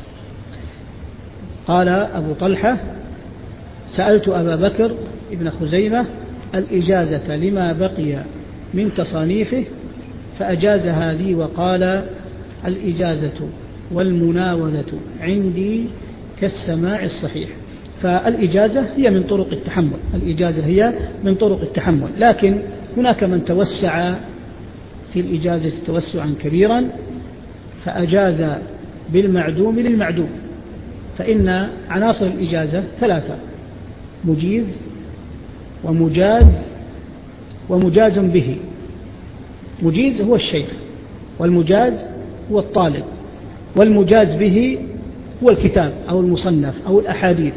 قال أبو طلحة سألت أبا بكر ابن خزيمة الإجازة لما بقي من تصانيفه فأجازها لي وقال الإجازة والمناولة عندي كالسماع الصحيح. فالإجازة هي من طرق التحمل الإجازة هي من طرق التحمل لكن هناك من توسع في الإجازة توسعا كبيرا فأجاز بالمعدوم للمعدوم. فإن عناصر الإجازة ثلاثة مجيز ومجاز ومجاز به. مجيز هو الشيخ، والمجاز هو الطالب، والمجاز به هو الكتاب أو المصنف أو الأحاديث.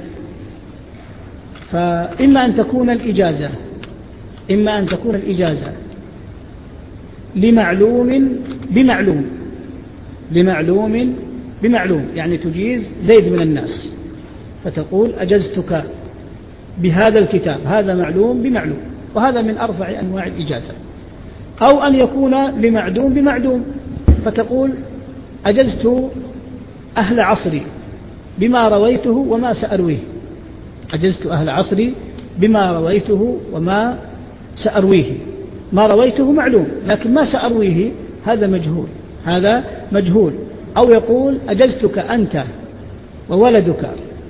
فإما أن تكون الإجازة إما أن تكون الإجازة لمعلوم بمعلوم لمعلوم بمعلوم، يعني تجيز زيد من الناس فتقول أجزتك بهذا الكتاب، هذا معلوم بمعلوم، وهذا من أرفع أنواع الإجازة. أو أن يكون لمعدوم بمعدوم فتقول أجزت أهل عصري بما رويته وما سأرويه، أجزت أهل عصري بما رويته وما سأرويه. ما رويته معلوم، لكن ما سأرويه هذا مجهول هذا مجهول. أو يقول أجزتك أنت وولدك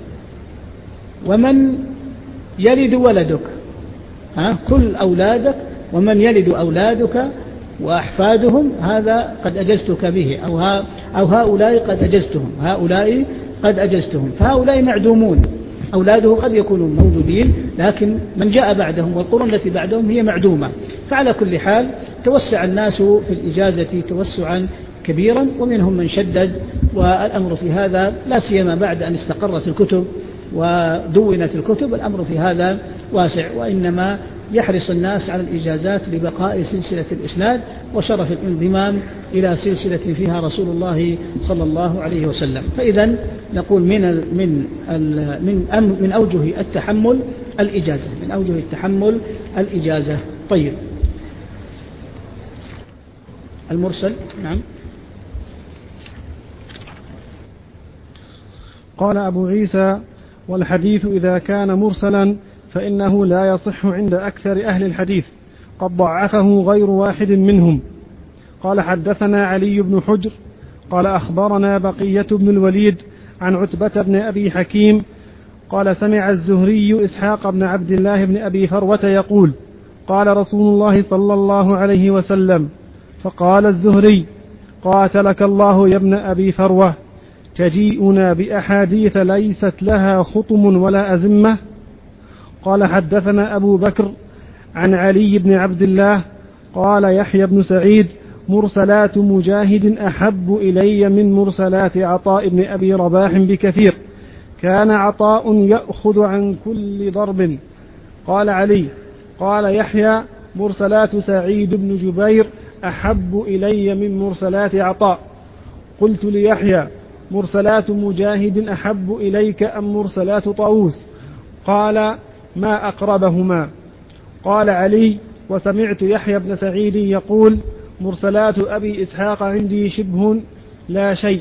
ومن يلد ولدك، ها كل أولادك ومن يلد أولادك وأحفادهم، هذا قد أجزتك به، أو, ها أو هؤلاء قد أجزتهم هؤلاء قد أجزتهم فهؤلاء معدومون، أولاده قد يكونوا موجودين لكن من جاء بعدهم والقرون التي بعدهم هي معدومة. فعلى كل حال توسع الناس في الإجازة توسعا كبيرا، ومنهم من شدد، والأمر في هذا لا سيما بعد أن استقرت الكتب ودونت الكتب الأمر في هذا واسع، وإنما يحرص الناس على الإجازات لبقاء سلسلة الإسناد وشرف الانضمام إلى سلسلة فيها رسول الله صلى الله عليه وسلم. فإذا نقول من من من من أوجه التحمل الإجازة من أوجه التحمل الإجازة. طيب، المرسل. نعم. قال أبو عيسى: والحديث إذا كان مرسلا فإنه لا يصح عند أكثر أهل الحديث، قد ضعفه غير واحد منهم. قال: حدثنا علي بن حجر قال أخبرنا بقية بن الوليد عن عتبة بن أبي حكيم قال: سمع الزهري إسحاق بن عبد الله بن أبي فروة يقول: قال رسول الله صلى الله عليه وسلم. فقال الزهري: قاتلك الله يا ابن أبي فروة، تجيئنا بأحاديث ليست لها خطم ولا أزمة. قال: حدثنا أبو بكر عن علي بن عبد الله قال: يحيى بن سعيد: مرسلات مجاهد أحب إلي من مرسلات عطاء بن أبي رباح بكثير، كان عطاء يأخذ عن كل ضرب. قال علي: قال يحيى: مرسلات سعيد بن جبير أحب إلي من مرسلات عطاء. قلت ليحيى: مرسلات مجاهد أحب إليك أم مرسلات طاووس؟ قال: ما أقربهما. قال علي: وسمعت يحيى بن سعيد يقول: مرسلات أبي إسحاق عندي شبه لا شيء،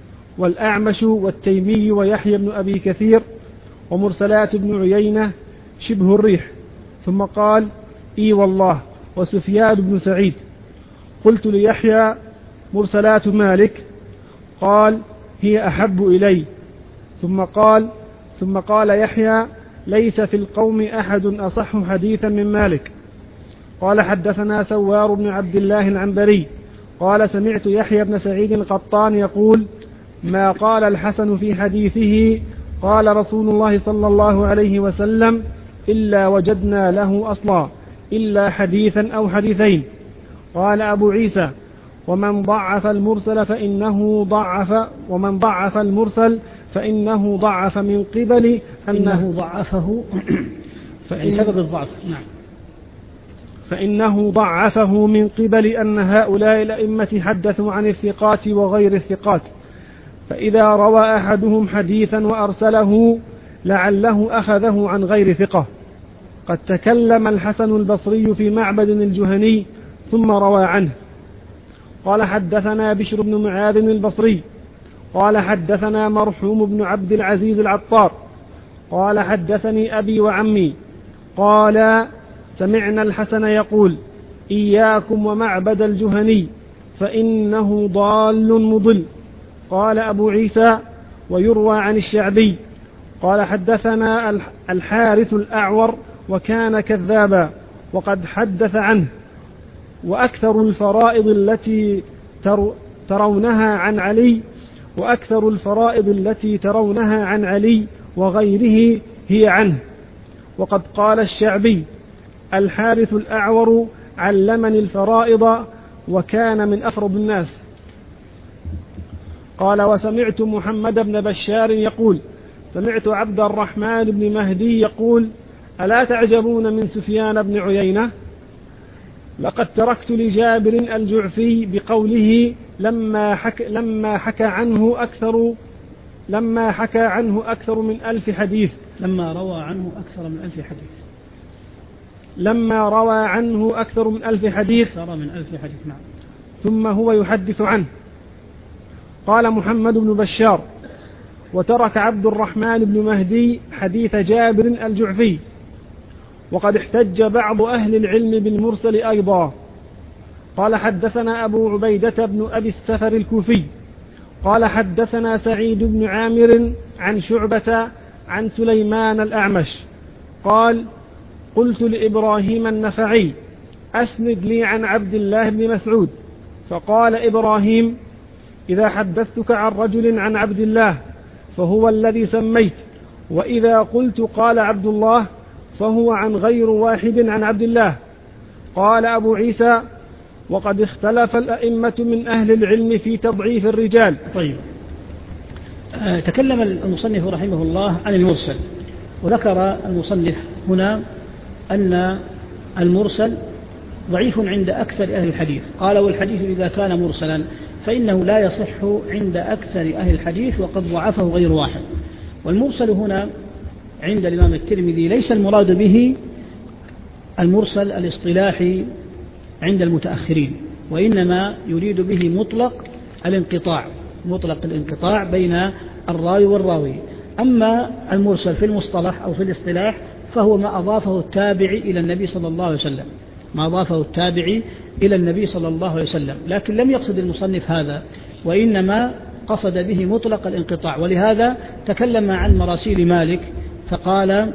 والأعمش والتيمي ويحيى بن أبي كثير، ومرسلات ابن عيينة شبه الريح. ثم قال: إي والله، وسفيان بن سعيد. قلت ليحيى: مرسلات مالك؟ قال: هي أحب إلي. ثم قال ثم قال يحيى: ليس في القوم أحد أصح حديثا من مالك. قال: حدثنا سوار بن عبد الله العنبري قال: سمعت يحيى بن سعيد القطان يقول: ما قال الحسن في حديثه قال رسول الله صلى الله عليه وسلم إلا وجدنا له أصلا إلا حديثا أو حديثين. قال أبو عيسى: ومن ضعف المرسل فإنه ضعف ومن ضعف المرسل فإنه ضعف من قبل أنه ضعفه فإن سبب الضعف. نعم. فإنه ضعفه من قبل أن هؤلاء الأئمة حدثوا عن الثقات وغير الثقات، فإذا روى أحدهم حديثا وأرسله لعله أخذه عن غير ثقة. قد تكلم الحسن البصري في معبد الجهني ثم روى عنه. قال: حدثنا بشر بن معاذ البصري قال: حدثنا مرحوم بن عبد العزيز العطار قال: حدثني أبي وعمي قال: سمعنا الحسن يقول: إياكم ومعبد الجهني فإنه ضال مضل. قال أبو عيسى: ويروى عن الشعبي قال: حدثنا الحارث الأعور وكان كذابا وقد حدث عنه. وأكثر الفرائض التي ترونها عن علي وأكثر الفرائض التي ترونها عن علي وغيره هي عنه. وقد قال الشعبي: الحارث الأعور علمني الفرائض وكان من أفرض الناس. قال: وسمعت محمد بن بشار يقول: سمعت عبد الرحمن بن مهدي يقول: ألا تعجبون من سفيان بن عيينة؟ لقد تركت لجابر الجعفي بقوله لما حكى, لما حكى عنه أكثر لما حكى عنه أكثر من ألف حديث لما روى عنه أكثر من ألف حديث لما روى عنه أكثر من ألف حديث أكثر من ألف حديث نعم. ثم هو يحدث عنه. قال محمد بن بشار: وترك عبد الرحمن بن مهدي حديث جابر الجعفي. وقد احتج بعض أهل العلم بالمرسل أيضا. قال: حدثنا أبو عبيدة بن أبي السفر الكوفي قال: حدثنا سعيد بن عامر عن شعبة عن سليمان الأعمش قال: قلت لإبراهيم النخعي: أسند لي عن عبد الله بن مسعود. فقال إبراهيم: إذا حدثتك عن رجل عن عبد الله فهو الذي سميت، وإذا قلت قال عبد الله فهو عن غير واحد عن عبد الله. قال أبو عيسى: وقد اختلف الأئمة من أهل العلم في تضعيف الرجال. طيب، أه تكلم المصنف رحمه الله عن المرسل، وذكر المصنف هنا أن المرسل ضعيف عند أكثر أهل الحديث. قال: والحديث إذا كان مرسلا فإنه لا يصح عند أكثر أهل الحديث وقد ضعفه غير واحد. والمرسل هنا عند الإمام الترمذي ليس المراد به المرسل الاصطلاحي عند المتأخرين، وإنما يريد به مطلق الانقطاع مطلق الانقطاع بين الراوي والراوي. أما المرسل في المصطلح أو في الاصطلاح فهو ما أضافه التابعي إلى النبي صلى الله عليه وسلم ما أضافه التابعي إلى النبي صلى الله عليه وسلم لكن لم يقصد المصنف هذا، وإنما قصد به مطلق الانقطاع. ولهذا تكلم عن مراسيل مالك فقال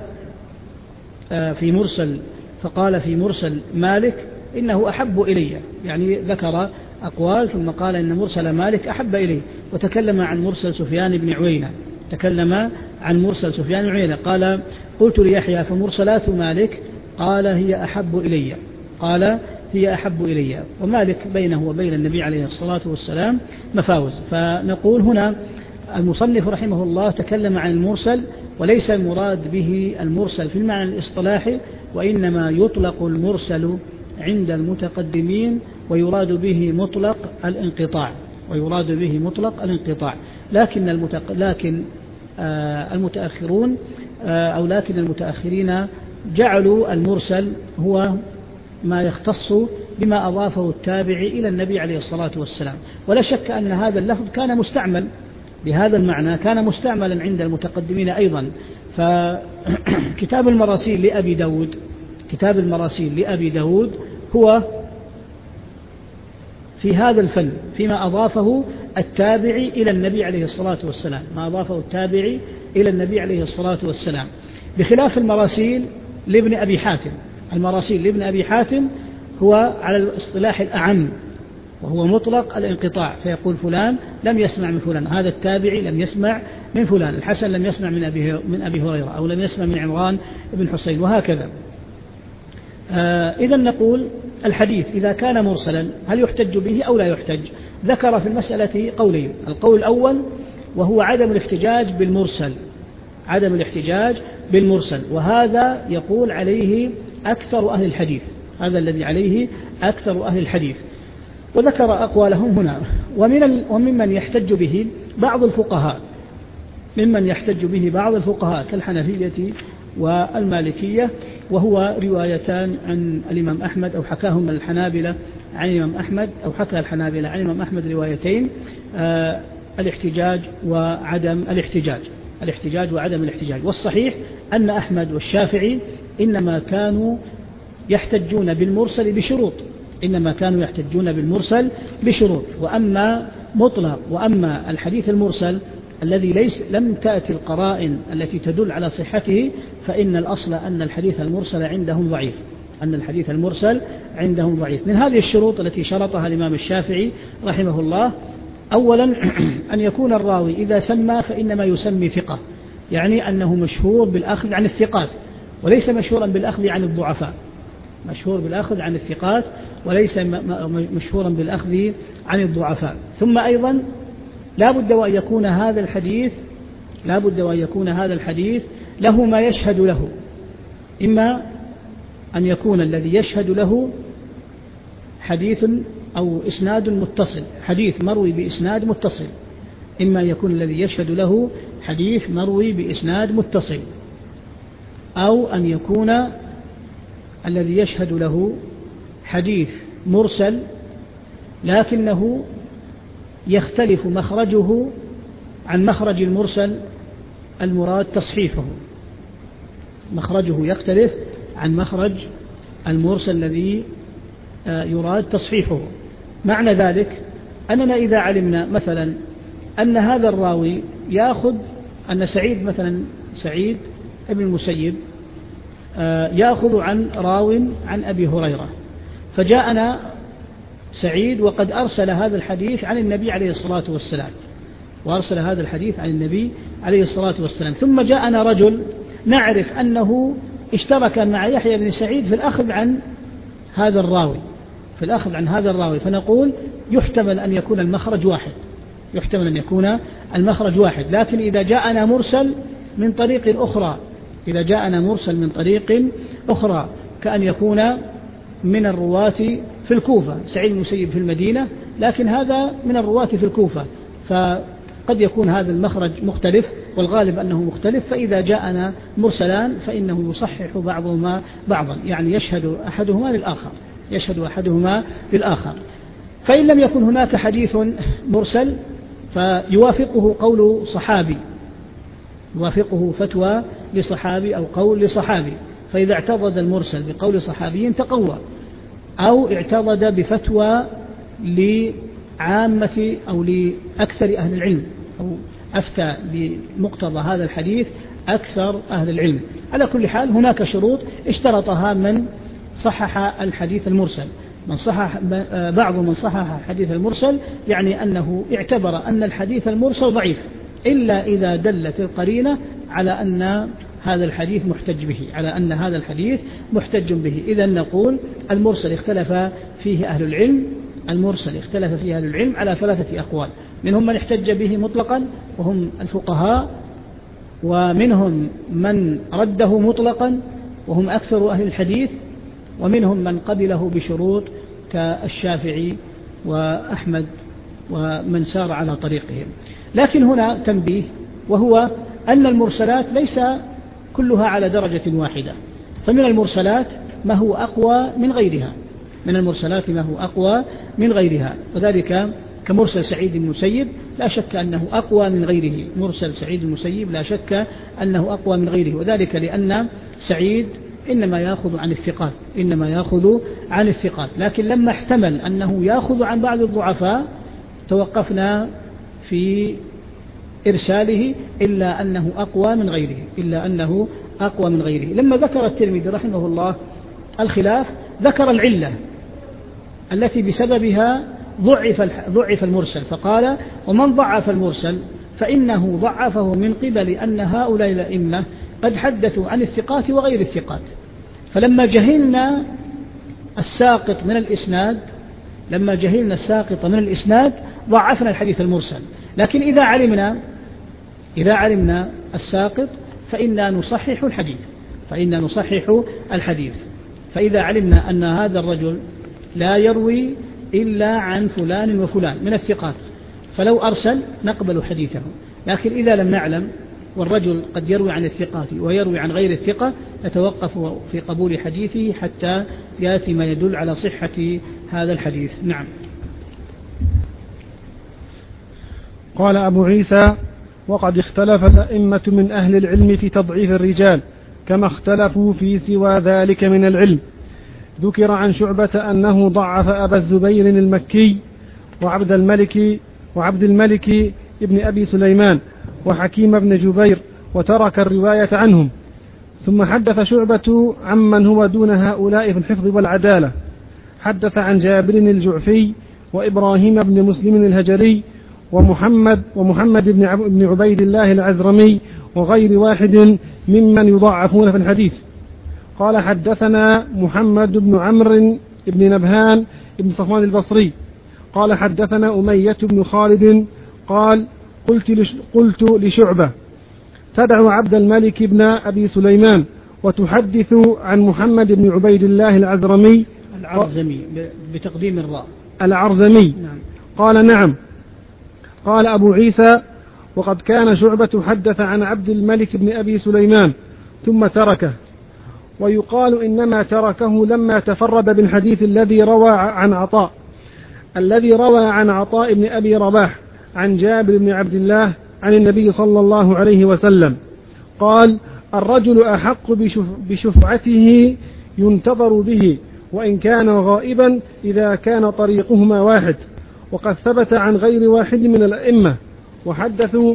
في مرسل فقال في مرسل مالك إنه أحب إلي، يعني ذكر أقوال ثم قال إن مرسل مالك أحب إلي. وتكلم عن مرسل سفيان بن عيينة تكلم عن مرسل سفيان بن عيينة قال: قلت ليحيى: فمرسلات مالك؟ قال: هي أحب إلي قال هي أحب إلي. ومالك بينه وبين النبي عليه الصلاة والسلام مفاوز. فنقول هنا المصنف رحمه الله تكلم عن المرسل، وليس المراد به المرسل في المعنى الاصطلاحي، وإنما يطلق المرسل عند المتقدمين ويراد به مطلق الانقطاع ويراد به مطلق الانقطاع لكن المتق... لكن آه المتأخرون آه أو لكن المتأخرين جعلوا المرسل هو ما يختص بما أضافه التابعي إلى النبي عليه الصلاة والسلام. ولا شك أن هذا اللفظ كان مستعمل بهذا المعنى كان مستعملا عند المتقدمين أيضا. فكتاب المراسيل لأبي داود كتاب المراسيل لأبي داود هو في هذا الفن فيما أضافه التابعي إلى النبي عليه الصلاة والسلام ما أضافه التابعي إلى النبي عليه الصلاة والسلام، بخلاف المراسيل لابن أبي حاتم. المراسيل لابن أبي حاتم هو على الاصطلاح الأعم، وهو مطلق الانقطاع، فيقول فلان لم يسمع من فلان، هذا التابعي لم يسمع من فلان، الحسن لم يسمع من أبي, من أبي هريرة أو لم يسمع من عمران بن حسين، وهكذا. آه إذا نقول الحديث إذا كان مرسلا هل يحتج به أو لا يحتج؟ ذكر في المسألة قولين. القول الأول وهو عدم الاحتجاج بالمرسل عدم الاحتجاج بالمرسل وهذا يقول عليه أكثر أهل الحديث هذا الذي عليه أكثر أهل الحديث، وذكر أقوالهم هنا. ومن وممن يحتج به بعض الفقهاء ممن يحتج به بعض الفقهاء كالحنفية والمالكية، وهو روايتان عن الإمام أحمد أو حكاهم الحنابلة عن الإمام أحمد أو حكى الحنابلة عن الإمام أحمد روايتين: آه الاحتجاج وعدم الاحتجاج الاحتجاج وعدم الاحتجاج. والصحيح أن أحمد والشافعي إنما كانوا يحتجون بالمرسل بشروط إنما كانوا يحتجون بالمرسل بشروط وأما مطلق وأما الحديث المرسل الذي ليس لم تأتي القرائن التي تدل على صحته فإن الأصل أن الحديث المرسل عندهم ضعيف أن الحديث المرسل عندهم ضعيف. من هذه الشروط التي شرطها الإمام الشافعي رحمه الله: أولا أن يكون الراوي إذا سمى فإنما يسمي ثقة، يعني أنه مشهور بالأخذ عن الثقات وليس مشهورا بالأخذ عن الضعفاء مشهور بالأخذ عن الثقات وليس مشهورا بالأخذ عن الضعفاء. ثم أيضا لا بد وأن يكون هذا الحديث لا بد وأن يكون هذا الحديث له ما يشهد له، إما أن يكون الذي يشهد له حديث أو إسناد متصل، حديث مروي بإسناد متصل، إما يكون الذي يشهد له حديث مروي بإسناد متصل، أو أن يكون الذي يشهد له حديث مرسل لكنه يختلف مخرجه عن مخرج المرسل المراد تصحيحه، مخرجه يختلف عن مخرج المرسل الذي يراد تصحيحه. معنى ذلك أننا إذا علمنا مثلا أن هذا الراوي يأخذ أن سعيد مثلا سعيد ابن المسيب يأخذ عن راو عن أبي هريرة، فجاءنا سعيد وقد أرسل هذا الحديث عن النبي عليه الصلاة والسلام وأرسل هذا الحديث عن النبي عليه الصلاة والسلام، ثم جاءنا رجل نعرف أنه اشترك مع يحيى بن سعيد في الأخذ عن هذا الراوي في الأخذ عن هذا الراوي فنقول يحتمل أن يكون المخرج واحد يحتمل أن يكون المخرج واحد لكن إذا جاءنا مرسل من طريق أخرى إذا جاءنا مرسل من طريق أخرى كأن يكون من الرواة في الكوفة، سعيد بن المسيب في المدينة لكن هذا من الرواة في الكوفة، فقد يكون هذا المخرج مختلف والغالب أنه مختلف، فإذا جاءنا مرسلان فإنه يصحح بعضهما بعضا، يعني يشهد أحدهما للآخر يشهد أحدهما للآخر. فإن لم يكن هناك حديث مرسل فيوافقه قول صحابي يوافقه فتوى لصحابي أو قول لصحابي، فإذا اعتضد المرسل بقول صحابي تقوى، أو اعتضد بفتوى لعامة أو لأكثر أهل العلم أو أفتى بمقتضى هذا الحديث أكثر أهل العلم. على كل حال هناك شروط اشترطها من صحح الحديث المرسل، من صحح بعض من صحح الحديث المرسل يعني أنه اعتبر أن الحديث المرسل ضعيف إلا إذا دلت القرينة على أن هذا الحديث محتج به على أن هذا الحديث محتج به. إذا نقول المرسل اختلف فيه أهل العلم المرسل اختلف فيه أهل العلم على ثلاثة أقوال، منهم من احتج به مطلقا وهم الفقهاء، ومنهم من رده مطلقا وهم أكثر أهل الحديث، ومنهم من قبله بشروط كالشافعي وأحمد ومن سار على طريقهم. لكن هنا تنبيه، وهو أن المرسلات ليس كلها على درجة واحدة، فمن المرسلات ما هو أقوى من غيرها من المرسلات ما هو أقوى من غيرها وذلك كمرسل سعيد بن المسيب لا شك أنه أقوى من غيره مرسل سعيد بن المسيب لا شك أنه أقوى من غيره، وذلك لأن سعيد إنما يأخذ عن الثقات إنما يأخذ عن الثقات لكن لما احتمل أنه يأخذ عن بعض الضعفاء توقفنا في إرساله إلا أنه أقوى من غيره إلا أنه أقوى من غيره. لما ذكر الترمذي رحمه الله الخلاف ذكر العلة التي بسببها ضعف ضعف المرسل، فقال ومن ضعف المرسل فإنه ضعفه من قبل أن هؤلاء الأئمة قد حدثوا عن الثقات وغير الثقات، فلما جهلنا الساقط من الإسناد لما جهلنا الساقط من الإسناد ضعفنا الحديث المرسل، لكن إذا علمنا إذا علمنا الساقط فإنا نصحح الحديث فإنا نصحح الحديث فإذا علمنا أن هذا الرجل لا يروي إلا عن فلان وفلان من الثقات فلو أرسل نقبل حديثه، لكن إذا لم نعلم والرجل قد يروي عن الثقات ويروي عن غير الثقة نتوقف في قبول حديثه حتى يأتي ما يدل على صحة هذا الحديث. نعم. قال أبو عيسى وقد اختلف الأئمة من أهل العلم في تضعيف الرجال كما اختلفوا في سوى ذلك من العلم. ذكر عن شعبة أنه ضعف أبا الزبير المكي وعبد الملك وعبد الملك ابن أبي سليمان وحكيم بن جبير وترك الرواية عنهم. ثم حدث شعبة عمن هو دون هؤلاء في الحفظ والعدالة، حدث عن جابر الجعفي وإبراهيم بن مسلم الهجري ومحمد ومحمد بن عبيد الله العزرمي وغير واحد ممن يضعفون في الحديث، قال حدثنا محمد بن عمرو بن نبهان بن صفوان البصري قال حدثنا أمية بن خالد قال قلت, لش قلت لشعبة تدع عبد الملك بن أبي سليمان وتحدث عن محمد بن عبيد الله العزرمي العرزمي بتقديم الراء العرزمي نعم. قال نعم. قال أبو عيسى وقد كان شعبة حدث عن عبد الملك بن أبي سليمان ثم تركه، ويقال إنما تركه لما تفرد بالحديث الذي روى عن عطاء الذي روى عن عطاء بن أبي رباح عن جابر بن عبد الله عن النبي صلى الله عليه وسلم قال الرجل أحق بشف بشفعته ينتظر به وإن كان غائبا إذا كان طريقهما واحد. وقد ثبت عن غير واحد من الأئمة وحدثوا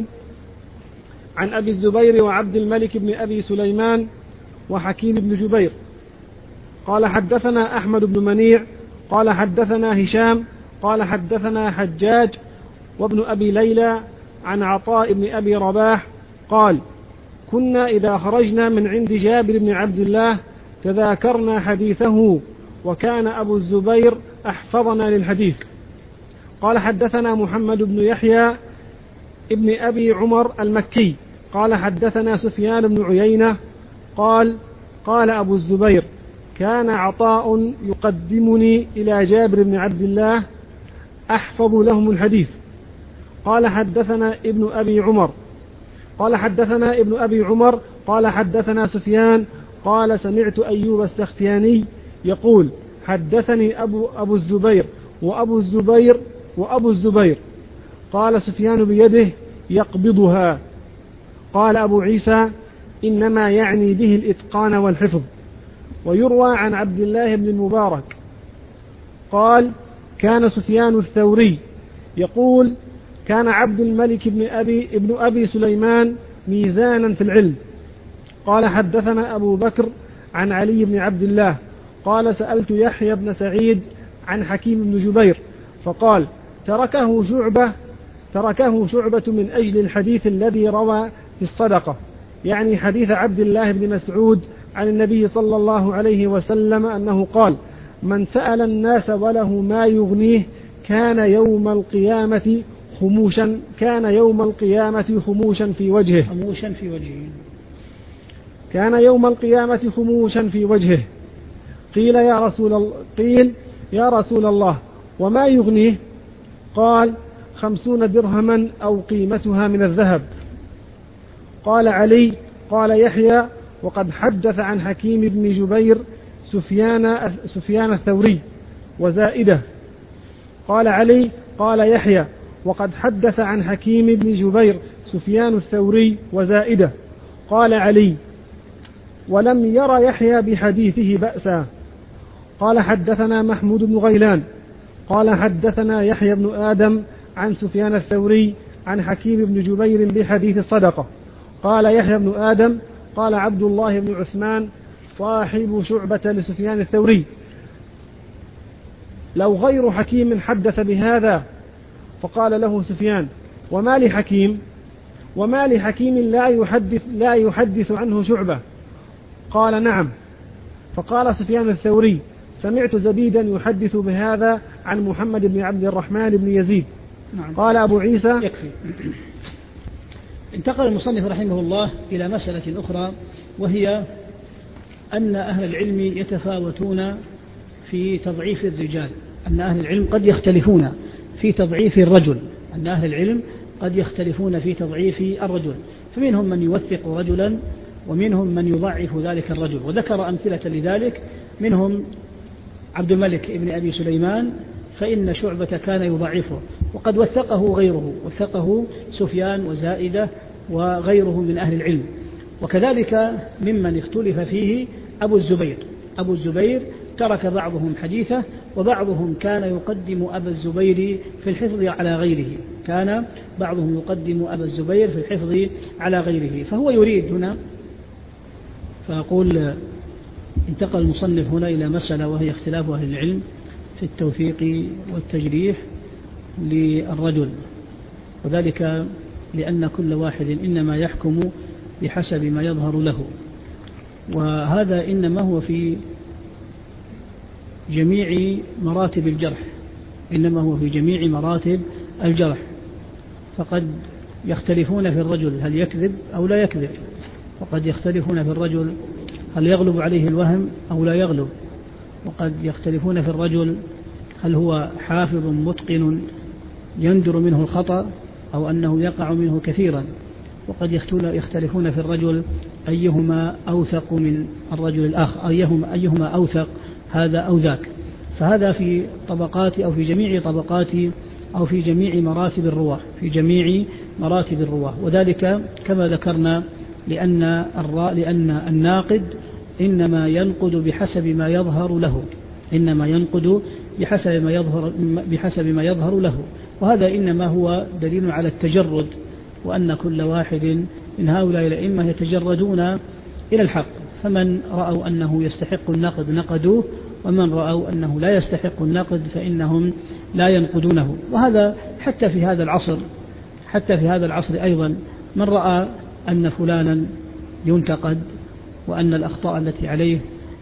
عن أبي الزبير وعبد الملك بن أبي سليمان وحكيم بن جبير. قال حدثنا أحمد بن منيع قال حدثنا هشام قال حدثنا حجاج وابن أبي ليلى عن عطاء بن أبي رباح قال كنا إذا خرجنا من عند جابر بن عبد الله تذاكرنا حديثه وكان أبو الزبير أحفظنا للحديث. قال حدثنا محمد بن يحيى ابن أبي عمر المكي قال حدثنا سفيان بن عيينة قال قال أبو الزبير كان عطاء يقدمني إلى جابر بن عبد الله أحفظ لهم الحديث. قال حدثنا ابن أبي عمر قال حدثنا ابن أبي عمر قال حدثنا سفيان قال سمعت أيوب السختياني يقول حدثني أبو, أبو الزبير وأبو الزبير وأبو الزبير. قال سفيان بيده يقبضها. قال أبو عيسى إنما يعني به الإتقان والحفظ. ويروى عن عبد الله بن المبارك قال كان سفيان الثوري يقول كان عبد الملك بن أبي, ابن أبي سليمان ميزانا في العلم. قال حدثنا أبو بكر عن علي بن عبد الله قال سألت يحيى بن سعيد عن حكيم بن جبير فقال تركه شعبة تركه شعبة من أجل الحديث الذي روى في الصدقة، يعني حديث عبد الله بن مسعود عن النبي صلى الله عليه وسلم أنه قال من سأل الناس وله ما يغنيه كان يوم القيامة خموشا كان يوم القيامة خموشا في وجهه خموشا في وجهه كان يوم القيامة خموشا في وجهه. قيل يا رسول الله قيل يا رسول الله وما يغنيه؟ قال خمسون درهما أو قيمتها من الذهب. قال علي قال يحيى وقد حدث عن حكيم بن جبير سفيان, سفيان الثوري وزائدة. قال علي قال يحيى وقد حدث عن حكيم بن جبير سفيان الثوري وزائدة. قال علي ولم ير يحيى بحديثه بأسا. قال حدثنا محمود بن غيلان قال حدثنا يحيى بن آدم عن سفيان الثوري عن حكيم بن جبير بحديث الصدقة. قال يحيى بن آدم قال عبد الله بن عثمان صاحب شعبة لسفيان الثوري لو غير حكيم حدث بهذا. فقال له سفيان وما لحكيم وما لحكيم لا يحدث, لا يحدث عنه شعبة؟ قال نعم. فقال سفيان الثوري سمعت زبيدا يحدث بهذا عن محمد بن عبد الرحمن بن يزيد. نعم. قال أبو عيسى يكفي. انتقل المصنف رحمه الله إلى مسألة أخرى وهي أن أهل العلم يتفاوتون في تضعيف الرجال، أن أهل العلم قد يختلفون في تضعيف الرجل أن أهل العلم قد يختلفون في تضعيف الرجل، فمنهم من يوثق رجلا ومنهم من يضعف ذلك الرجل. وذكر أمثلة لذلك منهم عبد الملك ابن أبي سليمان فإن شعبة كان يضعفه وقد وثقه غيره، وثقه سفيان وزائدة وغيره من أهل العلم. وكذلك ممن اختلف فيه أبو الزبير أبو الزبير ترك بعضهم حديثه وبعضهم كان يقدم أبا الزبير في الحفظ على غيره كان بعضهم يقدم أبا الزبير في الحفظ على غيره. فهو يريد هنا فأقول انتقل المصنف هنا إلى مسألة وهي اختلاف أهل العلم في التوثيق والتجريح للرجل، وذلك لأن كل واحد إنما يحكم بحسب ما يظهر له. وهذا إنما هو في جميع مراتب الجرح، إنما هو في جميع مراتب الجرح. فقد يختلفون في الرجل هل يكذب أو لا يكذب، وقد يختلفون في الرجل هل يغلب عليه الوهم أو لا يغلب، وقد يختلفون في الرجل هل هو حافظ متقن يندر منه الخطأ أو أنه يقع منه كثيرا، وقد يختلفون في الرجل أيهما أوثق من الرجل الآخر، أيهما, أيهما أوثق هذا أو ذاك. فهذا في طبقات أو في جميع طبقات أو في جميع مراتب الرواة، في جميع مراتب الرواة. وذلك كما ذكرنا لأن, لأن الناقد إنما ينقد بحسب ما يظهر له، إنما ينقد بحسب ما يظهر, بحسب ما يظهر له. وهذا إنما هو دليل على التجرد، وأن كل واحد من هؤلاء الأئمة يتجردون إلى الحق، فمن رأوا أنه يستحق النقد نقدوه، ومن رأوا أنه لا يستحق النقد فإنهم لا ينقدونه. وهذا حتى في هذا العصر، حتى في هذا العصر أيضا من رأى أن فلانا ينتقد وأن الأخطاء التي عليه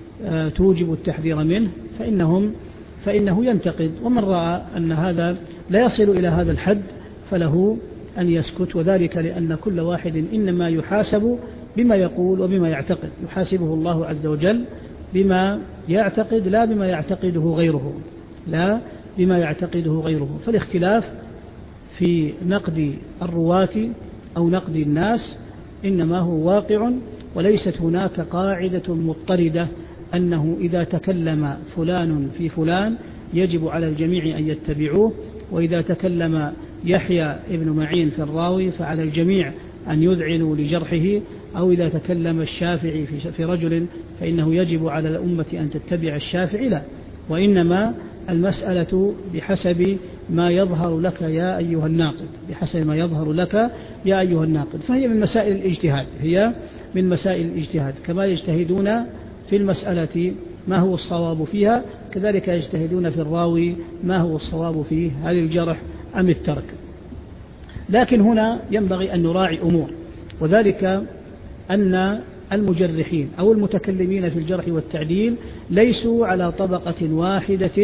توجب التحذير منه فإنهم فإنه ينتقد، ومن رأى أن هذا لا يصل إلى هذا الحد فله أن يسكت. وذلك لأن كل واحد إنما يحاسب بما يقول وبما يعتقد، يحاسبه الله عز وجل بما يعتقد لا بما يعتقده غيره، لا بما يعتقده غيره. فالاختلاف في نقد الرواة أو نقد الناس إنما هو واقع، وليست هناك قاعدة مضطردة أنه إذا تكلم فلان في فلان يجب على الجميع أن يتبعوه، وإذا تكلم يحيى ابن معين في الراوي فعلى الجميع أن يذعنوا لجرحه، أو إذا تكلم الشافعي في رجل فإنه يجب على الأمة أن تتبع الشافعي، لا، وإنما المسألة بحسب ما يظهر لك يا أيها الناقد، بحسب ما يظهر لك يا أيها الناقد. فهي من مسائل الاجتهاد، هي من مسائل الاجتهاد، كما يجتهدون في المسألة ما هو الصواب فيها كذلك يجتهدون في الراوي ما هو الصواب فيه، هل الجرح أم الترك. لكن هنا ينبغي أن نراعي أمور، وذلك أن المجرحين أو المتكلمين في الجرح والتعديل ليسوا على طبقة واحدة،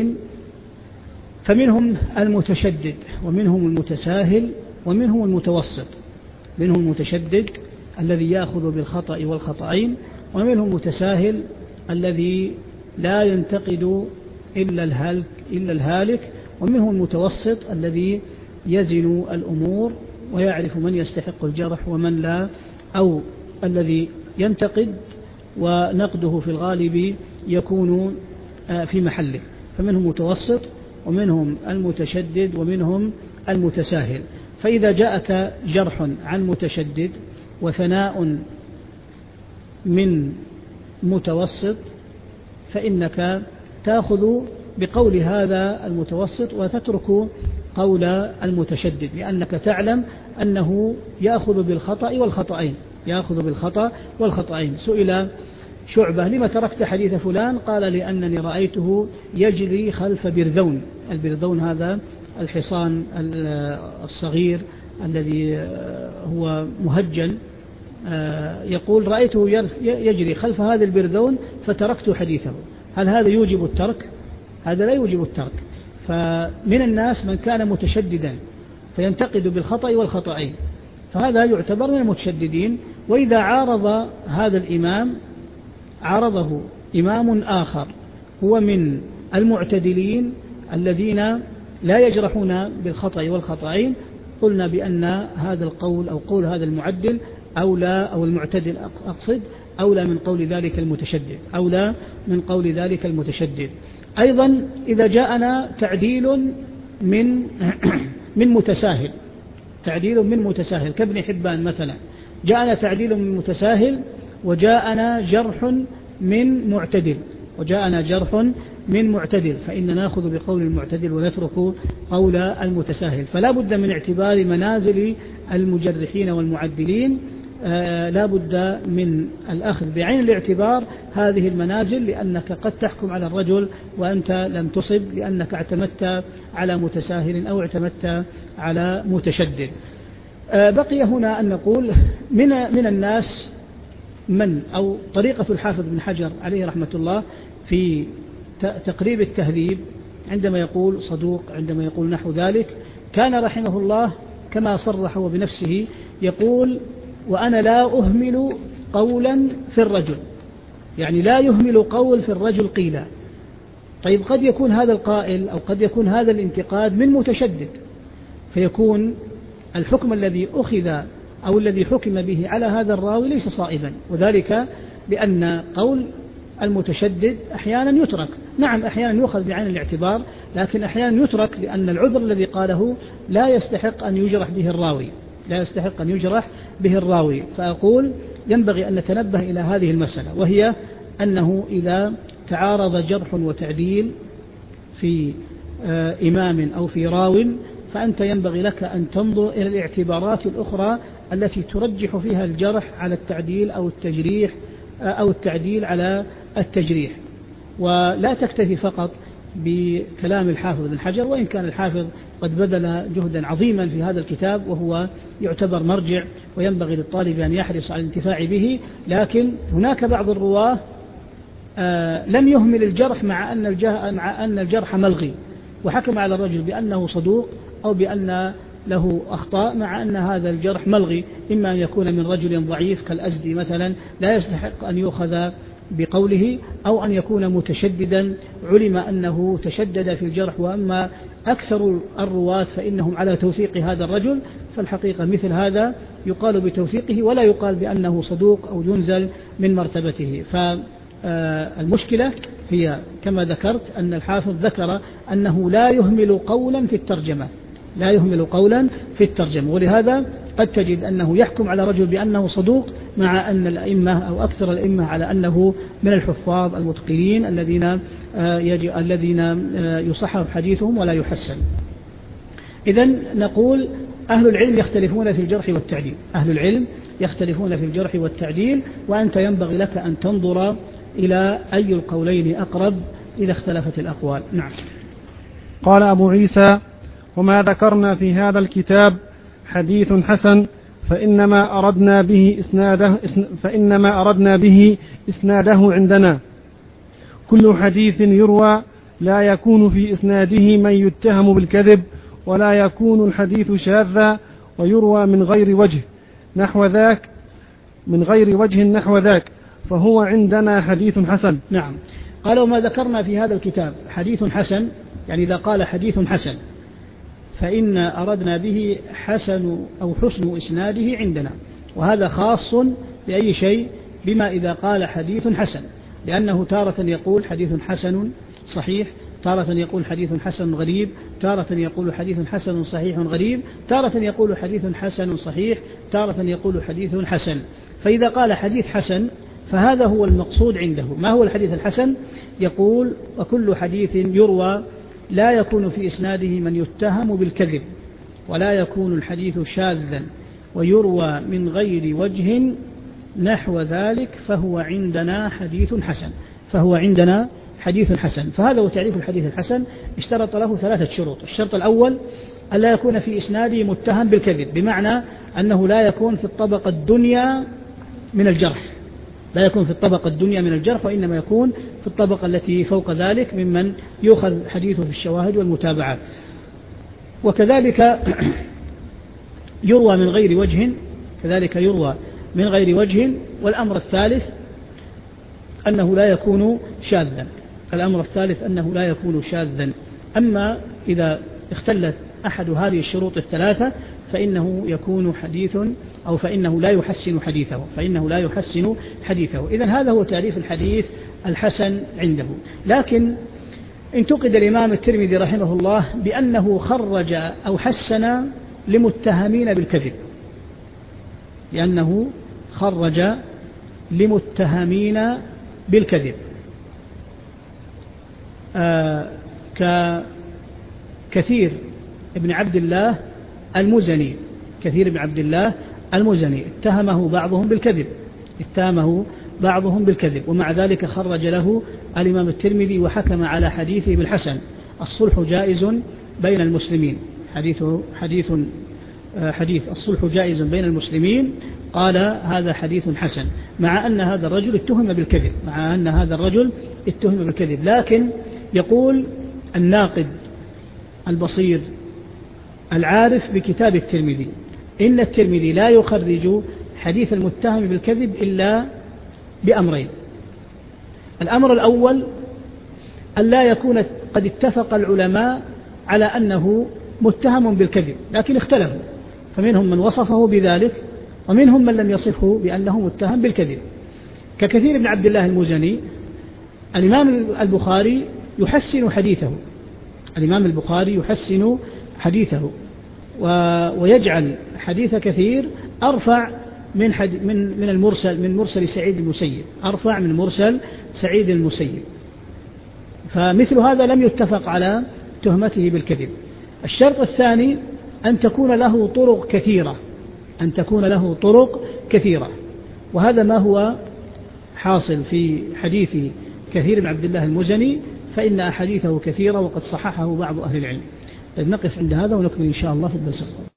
فمنهم المتشدد ومنهم المتساهل ومنهم المتوسط. منهم المتشدد الذي يأخذ بالخطأ والخطأين، ومنهم المتساهل الذي لا ينتقد إلا الهالك, إلا الهالك ومنهم المتوسط الذي يزن الأمور ويعرف من يستحق الجرح ومن لا، أو الذي ينتقد ونقده في الغالب يكون في محله. فمنهم متوسط ومنهم المتشدد ومنهم المتساهل. فإذا جاءك جرح عن متشدد وثناء من متوسط فإنك تأخذ بقول هذا المتوسط وتترك قول المتشدد، لأنك تعلم أنه يأخذ بالخطأ والخطأين، يأخذ بالخطأ والخطأين. سئل شعبة لما تركت حديث فلان؟ قال لأنني رأيته يجري خلف برذون. البرذون هذا الحصان الصغير الذي هو مهجن، يقول رأيته يجري خلف هذا البرذون فتركت حديثه. هل هذا يوجب الترك؟ هذا لا يوجب الترك. فمن الناس من كان متشددا فينتقد بالخطأ والخطأين، فهذا يعتبر من المتشددين. وإذا عارض هذا الإمام عارضه إمام آخر هو من المعتدلين الذين لا يجرحون بالخطأ والخطأين، قلنا بأن هذا القول أو قول هذا المعدل أولى، أو المعتدل أقصد، أولى من قول ذلك المتشدد، أولى من قول ذلك المتشدد. أيضا إذا جاءنا تعديل من من متساهل، تعديل من متساهل كابن حبان مثلا، جاءنا تعديل من متساهل وجاءنا جرح من معتدل، وجاءنا جرح من معتدل، فإن نأخذ بقول المعتدل ونترك قول المتساهل. فلا بد من اعتبار منازل المجرحين والمعدلين، آه لا بد من الأخذ بعين الاعتبار هذه المنازل، لأنك قد تحكم على الرجل وأنت لم تصب، لأنك اعتمدت على متساهل أو اعتمدت على متشدد. آه بقي هنا أن نقول من, من الناس من أو طريقة الحافظ بن حجر عليه رحمة الله في تقريب التهذيب عندما يقول صدوق، عندما يقول نحو ذلك، كان رحمه الله كما صرح هو بنفسه يقول: وأنا لا أهمل قولا في الرجل، يعني لا يهمل قول في الرجل قيلا. طيب قد يكون هذا القائل أو قد يكون هذا الانتقاد من متشدد، فيكون الحكم الذي أخذ أو الذي حكم به على هذا الراوي ليس صائبا، وذلك لأن قول المتشدد أحيانا يترك، نعم أحيانا يؤخذ بعين الاعتبار، لكن أحيانا يترك لأن العذر الذي قاله لا يستحق أن يجرح به الراوي لا يستحق أن يجرح به الراوي. فأقول ينبغي أن نتنبه إلى هذه المسألة، وهي أنه إذا تعارض جرح وتعديل في إمام أو في راو، فأنت ينبغي لك أن تنظر إلى الاعتبارات الأخرى التي ترجح فيها الجرح على التعديل أو التجريح أو التعديل على التجريح، ولا تكتفي فقط بكلام الحافظ بن حجر، وإن كان الحافظ قد بذل جهدا عظيما في هذا الكتاب وهو يعتبر مرجع وينبغي للطالب أن يحرص على الانتفاع به، لكن هناك بعض الرواة آه لم يهمل الجرح مع أن الجرح, مع أن الجرح ملغي، وحكم على الرجل بأنه صدوق أو بأن له أخطاء مع أن هذا الجرح ملغي، إما أن يكون من رجل ضعيف كالأزدي مثلا لا يستحق أن يؤخذ بقوله، أو أن يكون متشددا علم أنه تشدد في الجرح، وأما أكثر الرواة فإنهم على توثيق هذا الرجل، فالحقيقة مثل هذا يقال بتوثيقه ولا يقال بأنه صدوق أو ينزل من مرتبته. فالمشكلة هي كما ذكرت أن الحافظ ذكر أنه لا يهمل قولا في الترجمة لا يهمل قولا في الترجمة ولهذا قد تجد أنه يحكم على رجل بأنه صدوق مع أن الأئمة أو أكثر الأئمة على أنه من الحفاظ المتقنين الذين الذين يصحح حديثهم ولا يحسن. إذن نقول أهل العلم يختلفون في الجرح والتعديل أهل العلم يختلفون في الجرح والتعديل وأنت ينبغي لك أن تنظر إلى أي القولين أقرب إذا اختلفت الأقوال. نعم. قال أبو عيسى: وما ذكرنا في هذا الكتاب حديث حسن فإنما أردنا به إسناده فإنما أردنا به إسناده عندنا. كل حديث يروى لا يكون في إسناده من يتهم بالكذب، ولا يكون الحديث شاذا، ويروى من غير وجه نحو ذاك من غير وجه نحو ذاك فهو عندنا حديث حسن. نعم. قالوا ما ذكرنا في هذا الكتاب حديث حسن، يعني إذا قال حديث حسن فإن أردنا به حسن أو حسن إسناده عندنا، وهذا خاص بأي شيء بما إذا قال حديث حسن، لأنه تارة يقول حديث حسن صحيح، تارة يقول حديث حسن غريب، تارة يقول حديث حسن صحيح غريب، تارة يقول حديث حسن صحيح، تارة يقول حديث حسن. فإذا قال حديث حسن فهذا هو المقصود عنده. ما هو الحديث الحسن؟ يقول: وكل حديث يروى لا يكون في إسناده من يتهم بالكذب، ولا يكون الحديث شاذا، ويروى من غير وجه نحو ذلك فهو عندنا حديث حسن فهو عندنا حديث حسن. فهذا هو تعريف الحديث الحسن. اشترط له ثلاثة شروط. الشرط الأول ألا يكون في إسناده متهم بالكذب، بمعنى أنه لا يكون في الطبقة الدنيا من الجرح لا يكون في الطبقة الدنيا من الجرح وإنما يكون في الطبقة التي فوق ذلك ممن يؤخذ حديثه في الشواهد والمتابعات. وكذلك يروى من غير وجه كذلك يروى من غير وجه والأمر الثالث أنه لا يكون شاذا الأمر الثالث أنه لا يكون شاذا. أما إذا اختلت أحد هذه الشروط الثلاثة فإنه يكون حديث أو فإنه لا يحسن حديثه فإنه لا يحسن حديثه. إذن هذا هو تعريف الحديث الحسن عنده. لكن انتقد الإمام الترمذي رحمه الله بأنه خرج أو حسن لمتهمين بالكذب لأنه خرج لمتهمين بالكذب آه ككثير ابن عبد الله المزني كثير بن عبد الله المزني اتهمه بعضهم بالكذب اتهمه بعضهم بالكذب ومع ذلك خرج له الإمام الترمذي وحكم على حديثه بالحسن. الصلح جائز بين المسلمين حديث حديث حديث الصلح جائز بين المسلمين قال هذا حديث حسن، مع أن هذا الرجل اتهم بالكذب، مع أن هذا الرجل اتهم بالكذب. لكن يقول الناقد البصير العارف بكتاب الترمذي إن الترمذي لا يخرج حديث المتهم بالكذب إلا بأمرين. الأمر الأول أن لا يكون قد اتفق العلماء على أنه متهم بالكذب، لكن اختلفوا، فمنهم من وصفه بذلك ومنهم من لم يصفه بأنه متهم بالكذب، ككثير بن عبد الله المزني. الإمام البخاري يحسن حديثه، الإمام البخاري يحسن حديثه ويجعل حديث كثير أرفع من من من المرسل من مرسل سعيد المسيب، أرفع من مرسل سعيد المسيب. فمثل هذا لم يتفق على تهمته بالكذب. الشرط الثاني أن تكون له طرق كثيرة، أن تكون له طرق كثيرة، وهذا ما هو حاصل في حديث كثير بن عبد الله المزني، فإن أحاديثه كثيرة وقد صححه بعض أهل العلم. نقف عند هذا ونكمل إن شاء الله في الدرس القادم.